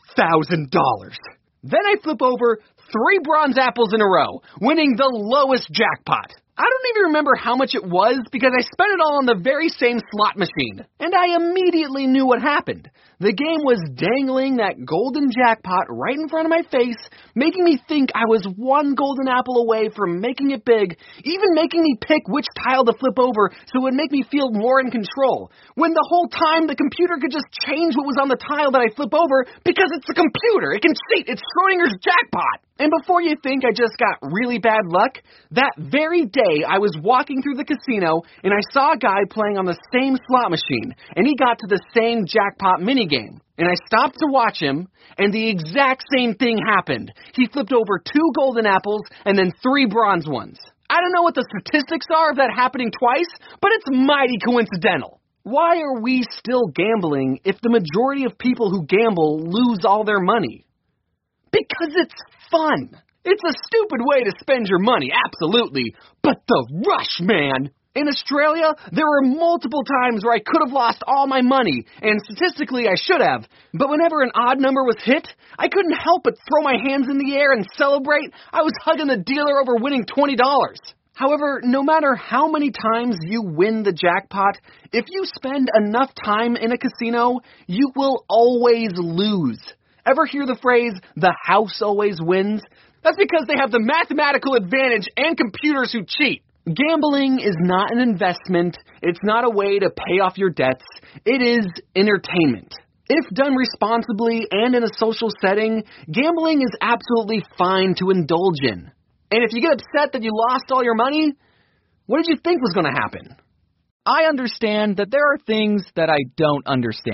Then I flip over 3 bronze apples in a row, winning the lowest jackpot. I don't even remember how much it was because I spent it all on the very same slot machine. And I immediately knew what happened. The game was dangling that golden jackpot right in front of my face, making me think I was 1 golden apple away from making it big, even making me pick which tile to flip over so it would make me feel more in control. When the whole time the computer could just change what was on the tile that I flip over because it's a computer. It can cheat. It's Schrodinger's jackpot. And before you think I just got really bad luck, that very day I was walking through the casino and I saw a guy playing on the same slot machine, and he got to the same jackpot minigame. And I stopped to watch him, and the exact same thing happened. He flipped over 2 golden apples and then 3 bronze ones. I don't know what the statistics are of that happening twice, but it's mighty coincidental. Why are we still gambling if the majority of people who gamble lose all their money? Because it's fun. It's a stupid way to spend your money, absolutely. But the rush, man! In Australia, there were multiple times where I could have lost all my money, and statistically I should have. But whenever an odd number was hit, I couldn't help but throw my hands in the air and celebrate. I was hugging the dealer over winning $20. However, no matter how many times you win the jackpot, if you spend enough time in a casino, you will always lose. Ever hear the phrase, the house always wins? That's because they have the mathematical advantage and computers who cheat. Gambling is not an investment. It's not a way to pay off your debts. It is entertainment. If done responsibly and in a social setting, gambling is absolutely fine to indulge in. And if you get upset that you lost all your money, what did you think was going to happen? I understand that there are things that I don't understand.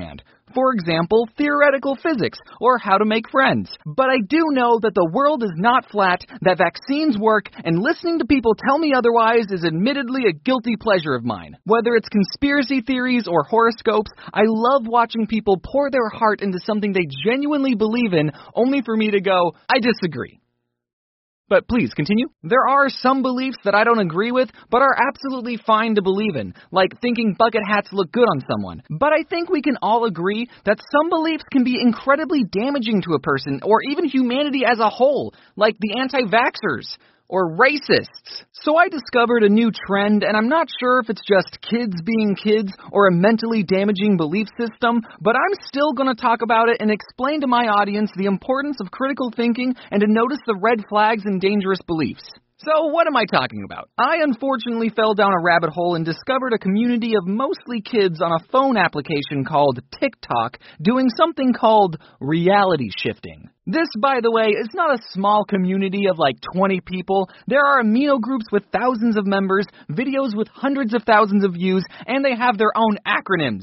For example, theoretical physics or how to make friends. But I do know that the world is not flat, that vaccines work, and listening to people tell me otherwise is admittedly a guilty pleasure of mine. Whether it's conspiracy theories or horoscopes, I love watching people pour their heart into something they genuinely believe in, only for me to go, I disagree. But please, continue. There are some beliefs that I don't agree with, but are absolutely fine to believe in, like thinking bucket hats look good on someone. But I think we can all agree that some beliefs can be incredibly damaging to a person, or even humanity as a whole, like the anti-vaxxers or racists. So I discovered a new trend, and I'm not sure if it's just kids being kids or a mentally damaging belief system, but I'm still going to talk about it and explain to my audience the importance of critical thinking and to notice the red flags and dangerous beliefs. So what am I talking about? I unfortunately fell down a rabbit hole and discovered a community of mostly kids on a phone application called TikTok doing something called reality shifting. This, by the way, is not a small community of like 20 people. There are amino groups with thousands of members, videos with hundreds of thousands of views, and they have their own acronyms.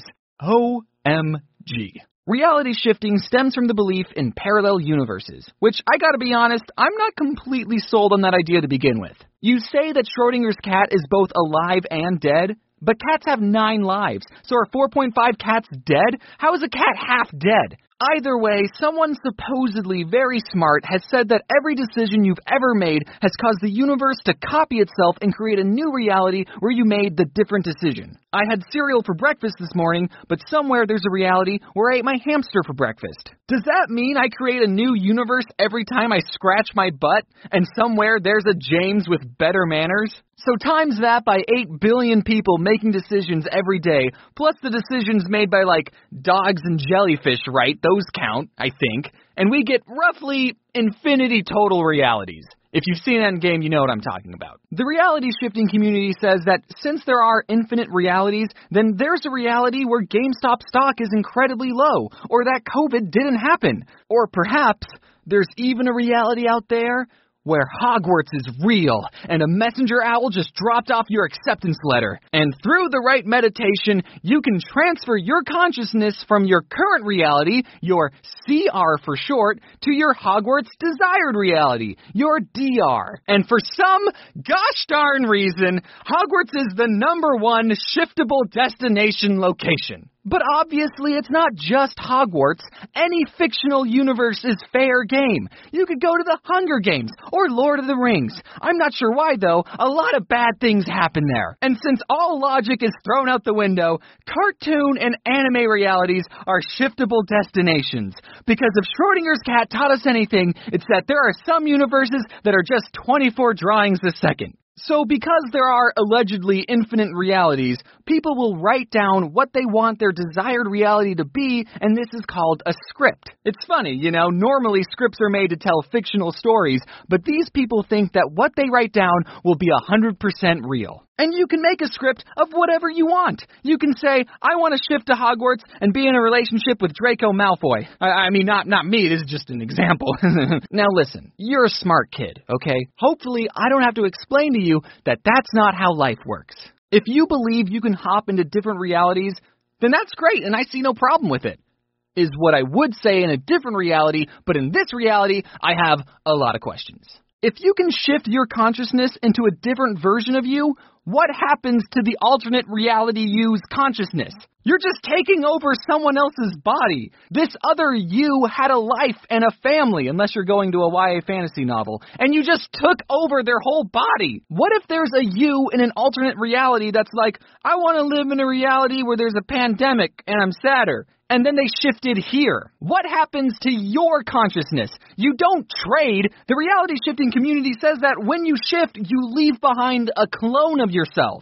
OMG. Reality shifting stems from the belief in parallel universes, which, I gotta be honest, I'm not completely sold on that idea to begin with. You say that Schrodinger's cat is both alive and dead, but cats have 9 lives, so are 4.5 cats dead? How is a cat half dead? Either way, someone supposedly very smart has said that every decision you've ever made has caused the universe to copy itself and create a new reality where you made the different decision. I had cereal for breakfast this morning, but somewhere there's a reality where I ate my hamster for breakfast. Does that mean I create a new universe every time I scratch my butt, and somewhere there's a James with better manners? So times that by 8 billion people making decisions every day, plus the decisions made by, like, dogs and jellyfish, right? Those count, I think. And we get roughly infinity total realities. If you've seen Endgame, you know what I'm talking about. The reality shifting community says that since there are infinite realities, then there's a reality where GameStop stock is incredibly low, or that COVID didn't happen. Or perhaps there's even a reality out there where Hogwarts is real, and a messenger owl just dropped off your acceptance letter. And through the right meditation, you can transfer your consciousness from your current reality, your CR for short, to your Hogwarts desired reality, your DR. And for some gosh darn reason, Hogwarts is the #1 shiftable destination location. But obviously, it's not just Hogwarts. Any fictional universe is fair game. You could go to the Hunger Games or Lord of the Rings. I'm not sure why, though. A lot of bad things happen there. And since all logic is thrown out the window, cartoon and anime realities are shiftable destinations. Because if Schrodinger's cat taught us anything, it's that there are some universes that are just 24 drawings a second. So because there are allegedly infinite realities, people will write down what they want their desired reality to be, and this is called a script. It's funny, you know, normally scripts are made to tell fictional stories, but these people think that what they write down will be 100% real. And you can make a script of whatever you want. You can say, I want to shift to Hogwarts and be in a relationship with Draco Malfoy. I mean, not me, this is just an example. Now listen, you're a smart kid, okay? Hopefully I don't have to explain to you that that's not how life works. If you believe you can hop into different realities, then that's great and I see no problem with it. Is what I would say in a different reality, but in this reality, I have a lot of questions. If you can shift your consciousness into a different version of you, what happens to the alternate reality you's consciousness? You're just taking over someone else's body. This other you had a life and a family, unless you're going to a YA fantasy novel, and you just took over their whole body. What if there's a you in an alternate reality that's like, I want to live in a reality where there's a pandemic and I'm sadder? And then they shifted here. What happens to your consciousness? You don't trade. The reality shifting community says that when you shift, you leave behind a clone of yourself.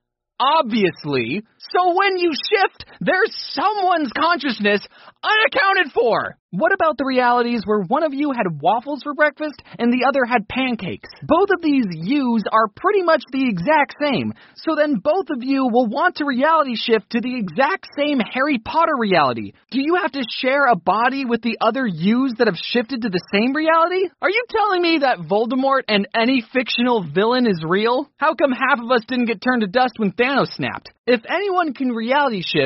Obviously. So when you shift, there's someone's consciousness unaccounted for. What about the realities where one of you had waffles for breakfast and the other had pancakes? Both of these yous are pretty much the exact same. So then both of you will want to reality shift to the exact same Harry Potter reality. Do you have to share a body with the other yous that have shifted to the same reality? Are you telling me that Voldemort and any fictional villain is real? How come half of us didn't get turned to dust when Thanos snapped? If anyone can reality shift,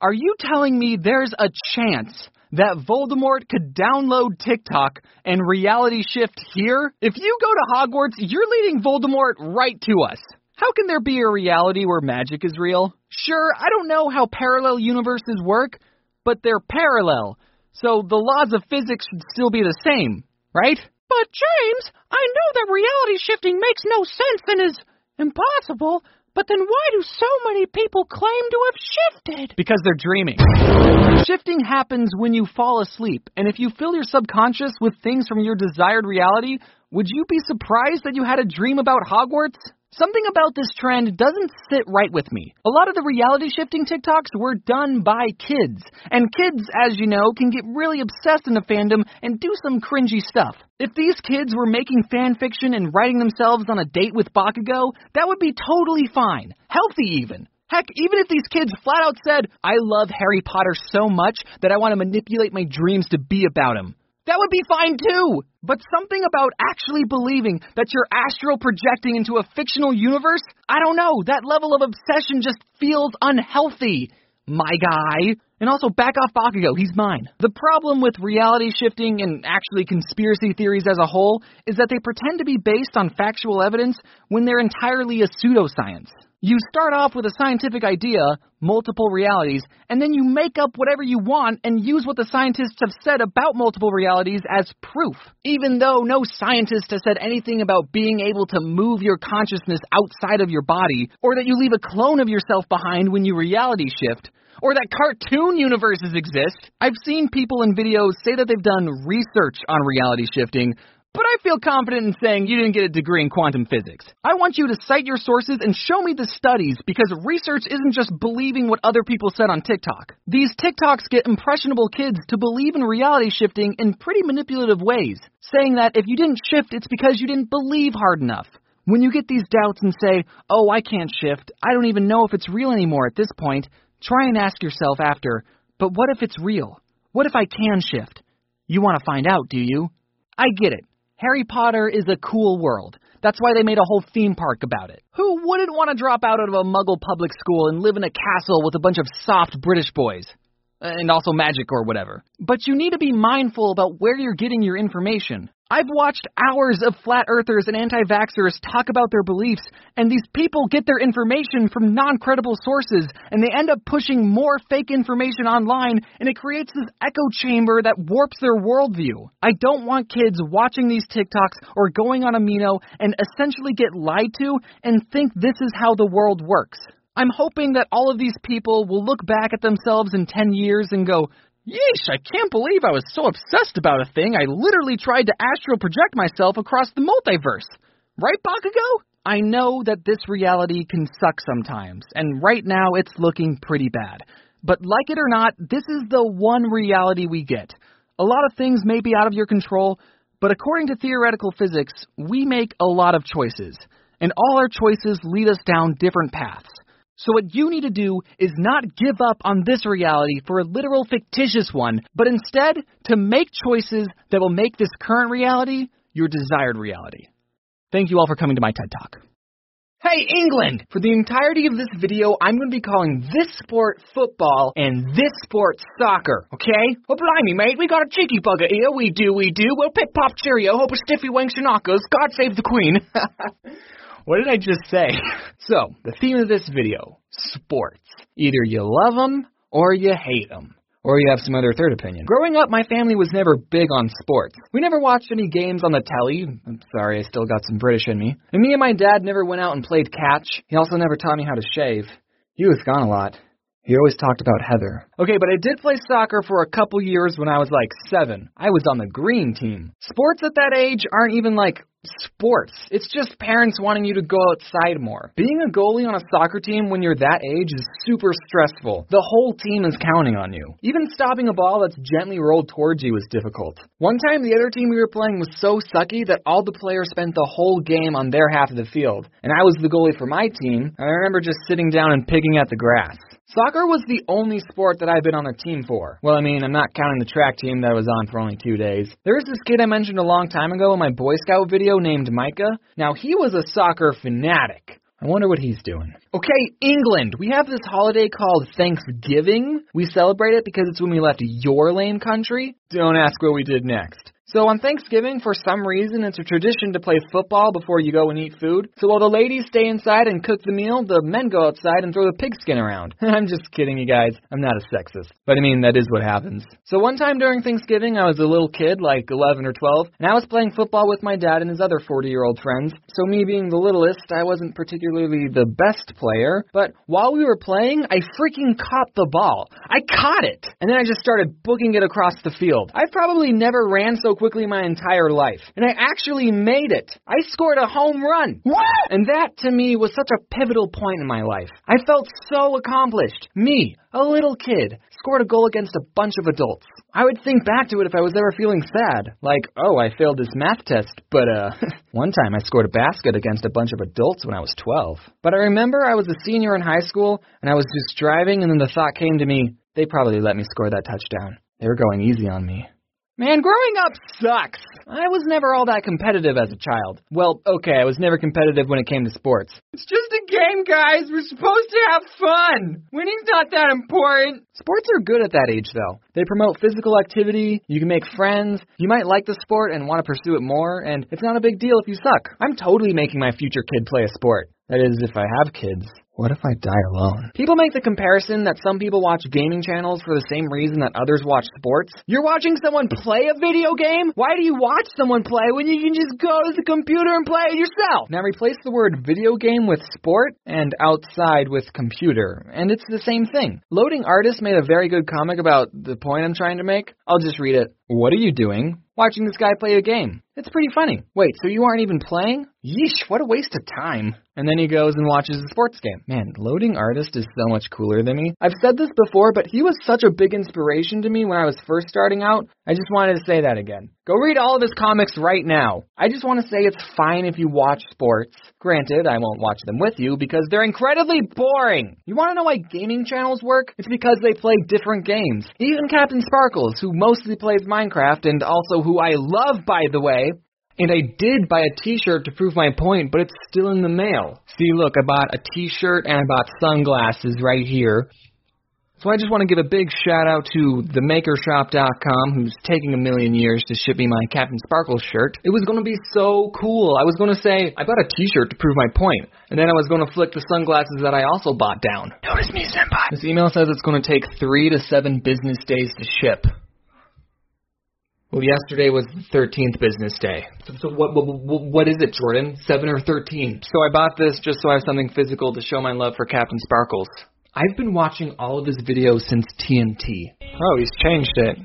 Are you telling me there's a chance that Voldemort could download TikTok and reality shift here? If you go to Hogwarts, you're leading Voldemort right to us. How can there be a reality where magic is real? Sure, I don't know how parallel universes work, but they're parallel, so the laws of physics should still be the same, right? But James, I know that reality shifting makes no sense and is impossible, but then why do so many people claim to have shifted? Because they're dreaming. Shifting happens when you fall asleep, and if you fill your subconscious with things from your desired reality, would you be surprised that you had a dream about Hogwarts? Something about this trend doesn't sit right with me. A lot of the reality shifting TikToks were done by kids, and kids, as you know, can get really obsessed in the fandom and do some cringy stuff. If these kids were making fan fiction and writing themselves on a date with Bakugo, that would be totally fine. Healthy even. Heck, even if these kids flat out said, I love Harry Potter so much that I want to manipulate my dreams to be about him, that would be fine too. But something about actually believing that you're astral projecting into a fictional universe, I don't know, that level of obsession just feels unhealthy, my guy. And also, back off Bakugo, he's mine. The problem with reality shifting and actually conspiracy theories as a whole is that they pretend to be based on factual evidence when they're entirely a pseudoscience. You start off with a scientific idea, multiple realities, and then you make up whatever you want and use what the scientists have said about multiple realities as proof. Even though no scientist has said anything about being able to move your consciousness outside of your body, or that you leave a clone of yourself behind when you reality shift, or that cartoon universes exist. I've seen people in videos say that they've done research on reality shifting, but I feel confident in saying you didn't get a degree in quantum physics. I want you to cite your sources and show me the studies, because research isn't just believing what other people said on TikTok. These TikToks get impressionable kids to believe in reality shifting in pretty manipulative ways, saying that if you didn't shift, it's because you didn't believe hard enough. When you get these doubts and say, oh, I can't shift, I don't even know if it's real anymore at this point, try and ask yourself after, but what if it's real? What if I can shift? You want to find out, do you? I get it. Harry Potter is a cool world. That's why they made a whole theme park about it. Who wouldn't want to drop out of a Muggle public school and live in a castle with a bunch of soft British boys? And also magic or whatever. But you need to be mindful about where you're getting your information. I've watched hours of flat earthers and anti-vaxxers talk about their beliefs, and these people get their information from non-credible sources, and they end up pushing more fake information online, and it creates this echo chamber that warps their worldview. I don't want kids watching these TikToks or going on Amino and essentially get lied to and think this is how the world works. I'm hoping that all of these people will look back at themselves in 10 years and go, yeesh, I can't believe I was so obsessed about a thing. I literally tried to astral project myself across the multiverse. Right, Bakugo? I know that this reality can suck sometimes, and right now it's looking pretty bad. But like it or not, this is the one reality we get. A lot of things may be out of your control, but according to theoretical physics, we make a lot of choices, and all our choices lead us down different paths. So what you need to do is not give up on this reality for a literal fictitious one, but instead to make choices that will make this current reality your desired reality. Thank you all for coming to my TED Talk. Hey, England! For the entirety of this video, I'm going to be calling this sport football and this sport soccer, okay? Oh, blimey, mate, we got a cheeky bugger here. We do. Well, pip pop cheerio, hope a stiffy wanks your knockers. God save the Queen. What did I just say? So, the theme of this video, sports. Either you love them or you hate them. Or you have some other third opinion. Growing up, my family was never big on sports. We never watched any games on the telly. I'm sorry, I still got some British in me. And me and my dad never went out and played catch. He also never taught me how to shave. He was gone a lot. He always talked about Heather. Okay, but I did play soccer for a couple years when I was like 7. I was on the green team. Sports at that age aren't even like sports. It's just parents wanting you to go outside more. Being a goalie on a soccer team when you're that age is super stressful. The whole team is counting on you. Even stopping a ball that's gently rolled towards you is difficult. One time the other team we were playing was so sucky that all the players spent the whole game on their half of the field. And I was the goalie for my team, and I remember just sitting down and picking at the grass. Soccer was the only sport that I've been on a team for. Well, I mean, I'm not counting the track team that I was on for only 2 days. There was this kid I mentioned a long time ago in my Boy Scout video named Micah. Now, he was a soccer fanatic. I wonder what he's doing. Okay, England. We have this holiday called Thanksgiving. We celebrate it because it's when we left your lame country. Don't ask what we did next. So on Thanksgiving, for some reason, it's a tradition to play football before you go and eat food. So while the ladies stay inside and cook the meal, the men go outside and throw the pigskin around. I'm just kidding, you guys. I'm not a sexist. But I mean, that is what happens. So one time during Thanksgiving, I was a little kid, like 11 or 12, and I was playing football with my dad and his other 40-year-old friends. So me being the littlest, I wasn't particularly the best player. But while we were playing, I freaking caught the ball. I caught it! And then I just started booking it across the field. I probably never ran so quickly my entire life. And I actually made it. I scored a home run. What? And that, to me, was such a pivotal point in my life. I felt so accomplished. Me, a little kid, scored a goal against a bunch of adults. I would think back to it if I was ever feeling sad. Like, oh, I failed this math test, but, one time I scored a basket against a bunch of adults when I was 12. But I remember I was a senior in high school, and I was just driving, and then the thought came to me, they probably let me score that touchdown. They were going easy on me. Man, growing up sucks. I was never all that competitive as a child. Well, okay, I was never competitive when it came to sports. It's just a game, guys. We're supposed to have fun. Winning's not that important. Sports are good at that age, though. They promote physical activity, you can make friends, you might like the sport and want to pursue it more, and it's not a big deal if you suck. I'm totally making my future kid play a sport. That is, if I have kids. What if I die alone? People make the comparison that some people watch gaming channels for the same reason that others watch sports. You're watching someone play a video game? Why do you watch someone play when you can just go to the computer and play it yourself? Now replace the word video game with sport and outside with computer, and it's the same thing. Loading Artist made a very good comic about the point I'm trying to make. I'll just read it. What are you doing? Watching this guy play a game. It's pretty funny. Wait, so you aren't even playing? Yeesh, what a waste of time. And then he goes and watches a sports game. Man, Loading Artist is so much cooler than me. I've said this before, but he was such a big inspiration to me when I was first starting out. I just wanted to say that again. Go read all of his comics right now. I just want to say it's fine if you watch sports. Granted, I won't watch them with you because they're incredibly boring. You want to know why gaming channels work? It's because they play different games. Even Captain Sparkles, who mostly plays Minecraft and also who I love, by the way. And I did buy a t-shirt to prove my point, but it's still in the mail. See, look, I bought a t-shirt and I bought sunglasses right here. So I just want to give a big shout out to themakershop.com, who's taking a million years to ship me my Captain Sparkles shirt. It was going to be so cool. I was going to say, I bought a t-shirt to prove my point. And then I was going to flick the sunglasses that I also bought down. Notice me, senpai. This email says it's going to take 3 to 7 business days to ship. Well, yesterday was the 13th business day. So what is it, Jordan? 7 or 13? So I bought this just so I have something physical to show my love for Captain Sparkles. I've been watching all of his videos since TNT. Oh, he's changed it.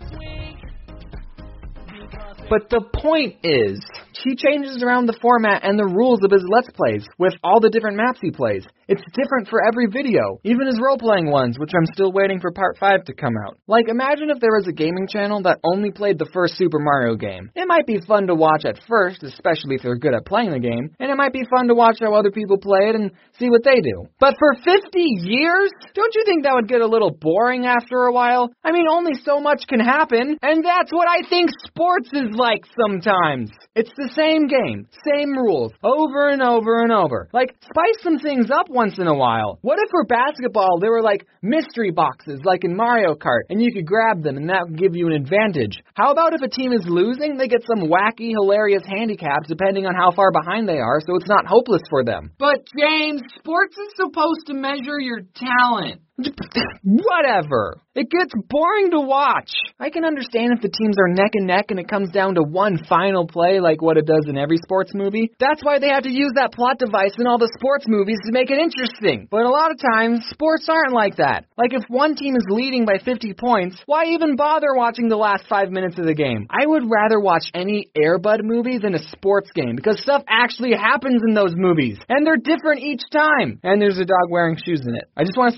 But the point is, he changes around the format and the rules of his Let's Plays with all the different maps he plays. It's different for every video, even his role-playing ones, which I'm still waiting for Part 5 to come out. Like, imagine if there was a gaming channel that only played the first Super Mario game. It might be fun to watch at first, especially if they're good at playing the game, and it might be fun to watch how other people play it and see what they do. But for 50 years? Don't you think that would get a little boring after a while? I mean, only so much can happen, and that's what I think sports is like sometimes. It's the same game, same rules, over and over and over. Like, spice some things up once in a while. What if for basketball there were like mystery boxes like in Mario Kart and you could grab them and that would give you an advantage? How about if a team is losing, they get some wacky, hilarious handicaps depending on how far behind they are so it's not hopeless for them? But James, sports is supposed to measure your talent. Whatever. It gets boring to watch. I can understand if the teams are neck and neck and it comes down to one final play like what it does in every sports movie. That's why they have to use that plot device in all the sports movies to make it interesting. But a lot of times, sports aren't like that. Like if one team is leading by 50 points, why even bother watching the last 5 minutes of the game? I would rather watch any Air Bud movie than a sports game because stuff actually happens in those movies. And they're different each time. And there's a dog wearing shoes in it. I just want to say for the record,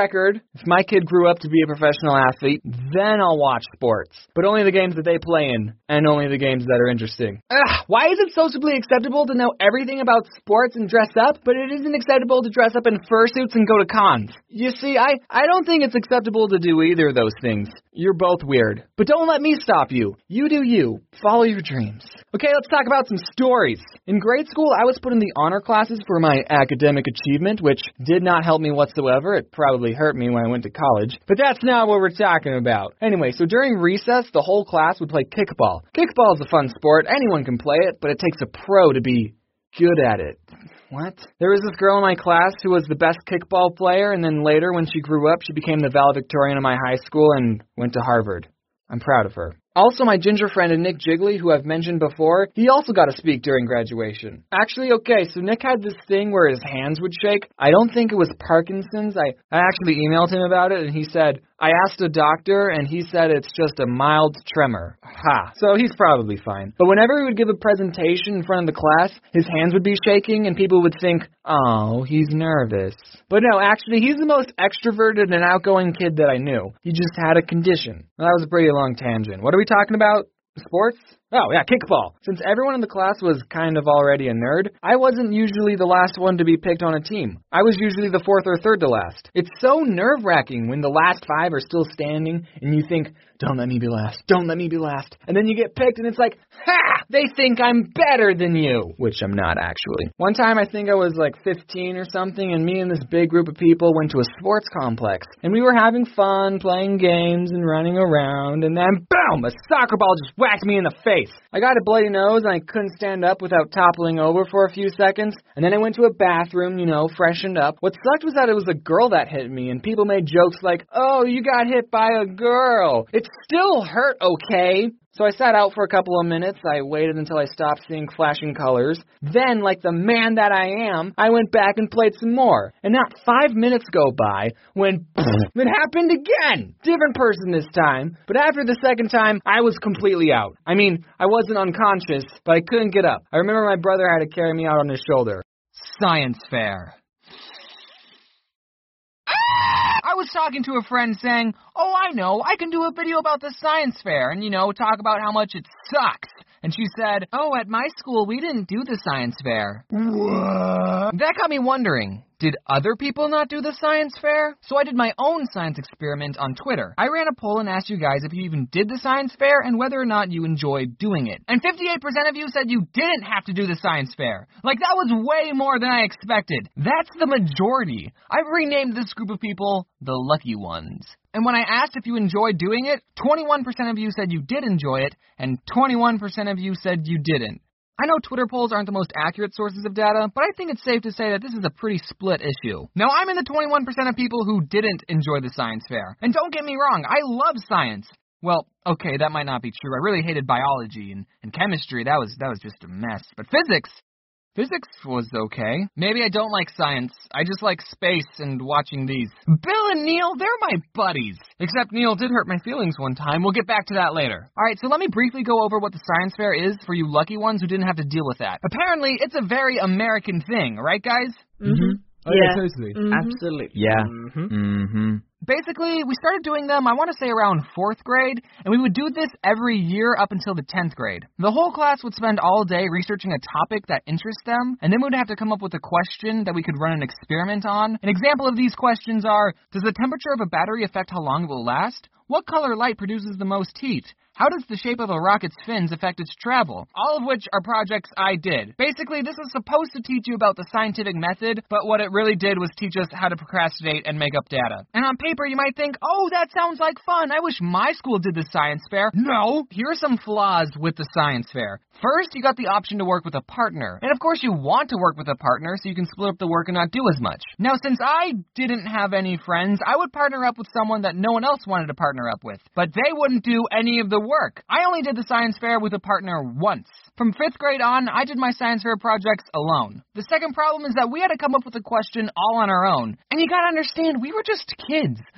record, if my kid grew up to be a professional athlete, then I'll watch sports. But only the games that they play in, and only the games that are interesting. Why is it sociably acceptable to know everything about sports and dress up, but it isn't acceptable to dress up in fursuits and go to cons? You see, I don't think it's acceptable to do either of those things. You're both weird. But don't let me stop you. You do you. Follow your dreams. Okay, let's talk about some stories. In grade school, I was put in the honor classes for my academic achievement, which did not help me whatsoever. It probably hurt me when I went to college. But that's not what we're talking about. Anyway, so during recess, the whole class would play kickball. Kickball is a fun sport. Anyone can play it, but it takes a pro to be good at it. What? There was this girl in my class who was the best kickball player, and then later, when she grew up, she became the valedictorian of my high school and went to Harvard. I'm proud of her. Also, my ginger friend Nick Jiggly, who I've mentioned before, he also got to speak during graduation. Actually, okay, so Nick had this thing where his hands would shake. I don't think it was Parkinson's. I actually emailed him about it, and he said, I asked a doctor, and he said it's just a mild tremor. Ha! So he's probably fine. But whenever he would give a presentation in front of the class, his hands would be shaking, and people would think, oh, he's nervous. But no, actually, he's the most extroverted and outgoing kid that I knew. He just had a condition. Well, that was a pretty long tangent. What are we talking about? Sports? Oh, yeah, kickball. Since everyone in the class was kind of already a nerd, I wasn't usually the last one to be picked on a team. I was usually the fourth or third to last. It's so nerve-wracking when the last five are still standing and you think, don't let me be last, don't let me be last. And then you get picked and it's like, ha! They think I'm better than you. Which I'm not, actually. One time I think I was like 15 or something, and me and this big group of people went to a sports complex. And we were having fun, playing games and running around, and then boom! A soccer ball just whacked me in the face. I got a bloody nose and I couldn't stand up without toppling over for a few seconds. And then I went to a bathroom, freshened up. What sucked was that it was a girl that hit me, and people made jokes like, oh, you got hit by a girl. It still hurt, okay? So I sat out for a couple of minutes. I waited until I stopped seeing flashing colors. Then, like the man that I am, I went back and played some more. And not 5 minutes go by when it happened again. Different person this time. But after the second time, I was completely out. I mean, I wasn't unconscious, but I couldn't get up. I remember my brother had to carry me out on his shoulder. Science fair. I was talking to a friend saying, oh, I know, I can do a video about the science fair and, talk about how much it sucks. And she said, oh, at my school, we didn't do the science fair. What? That got me wondering, did other people not do the science fair? So I did my own science experiment on Twitter. I ran a poll and asked you guys if you even did the science fair and whether or not you enjoyed doing it. And 58% of you said you didn't have to do the science fair. Like, that was way more than I expected. That's the majority. I've renamed this group of people the lucky ones. And when I asked if you enjoyed doing it, 21% of you said you did enjoy it, and 21% of you said you didn't. I know Twitter polls aren't the most accurate sources of data, but I think it's safe to say that this is a pretty split issue. Now, I'm in the 21% of people who didn't enjoy the science fair. And don't get me wrong, I love science. Well, okay, that might not be true. I really hated biology and chemistry. That was just a mess. But physics was okay. Maybe I don't like science. I just like space and watching these. Bill and Neil, they're my buddies. Except Neil did hurt my feelings one time. We'll get back to that later. Alright, so let me briefly go over what the science fair is for you lucky ones who didn't have to deal with that. Apparently, it's a very American thing, right, guys? Mm-hmm. Oh, yeah, totally. Mm-hmm. Absolutely. Yeah. Mm-hmm. Basically, we started doing them, I want to say around 4th grade, and we would do this every year up until the 10th grade. The whole class would spend all day researching a topic that interests them, and then we'd have to come up with a question that we could run an experiment on. An example of these questions are, does the temperature of a battery affect how long it will last? What color light produces the most heat? How does the shape of a rocket's fins affect its travel? All of which are projects I did. Basically, this is supposed to teach you about the scientific method, but what it really did was teach us how to procrastinate and make up data. And on paper, you might think, oh, that sounds like fun. I wish my school did the science fair. No! Here are some flaws with the science fair. First, you got the option to work with a partner. And of course, you want to work with a partner so you can split up the work and not do as much. Now, since I didn't have any friends, I would partner up with someone that no one else wanted to partner up with. But they wouldn't do any of the work. I only did the science fair with a partner once. From 5th grade on, I did my science fair projects alone. The second problem is that we had to come up with a question all on our own. And you gotta understand, we were just kids.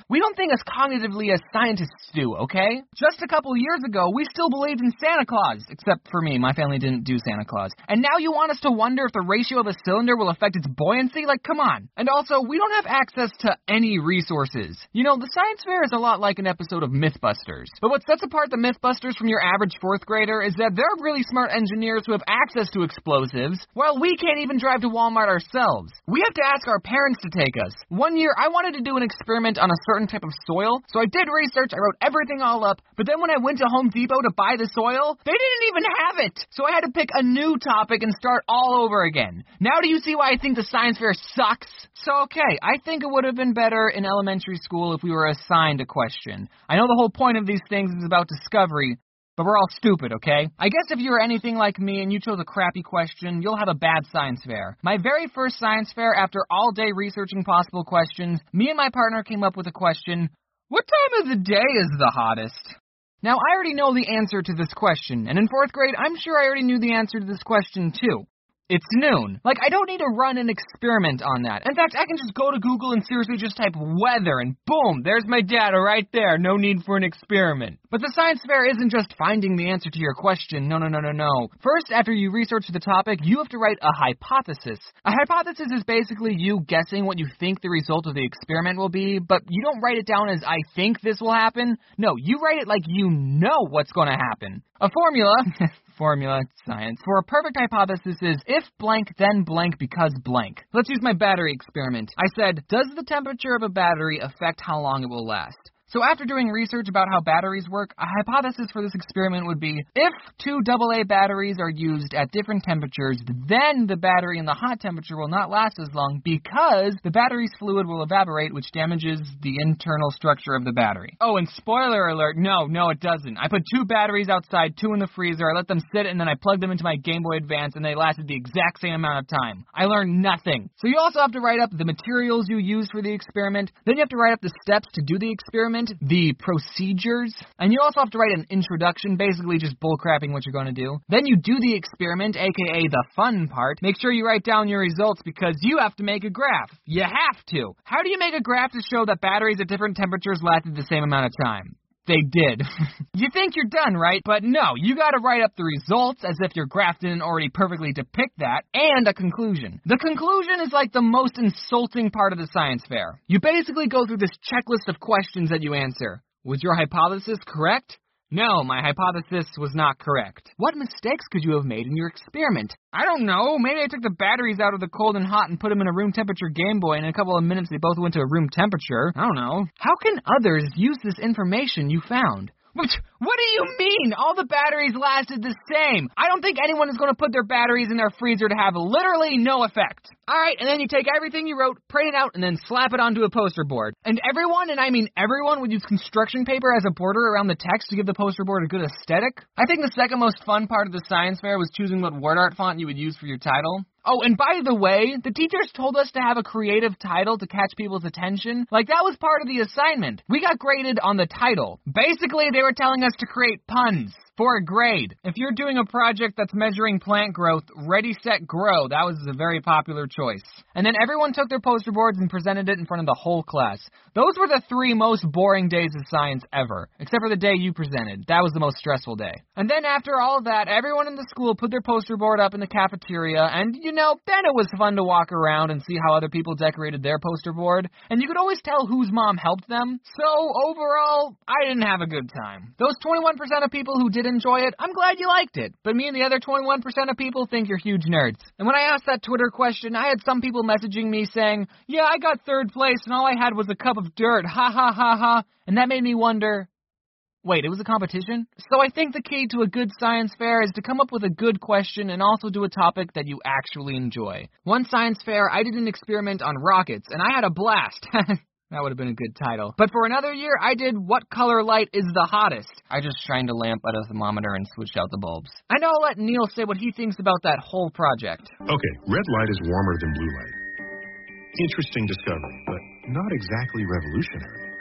We don't think as cognitively as scientists do, okay? Just a couple years ago, we still believed in Santa Claus. Except for me, my family didn't do Santa Claus. And now you want us to wonder if the ratio of a cylinder will affect its buoyancy? Like, come on. And also, we don't have access to any resources. You know, the science fair is a lot like an episode of Mythbusters. But what sets apart the Mythbusters from your average fourth grader is that they're really smart engineers who have access to explosives, while we can't even drive to Walmart ourselves. We have to ask our parents to take us. One year, I wanted to do an experiment on a certain type of soil, so I did research, I wrote everything all up, but then when I went to Home Depot to buy the soil, they didn't even have it! So I had to pick a new topic and start all over again. Now do you see why I think the science fair sucks? So okay, I think it would have been better in elementary school if we were assigned a question. I know the whole point of these things is about discovery, but we're all stupid, okay? I guess if you were anything like me and you chose a crappy question, you'll have a bad science fair. My very first science fair, after all day researching possible questions, me and my partner came up with a question: what time of the day is the hottest? Now, I already know the answer to this question, and in fourth grade, I'm sure I already knew the answer to this question too. It's noon. Like, I don't need to run an experiment on that. In fact, I can just go to Google and seriously just type weather, and boom, there's my data right there. No need for an experiment. But the science fair isn't just finding the answer to your question. No. First, after you research the topic, you have to write a hypothesis. A hypothesis is basically you guessing what you think the result of the experiment will be, but you don't write it down as I think this will happen. No, you write it like you know what's going to happen. A formula... Formula, science, for a perfect hypothesis is if blank, then blank because blank. Let's use my battery experiment. I said, does the temperature of a battery affect how long it will last? So after doing research about how batteries work, a hypothesis for this experiment would be, if two AA batteries are used at different temperatures, then the battery in the hot temperature will not last as long because the battery's fluid will evaporate, which damages the internal structure of the battery. Oh, and spoiler alert, no, it doesn't. I put 2 batteries outside, 2 in the freezer, I let them sit, and then I plugged them into my Game Boy Advance, and they lasted the exact same amount of time. I learned nothing. So you also have to write up the materials you used for the experiment, then you have to write up the steps to do the experiment, the procedures, and you also have to write an introduction, basically just bullcrapping what you're going to do. Then you do the experiment, aka the fun part. Make sure you write down your results because you have to make a graph. You have to. How do you make a graph to show that batteries at different temperatures lasted the same amount of time? They did. You think you're done, right? But no, you gotta write up the results as if your graph didn't already perfectly depict that, and a conclusion. The conclusion is like the most insulting part of the science fair. You basically go through this checklist of questions that you answer. Was your hypothesis correct? No, my hypothesis was not correct. What mistakes could you have made in your experiment? I don't know. Maybe I took the batteries out of the cold and hot and put them in a room temperature Game Boy, and in a couple of minutes they both went to a room temperature. I don't know. How can others use this information you found? What do you mean? All the batteries lasted the same. I don't think anyone is going to put their batteries in their freezer to have literally no effect. Alright, and then you take everything you wrote, print it out, and then slap it onto a poster board. And everyone, and I mean everyone, would use construction paper as a border around the text to give the poster board a good aesthetic. I think the second most fun part of the science fair was choosing what word art font you would use for your title. Oh, and by the way, the teachers told us to have a creative title to catch people's attention. Like, that was part of the assignment. We got graded on the title. Basically, they were telling us to create puns for a grade. If you're doing a project that's measuring plant growth, Ready, Set, Grow, that was a very popular choice. And then everyone took their poster boards and presented it in front of the whole class. Those were the 3 most boring days of science ever, except for the day you presented. That was the most stressful day. And then after all of that, everyone in the school put their poster board up in the cafeteria, and then it was fun to walk around and see how other people decorated their poster board, and you could always tell whose mom helped them. So overall, I didn't have a good time. Those 21% of people who did enjoy it, I'm glad you liked it. But me and the other 21% of people think you're huge nerds. And when I asked that Twitter question, I had some people messaging me saying, yeah, I got 3rd place and all I had was a cup of dirt, ha ha ha ha, and that made me wonder, wait, it was a competition? So I think the key to a good science fair is to come up with a good question and also do a topic that you actually enjoy. One science fair, I did an experiment on rockets, and I had a blast. That would have been a good title. But for another year, I did What Color Light is the Hottest? I just shined a lamp at a thermometer and switched out the bulbs. I know I'll let Neil say what he thinks about that whole project. Okay, red light is warmer than blue light. Interesting discovery, but not exactly revolutionary.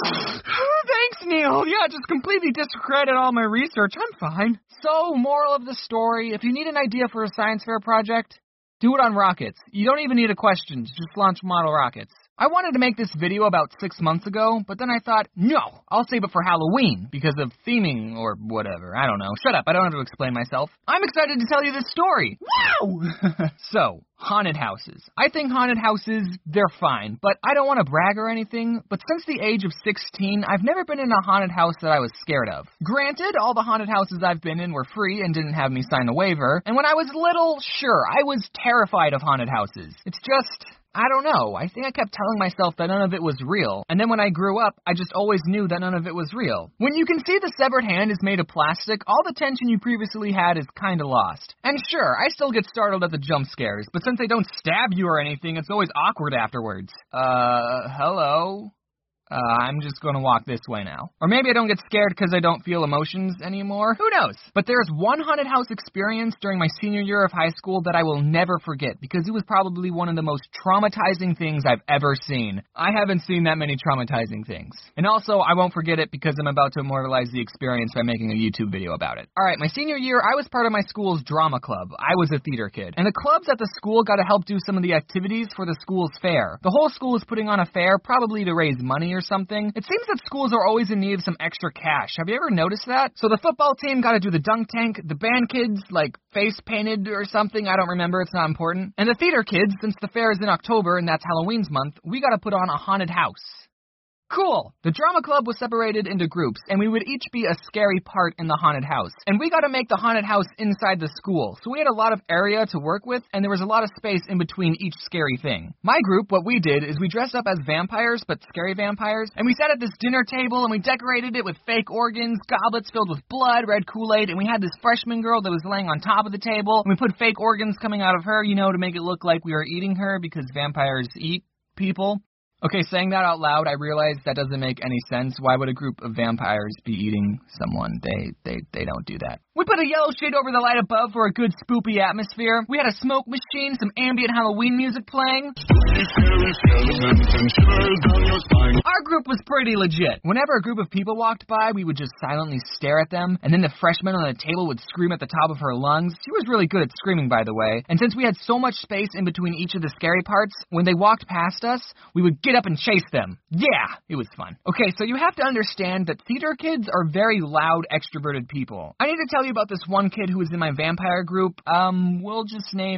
Thanks, Neil. Yeah, just completely discredit all my research. I'm fine. So, moral of the story, if you need an idea for a science fair project, do it on rockets. You don't even need a question. Just launch model rockets. I wanted to make this video about 6 months ago, but then I thought, no, I'll save it for Halloween because of theming or whatever. I don't know. Shut up. I don't have to explain myself. I'm excited to tell you this story. Wow! So, haunted houses. I think haunted houses, they're fine, but I don't want to brag or anything, but since the age of 16, I've never been in a haunted house that I was scared of. Granted, all the haunted houses I've been in were free and didn't have me sign a waiver, and when I was little, sure, I was terrified of haunted houses. It's just, I don't know. I think I kept telling myself that none of it was real. And then when I grew up, I just always knew that none of it was real. When you can see the severed hand is made of plastic, all the tension you previously had is kinda lost. And sure, I still get startled at the jump scares, but since they don't stab you or anything, it's always awkward afterwards. Hello? I'm just gonna walk this way now. Or maybe I don't get scared because I don't feel emotions anymore. Who knows? But there's one haunted house experience during my senior year of high school that I will never forget because it was probably one of the most traumatizing things I've ever seen. I haven't seen that many traumatizing things. And also, I won't forget it because I'm about to immortalize the experience by making a YouTube video about it. Alright, my senior year, I was part of my school's drama club. I was a theater kid. And the clubs at the school got to help do some of the activities for the school's fair. The whole school is putting on a fair, probably to raise money or something. It seems that schools are always in need of some extra cash. Have you ever noticed that? So the football team got to do the dunk tank, the band kids, like, face painted or something, I don't remember, it's not important. And the theater kids, since the fair is in October and that's Halloween's month, we got to put on a haunted house. Cool! The drama club was separated into groups, and we would each be a scary part in the haunted house. And we got to make the haunted house inside the school, so we had a lot of area to work with, and there was a lot of space in between each scary thing. My group, what we did is we dressed up as vampires, but scary vampires, and we sat at this dinner table, and we decorated it with fake organs, goblets filled with blood, red Kool-Aid, and we had this freshman girl that was laying on top of the table, and we put fake organs coming out of her, you know, to make it look like we were eating her, because vampires eat people. Okay, saying that out loud, I realize that doesn't make any sense. Why would a group of vampires be eating someone? They don't do that. We put a yellow shade over the light above for a good spoopy atmosphere. We had a smoke machine, some ambient Halloween music playing. Our group was pretty legit. Whenever a group of people walked by, we would just silently stare at them, and then the freshman on the table would scream at the top of her lungs. She was really good at screaming, by the way. And since we had so much space in between each of the scary parts, when they walked past us, we would get up and chase them. Yeah, it was fun. Okay, so you have to understand that theater kids are very loud, extroverted people. I need to tell you about this one kid who was in my vampire group. We'll just name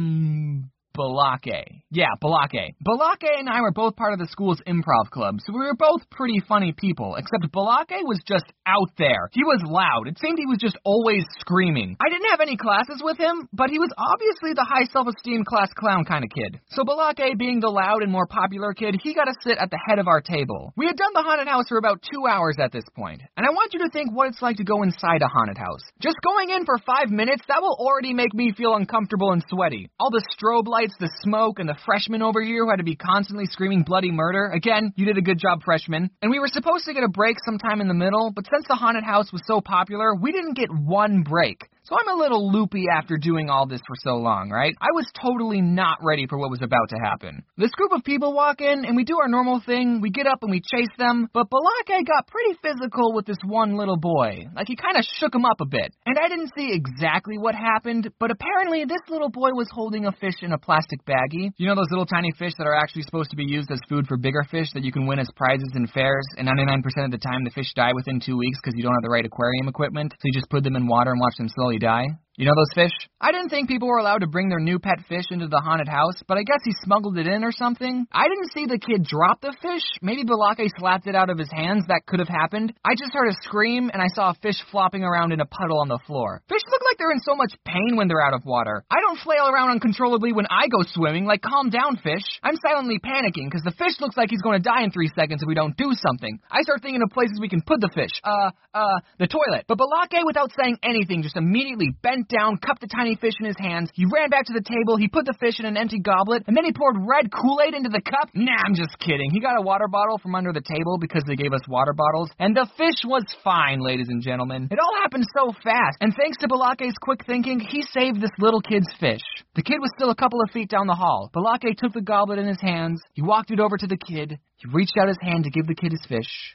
him Balake. Yeah, Balake. Balake and I were both part of the school's improv club, so we were both pretty funny people, except Balake was just out there. He was loud. It seemed he was just always screaming. I didn't have any classes with him, but he was obviously the high self-esteem class clown kind of kid. So Balake, being the loud and more popular kid, he got to sit at the head of our table. We had done the haunted house for about 2 hours at this point, and I want you to think what it's like to go inside a haunted house. Just going in for 5 minutes, that will already make me feel uncomfortable and sweaty. All the strobe lights, the smoke, and the freshman over here who had to be constantly screaming bloody murder. Again, you did a good job, freshman. And we were supposed to get a break sometime in the middle, but since the haunted house was so popular, we didn't get one break. So I'm a little loopy after doing all this for so long, right? I was totally not ready for what was about to happen. This group of people walk in, and we do our normal thing. We get up and we chase them, but Balake got pretty physical with this one little boy. Like, he kind of shook him up a bit. And I didn't see exactly what happened, but apparently this little boy was holding a fish in a plastic baggie. You know those little tiny fish that are actually supposed to be used as food for bigger fish that you can win as prizes in fairs, and 99% of the time the fish die within 2 weeks because you don't have the right aquarium equipment, so you just put them in water and watch them slowly die? You know those fish? I didn't think people were allowed to bring their new pet fish into the haunted house, but I guess he smuggled it in or something. I didn't see the kid drop the fish. Maybe Balake slapped it out of his hands. That could have happened. I just heard a scream, and I saw a fish flopping around in a puddle on the floor. Fish look like they're in so much pain when they're out of water. I don't flail around uncontrollably when I go swimming. Like, calm down, fish. I'm silently panicking, because the fish looks like he's going to die in 3 seconds if we don't do something. I start thinking of places we can put the fish. The toilet. But Balake, without saying anything, just immediately bent down, cupped the tiny fish in his hands. He ran back to the table, he put the fish in an empty goblet, and then he poured red Kool-Aid into the cup. Nah, I'm just kidding. He got a water bottle from under the table because they gave us water bottles, and the fish was fine, ladies and gentlemen. It all happened so fast, and thanks to Balake's quick thinking, he saved this little kid's fish. The kid was still a couple of feet down the hall. Balake took the goblet in his hands, he walked it over to the kid, he reached out his hand to give the kid his fish,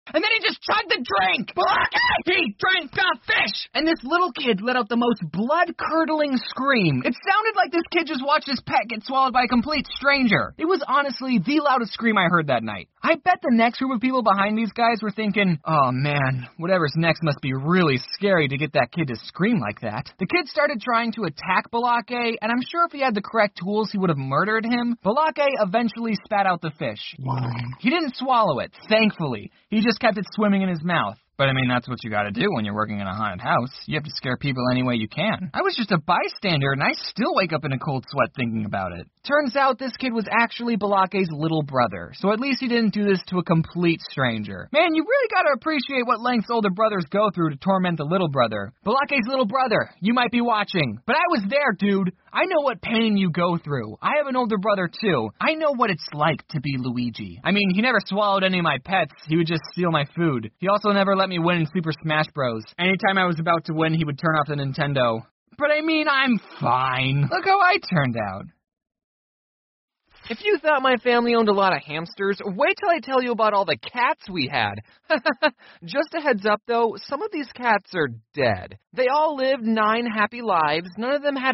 And then he just chugged the drink. He drank a fish. And this little kid let out the most blood-curdling scream. It sounded like this kid just watched his pet get swallowed by a complete stranger. It was honestly the loudest scream I heard that night. I bet the next group of people behind these guys were thinking, oh man, whatever's next must be really scary to get that kid to scream like that. The kid started trying to attack Balake, and I'm sure if he had the correct tools, he would have murdered him. Balake eventually spat out the fish. He didn't swallow it, thankfully. He just kept it swimming in his mouth. But I mean, that's what you gotta do when you're working in a haunted house. You have to scare people any way you can. I was just a bystander, and I still wake up in a cold sweat thinking about it. Turns out this kid was actually Balake's little brother, so at least he didn't do this to a complete stranger. Man, you really gotta appreciate what lengths older brothers go through to torment the little brother. Balake's little brother, you might be watching, but I was there, dude. I know what pain you go through. I have an older brother, too. I know what it's like to be Luigi. I mean, he never swallowed any of my pets. He would just steal my food. He also never let me win in Super Smash Bros. Anytime I was about to win, he would turn off the Nintendo. But I mean, I'm fine. Look how I turned out. If you thought my family owned a lot of hamsters, wait till I tell you about all the cats we had. Just a heads up, though, some of these cats are dead. They all lived 9 happy lives. None of them had